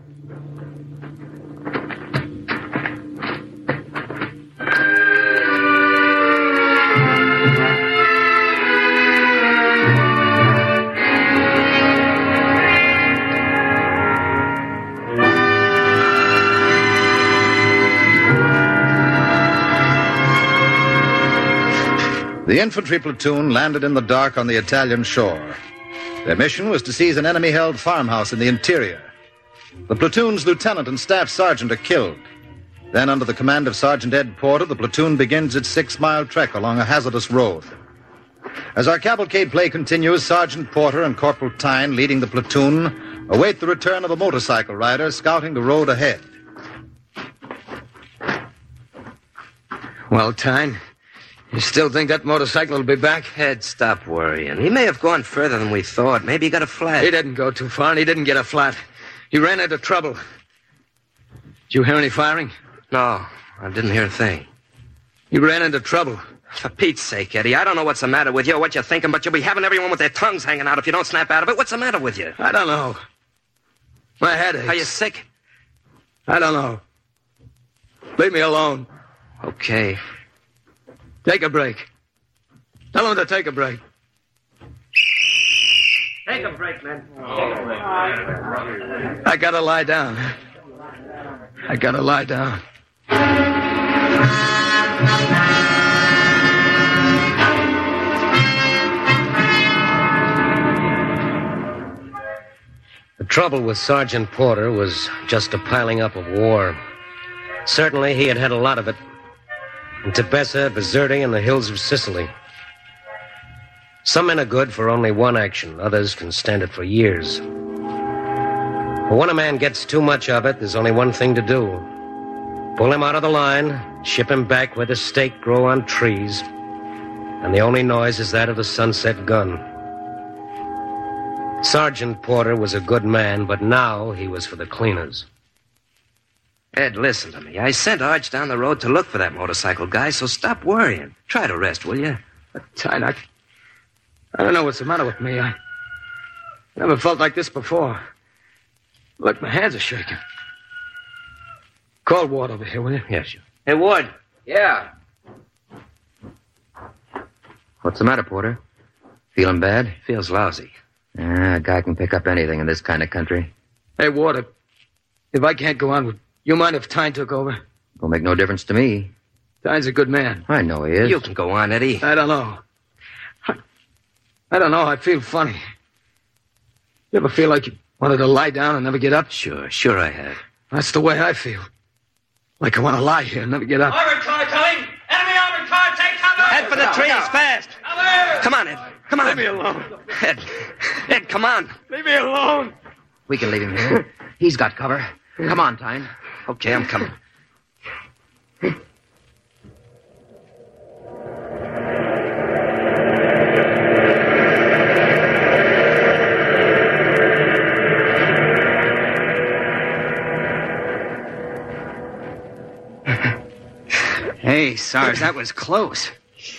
The infantry platoon landed in the dark on the Italian shore. Their mission was to seize an enemy-held farmhouse in the interior. The platoon's lieutenant and staff sergeant are killed. Then, under the command of Sergeant Ed Porter, the platoon begins its six-mile trek along a hazardous road. As our cavalcade play continues, Sergeant Porter and Corporal Tyne, leading the platoon, await the return of a motorcycle rider scouting the road ahead. Well, Tyne, you still think that motorcycle will be back? Ed, stop worrying. He may have gone further than we thought. Maybe he got a flat. He didn't go too far, and he didn't get a flat. He ran into trouble. Did you hear any firing? No, I didn't hear a thing. He ran into trouble. For Pete's sake, Eddie, I don't know what's the matter with you or what you're thinking, but you'll be having everyone with their tongues hanging out if you don't snap out of it. What's the matter with you? I don't know. My head aches. Are you sick? I don't know. Leave me alone. Okay. Take a break. Tell him to take a break. Take a break, man. I gotta lie down. I gotta lie down. The trouble with Sergeant Porter was just a piling up of war. Certainly he had had a lot of it. In Tepessa, Bizerti, and the hills of Sicily. Some men are good for only one action. Others can stand it for years. But when a man gets too much of it, there's only one thing to do. Pull him out of the line, ship him back where the stake grow on trees, and the only noise is that of the sunset gun. Sergeant Porter was a good man, but now he was for the cleaners. Ed, listen to me. I sent Arch down the road to look for that motorcycle guy, so stop worrying. Try to rest, will you? Tide, I, I don't know what's the matter with me. I never felt like this before. Look, my hands are shaking. Call Ward over here, will you? Yes, sure. Hey, Ward. Yeah. What's the matter, Porter? Feeling bad? Feels lousy. Ah, a guy can pick up anything in this kind of country. Hey, Ward, if, if I can't go on, would you mind if Tyne took over? Will make no difference to me. Tyne's a good man. I know he is. You can go on, Eddie. I don't know. I, I don't know. I feel funny. You ever feel like you wanted to lie down and never get up? Sure, sure I have. That's the way I feel. Like I want to lie here and never get up. Armored car coming! Enemy armored car, take cover! Head for the trees, fast! Cover! Come on, Ed. Come on. Leave me alone. Ed. Ed, come on. Leave me alone. We can leave him here. He's got cover. Come on, Tyne. Okay, I'm coming. Hey, Sarge, that was close.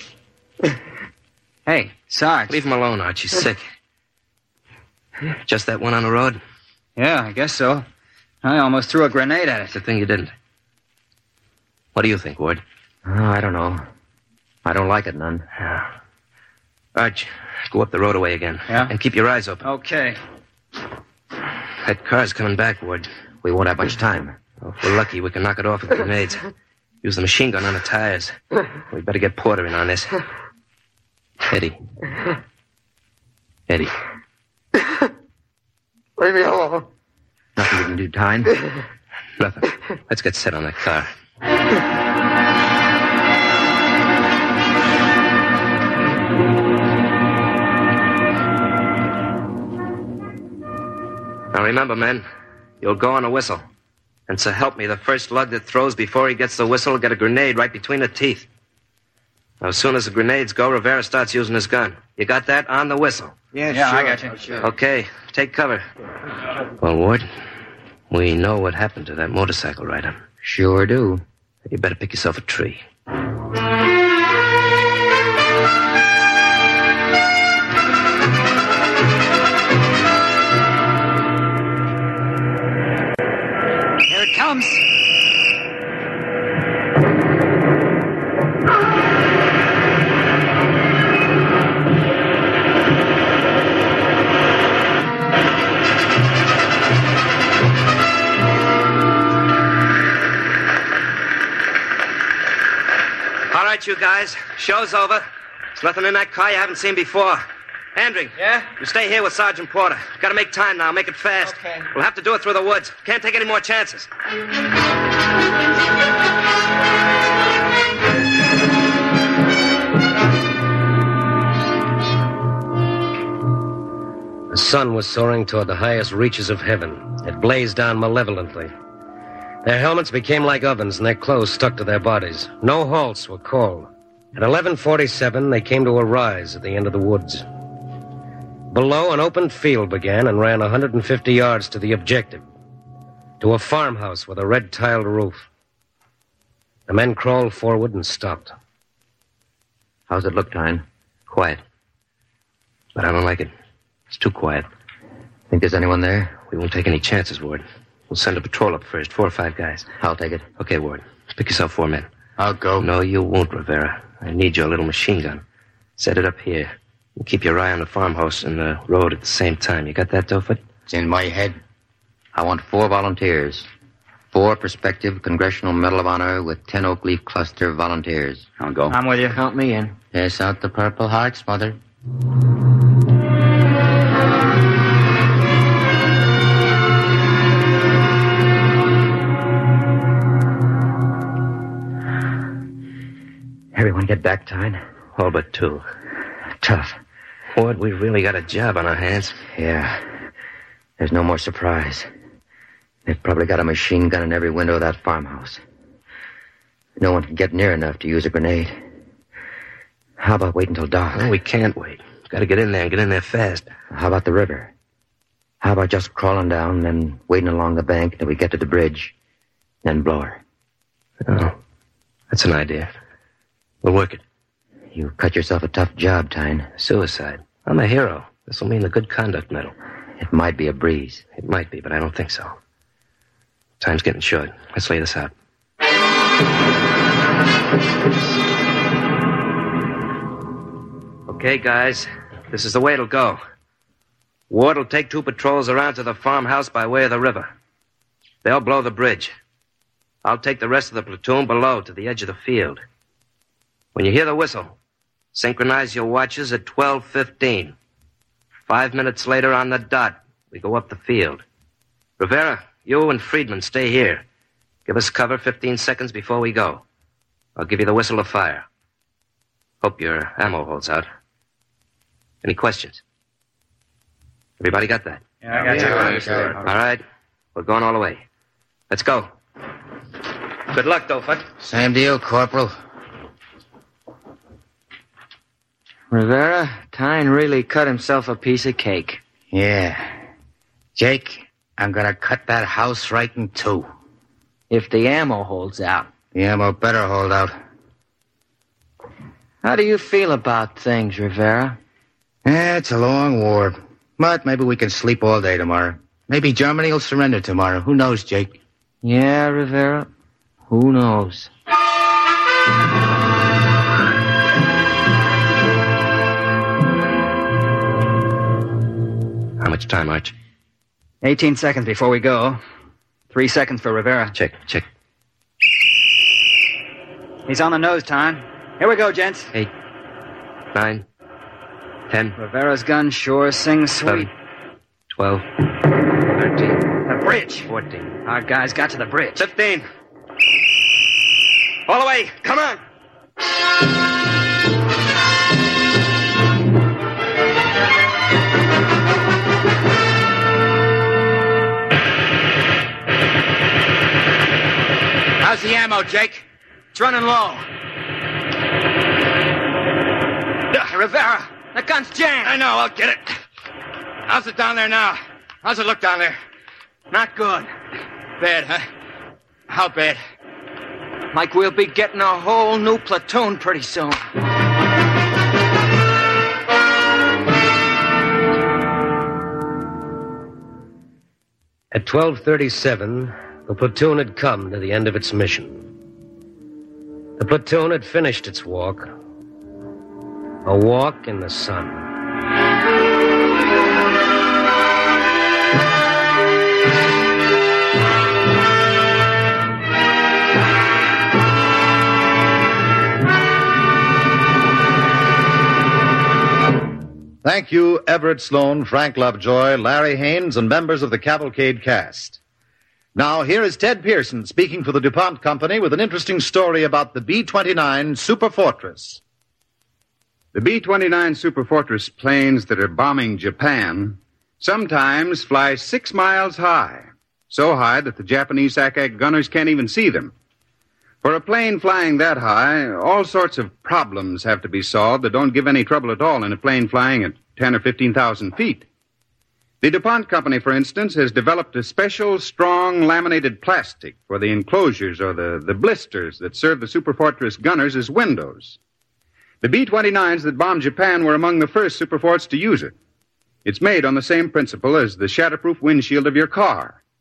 Hey, Sarge. Leave him alone, Arch. He's sick. Just that one on the road? Yeah, I guess so. I almost threw a grenade at it. It's a thing you didn't. What do you think, Ward? Oh, I don't know. I don't like it none. Yeah. Arch, go up the roadway again. Yeah? And keep your eyes open. Okay. That car's coming back, Ward. We won't have much time. Well, if we're lucky, we can knock it off with grenades. Use the machine gun on the tires. We better get Porter in on this. Eddie. Eddie. Leave me alone. Nothing we can do, Tyne. Nothing. Let's get set on that car. Now remember, men, you'll go on a whistle. And so help me, the first lug that throws before he gets the whistle will get a grenade right between the teeth. Now, as soon as the grenades go, Rivera starts using his gun. You got that? On the whistle. Yeah, yeah, sure. I got you. Sure. Okay, take cover. Well, Ward, we know what happened to that motorcycle rider. Sure do. You better pick yourself a tree. Here it comes. All right, you guys. Show's over. There's nothing in that car you haven't seen before. Andrew. Yeah? You stay here with Sergeant Porter. Gotta make time now. Make it fast. Okay. We'll have to do it through the woods. Can't take any more chances. The sun was soaring toward the highest reaches of heaven. It blazed down malevolently. Their helmets became like ovens, and their clothes stuck to their bodies. No halts were called. At eleven forty-seven, they came to a rise at the end of the woods. Below, an open field began and ran one hundred fifty yards to the objective, to a farmhouse with a red-tiled roof. The men crawled forward and stopped. How's it look, Tyne? Quiet. But I don't like it. It's too quiet. Think there's anyone there? We won't take any chances, Ward. We'll send a patrol up first, four or five guys. I'll take it. Okay, Ward. Pick yourself four men. I'll go. No, you won't, Rivera. I need your little machine gun. Set it up here. And keep your eye on the farmhouse and the road at the same time. You got that, Doughfoot? It's in my head. I want four volunteers. Four prospective Congressional Medal of Honor with ten Oak Leaf Cluster volunteers. I'll go. I'm with you. Count me in. Pass out the Purple Hearts, Mother. Everyone get back tied? All but two. Tough. Ward, we've really got a job on our hands. Yeah. There's no more surprise. They've probably got a machine gun in every window of that farmhouse. No one can get near enough to use a grenade. How about waiting until dark? No, we can't wait. We've got to get in there and get in there fast. How about the river? How about just crawling down, then waiting along the bank until we get to the bridge, then blow her? Oh, that's an idea. We'll work it. You cut yourself a tough job, Tyne. Suicide. I'm a hero. This'll mean the Good Conduct Medal. It might be a breeze. It might be, but I don't think so. Time's getting short. Let's lay this out. Okay, guys. This is the way it'll go. Ward will take two patrols around to the farmhouse by way of the river. They'll blow the bridge. I'll take the rest of the platoon below to the edge of the field. When you hear the whistle, synchronize your watches at twelve fifteen. Five minutes later on the dot, we go up the field. Rivera, you and Friedman stay here. Give us cover fifteen seconds before we go. I'll give you the whistle to fire. Hope your ammo holds out. Any questions? Everybody got that? Yeah, I got yeah, you. Sure. All right. We're going all the way. Let's go. Good luck, Doughfoot. Same deal, Corporal. Rivera, Tyne really cut himself a piece of cake. Yeah. Jake, I'm gonna cut that house right in two. If the ammo holds out. The ammo better hold out. How do you feel about things, Rivera? Eh, it's a long war. But maybe we can sleep all day tomorrow. Maybe Germany will surrender tomorrow. Who knows, Jake? Yeah, Rivera. Who knows? How much time, Arch? Eighteen seconds before we go. Three seconds for Rivera. Check, check. He's on the nose, Tyne. Here we go, gents. Eight, nine, ten. Rivera's gun sure sings sweet. eleven, twelve, thirteen. The bridge. fourteen. Our guys got to the bridge. fifteen. All the way. Come on. How's the ammo, Jake? It's running low. Uh, Rivera, the gun's jammed. I know, I'll get it. How's it down there now? How's it look down there? Not good. Bad, huh? How bad? Like we'll be getting a whole new platoon pretty soon. At twelve thirty-seven, the platoon had come to the end of its mission. The platoon had finished its walk. A walk in the sun. Thank you, Everett Sloan, Frank Lovejoy, Larry Haynes, and members of the Cavalcade cast. Now, here is Ted Pearson speaking for the DuPont Company with an interesting story about the B twenty-nine Superfortress. The B twenty-nine Superfortress planes that are bombing Japan sometimes fly six miles high, so high that the Japanese S A C A C gunners can't even see them. For a plane flying that high, all sorts of problems have to be solved that don't give any trouble at all in a plane flying at ten or fifteen thousand feet. The DuPont Company, for instance, has developed a special, strong, laminated plastic for the enclosures or the, the blisters that serve the Superfortress gunners as windows. The B twenty-nines that bombed Japan were among the first Superforts to use it. It's made on the same principle as the shatterproof windshield of your car.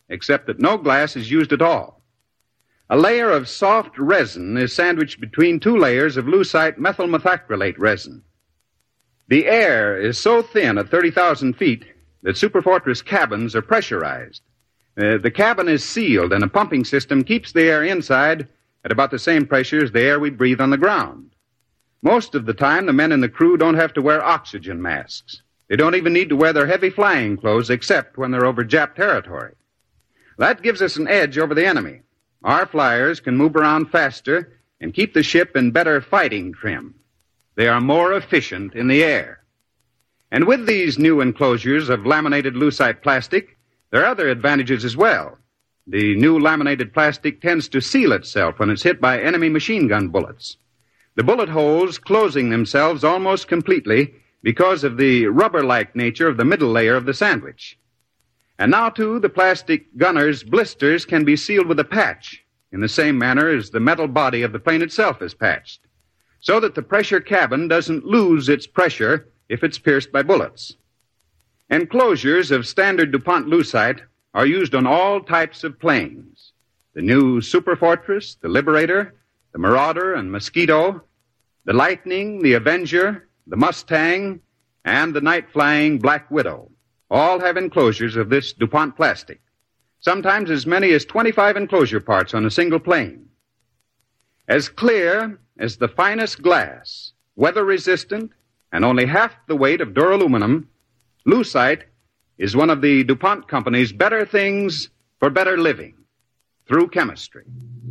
except that no glass is used at all. A layer of soft resin is sandwiched between two layers of lucite methyl methacrylate resin. The air is so thin at thirty thousand feet that Superfortress cabins are pressurized. Uh, the cabin is sealed, and a pumping system keeps the air inside at about the same pressure as the air we breathe on the ground. Most of the time, the men in the crew don't have to wear oxygen masks. They don't even need to wear their heavy flying clothes except when they're over Jap territory. That gives us an edge over the enemy. Our flyers can move around faster and keep the ship in better fighting trim. They are more efficient in the air. And with these new enclosures of laminated lucite plastic, there are other advantages as well. The new laminated plastic tends to seal itself when it's hit by enemy machine gun bullets. The bullet holes closing themselves almost completely because of the rubber-like nature of the middle layer of the sandwich. And now, too, the plastic gunner's blisters can be sealed with a patch in the same manner as the metal body of the plane itself is patched, so that the pressure cabin doesn't lose its pressure if it's pierced by bullets. Enclosures of standard DuPont lucite are used on all types of planes. The new Superfortress, the Liberator, the Marauder and Mosquito, the Lightning, the Avenger, the Mustang, and the night-flying Black Widow all have enclosures of this DuPont plastic, sometimes as many as twenty-five enclosure parts on a single plane. As clear as the finest glass, weather-resistant, and only half the weight of duraluminum, lucite is one of the DuPont Company's better things for better living through chemistry.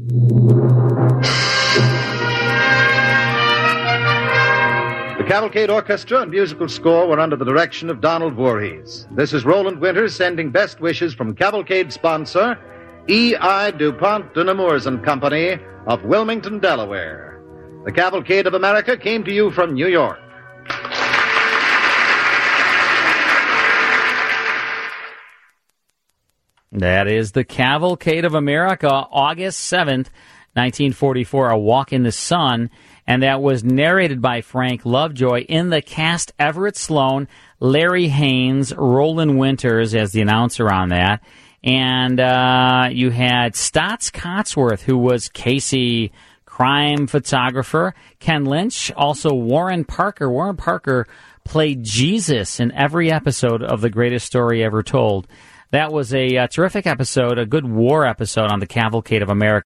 The Cavalcade Orchestra and musical score were under the direction of Donald Voorhees. This is Roland Winters sending best wishes from Cavalcade sponsor E I DuPont de Nemours and Company of Wilmington, Delaware. The Cavalcade of America came to you from New York. That is the Cavalcade of America, August seventh, nineteen forty-four, A Walk in the Sun. And that was narrated by Frank Lovejoy. In the cast, Everett Sloan, Larry Haynes, Roland Winters as the announcer on that. And uh, you had Stotts Cotsworth, who was Casey, crime photographer. Ken Lynch, also Warren Parker. Warren Parker played Jesus in every episode of The Greatest Story Ever Told. That was a uh, terrific episode, a good war episode on the Cavalcade of America.